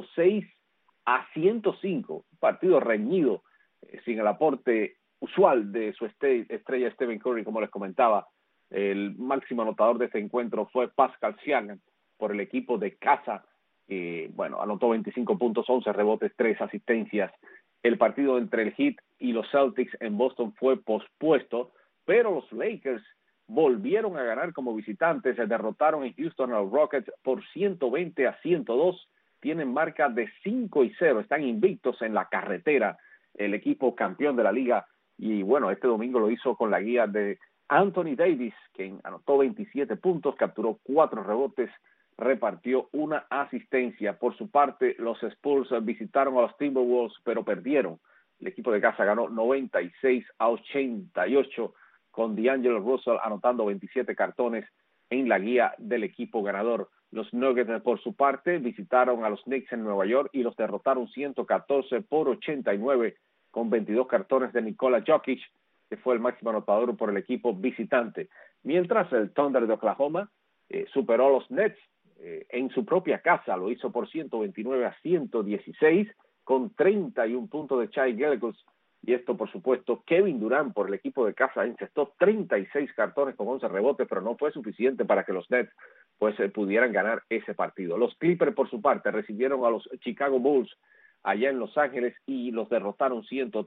106-105, un partido reñido, sin el aporte usual de su estrella Stephen Curry, como les comentaba. El máximo anotador de este encuentro fue Pascal Siakam por el equipo de casa. Anotó 25 puntos, 11 rebotes, 3 asistencias. El partido entre el Heat y los Celtics en Boston fue pospuesto, pero los Lakers volvieron a ganar como visitantes. Se derrotaron en Houston a los Rockets por 120-102. Tienen marca de 5-0, están invictos en la carretera, el equipo campeón de la liga. Y bueno, este domingo lo hizo con la guía de Anthony Davis, quien anotó 27 puntos, capturó 4 rebotes, repartió una asistencia. Por su parte, los Spurs visitaron a los Timberwolves, pero perdieron. El equipo de casa ganó 96-88, con D'Angelo Russell anotando 27 cartones en la guía del equipo ganador. Los Nuggets, por su parte, visitaron a los Knicks en Nueva York y los derrotaron 114-89, con 22 cartones de Nikola Jokic, que fue el máximo anotador por el equipo visitante. Mientras el Thunder de Oklahoma superó a los Nets en su propia casa, lo hizo por 129-116, con 31 puntos de Shai Gilgeous. Y esto, por supuesto, Kevin Durant por el equipo de casa encestó 36 cartones con 11 rebotes, pero no fue suficiente para que los Nets pudieran ganar ese partido. Los Clippers, por su parte, recibieron a los Chicago Bulls allá en Los Ángeles y los derrotaron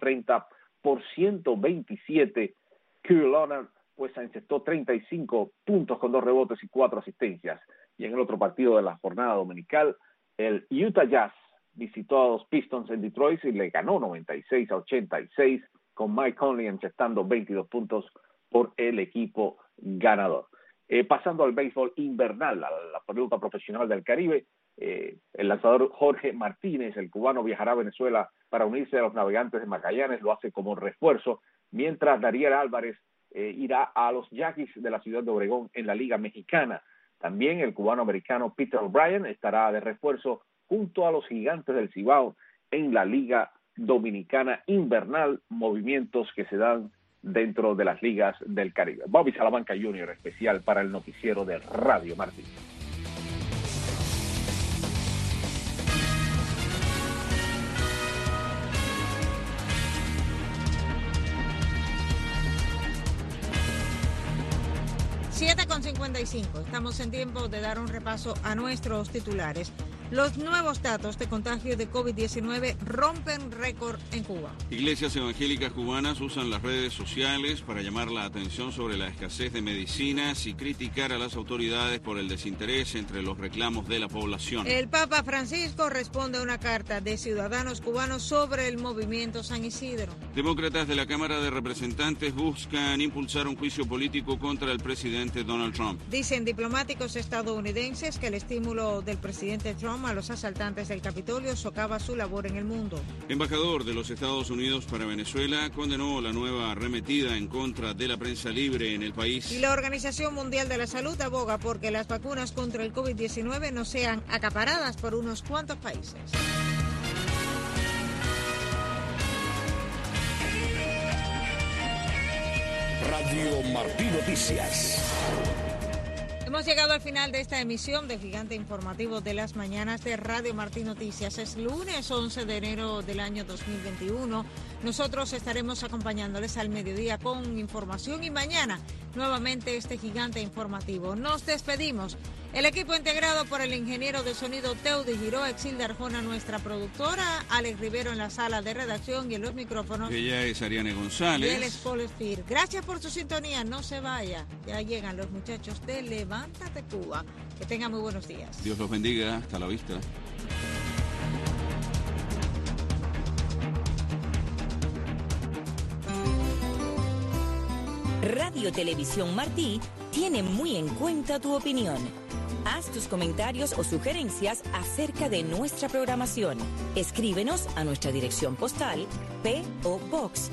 130-127. Kawhi Leonard encestó 35 puntos con 2 rebotes y 4 asistencias. Y en el otro partido de la jornada dominical, el Utah Jazz visitó a los Pistons en Detroit y le ganó 96-86, con Mike Conley encestando 22 puntos por el equipo ganador. Pasando al béisbol invernal, a la pelota profesional del Caribe, el lanzador Jorge Martínez, el cubano, viajará a Venezuela para unirse a los Navegantes de Magallanes, lo hace como refuerzo, mientras Dariel Álvarez irá a los Yaquis de la ciudad de Obregón en la Liga Mexicana. También el cubano-americano Peter O'Brien estará de refuerzo junto a los Gigantes del Cibao en la Liga Dominicana Invernal, movimientos que se dan dentro de las ligas del Caribe. Bobby Salamanca Jr., especial para el noticiero de Radio Martí. Con 55. Estamos en tiempo de dar un repaso a nuestros titulares. Los nuevos datos de contagio de COVID-19 rompen récord en Cuba. Iglesias evangélicas cubanas usan las redes sociales para llamar la atención sobre la escasez de medicinas y criticar a las autoridades por el desinterés entre los reclamos de la población. El Papa Francisco responde a una carta de ciudadanos cubanos sobre el movimiento San Isidro. Demócratas de la Cámara de Representantes buscan impulsar un juicio político contra el presidente Donald Trump. Dicen diplomáticos estadounidenses que el estímulo del presidente Trump a los asaltantes del Capitolio socava su labor en el mundo. Embajador de los Estados Unidos para Venezuela condenó la nueva arremetida en contra de la prensa libre en el país. Y la Organización Mundial de la Salud aboga porque las vacunas contra el COVID-19 no sean acaparadas por unos cuantos países. Radio Martí Noticias. Hemos llegado al final de esta emisión del Gigante Informativo de las Mañanas de Radio Martí Noticias. Es lunes 11 de enero del año 2021. Nosotros estaremos acompañándoles al mediodía con información y mañana nuevamente este Gigante Informativo. Nos despedimos. El equipo integrado por el ingeniero de sonido Teudi Giró, Exilda Arjona, nuestra productora, Alex Rivero en la sala de redacción y en los micrófonos. Ella es Ariane González. Y él es Paul Spear. Gracias por su sintonía, no se vaya. Ya llegan los muchachos de Levántate Cuba. Que tengan muy buenos días. Dios los bendiga, hasta la vista. Radio Televisión Martí tiene muy en cuenta tu opinión. Haz tus comentarios o sugerencias acerca de nuestra programación. Escríbenos a nuestra dirección postal P.O. Box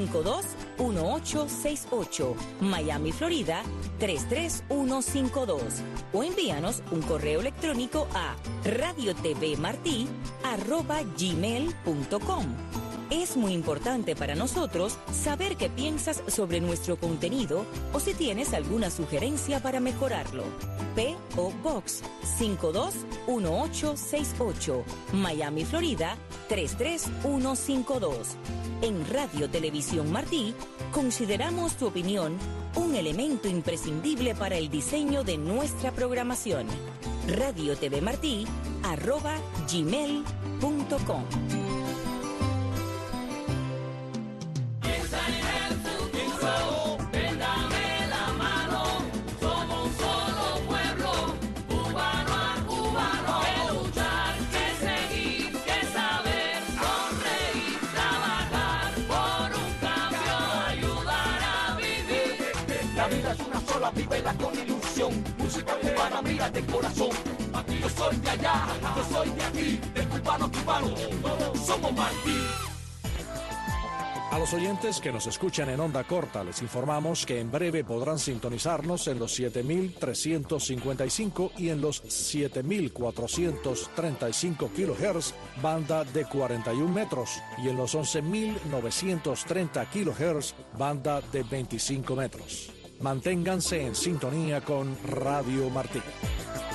521868, Miami, Florida 33152, o envíanos un correo electrónico a radiotvmarti@gmail.com. Es muy importante para nosotros saber qué piensas sobre nuestro contenido o si tienes alguna sugerencia para mejorarlo. P.O. Box 521868, Miami, Florida 33152. En Radio Televisión Martí, consideramos tu opinión un elemento imprescindible para el diseño de nuestra programación. radiotvmartí@gmail.com. Vívela con ilusión, música cubana, mira de corazón. Aquí yo soy de allá, yo soy de aquí, de cubano a cubano, somos Martí. A los oyentes que nos escuchan en onda corta, les informamos que en breve podrán sintonizarnos en los 7.355 y en los 7.435 kHz, banda de 41 metros, y en los 11.930 kHz, banda de 25 metros. Manténganse en sintonía con Radio Martí.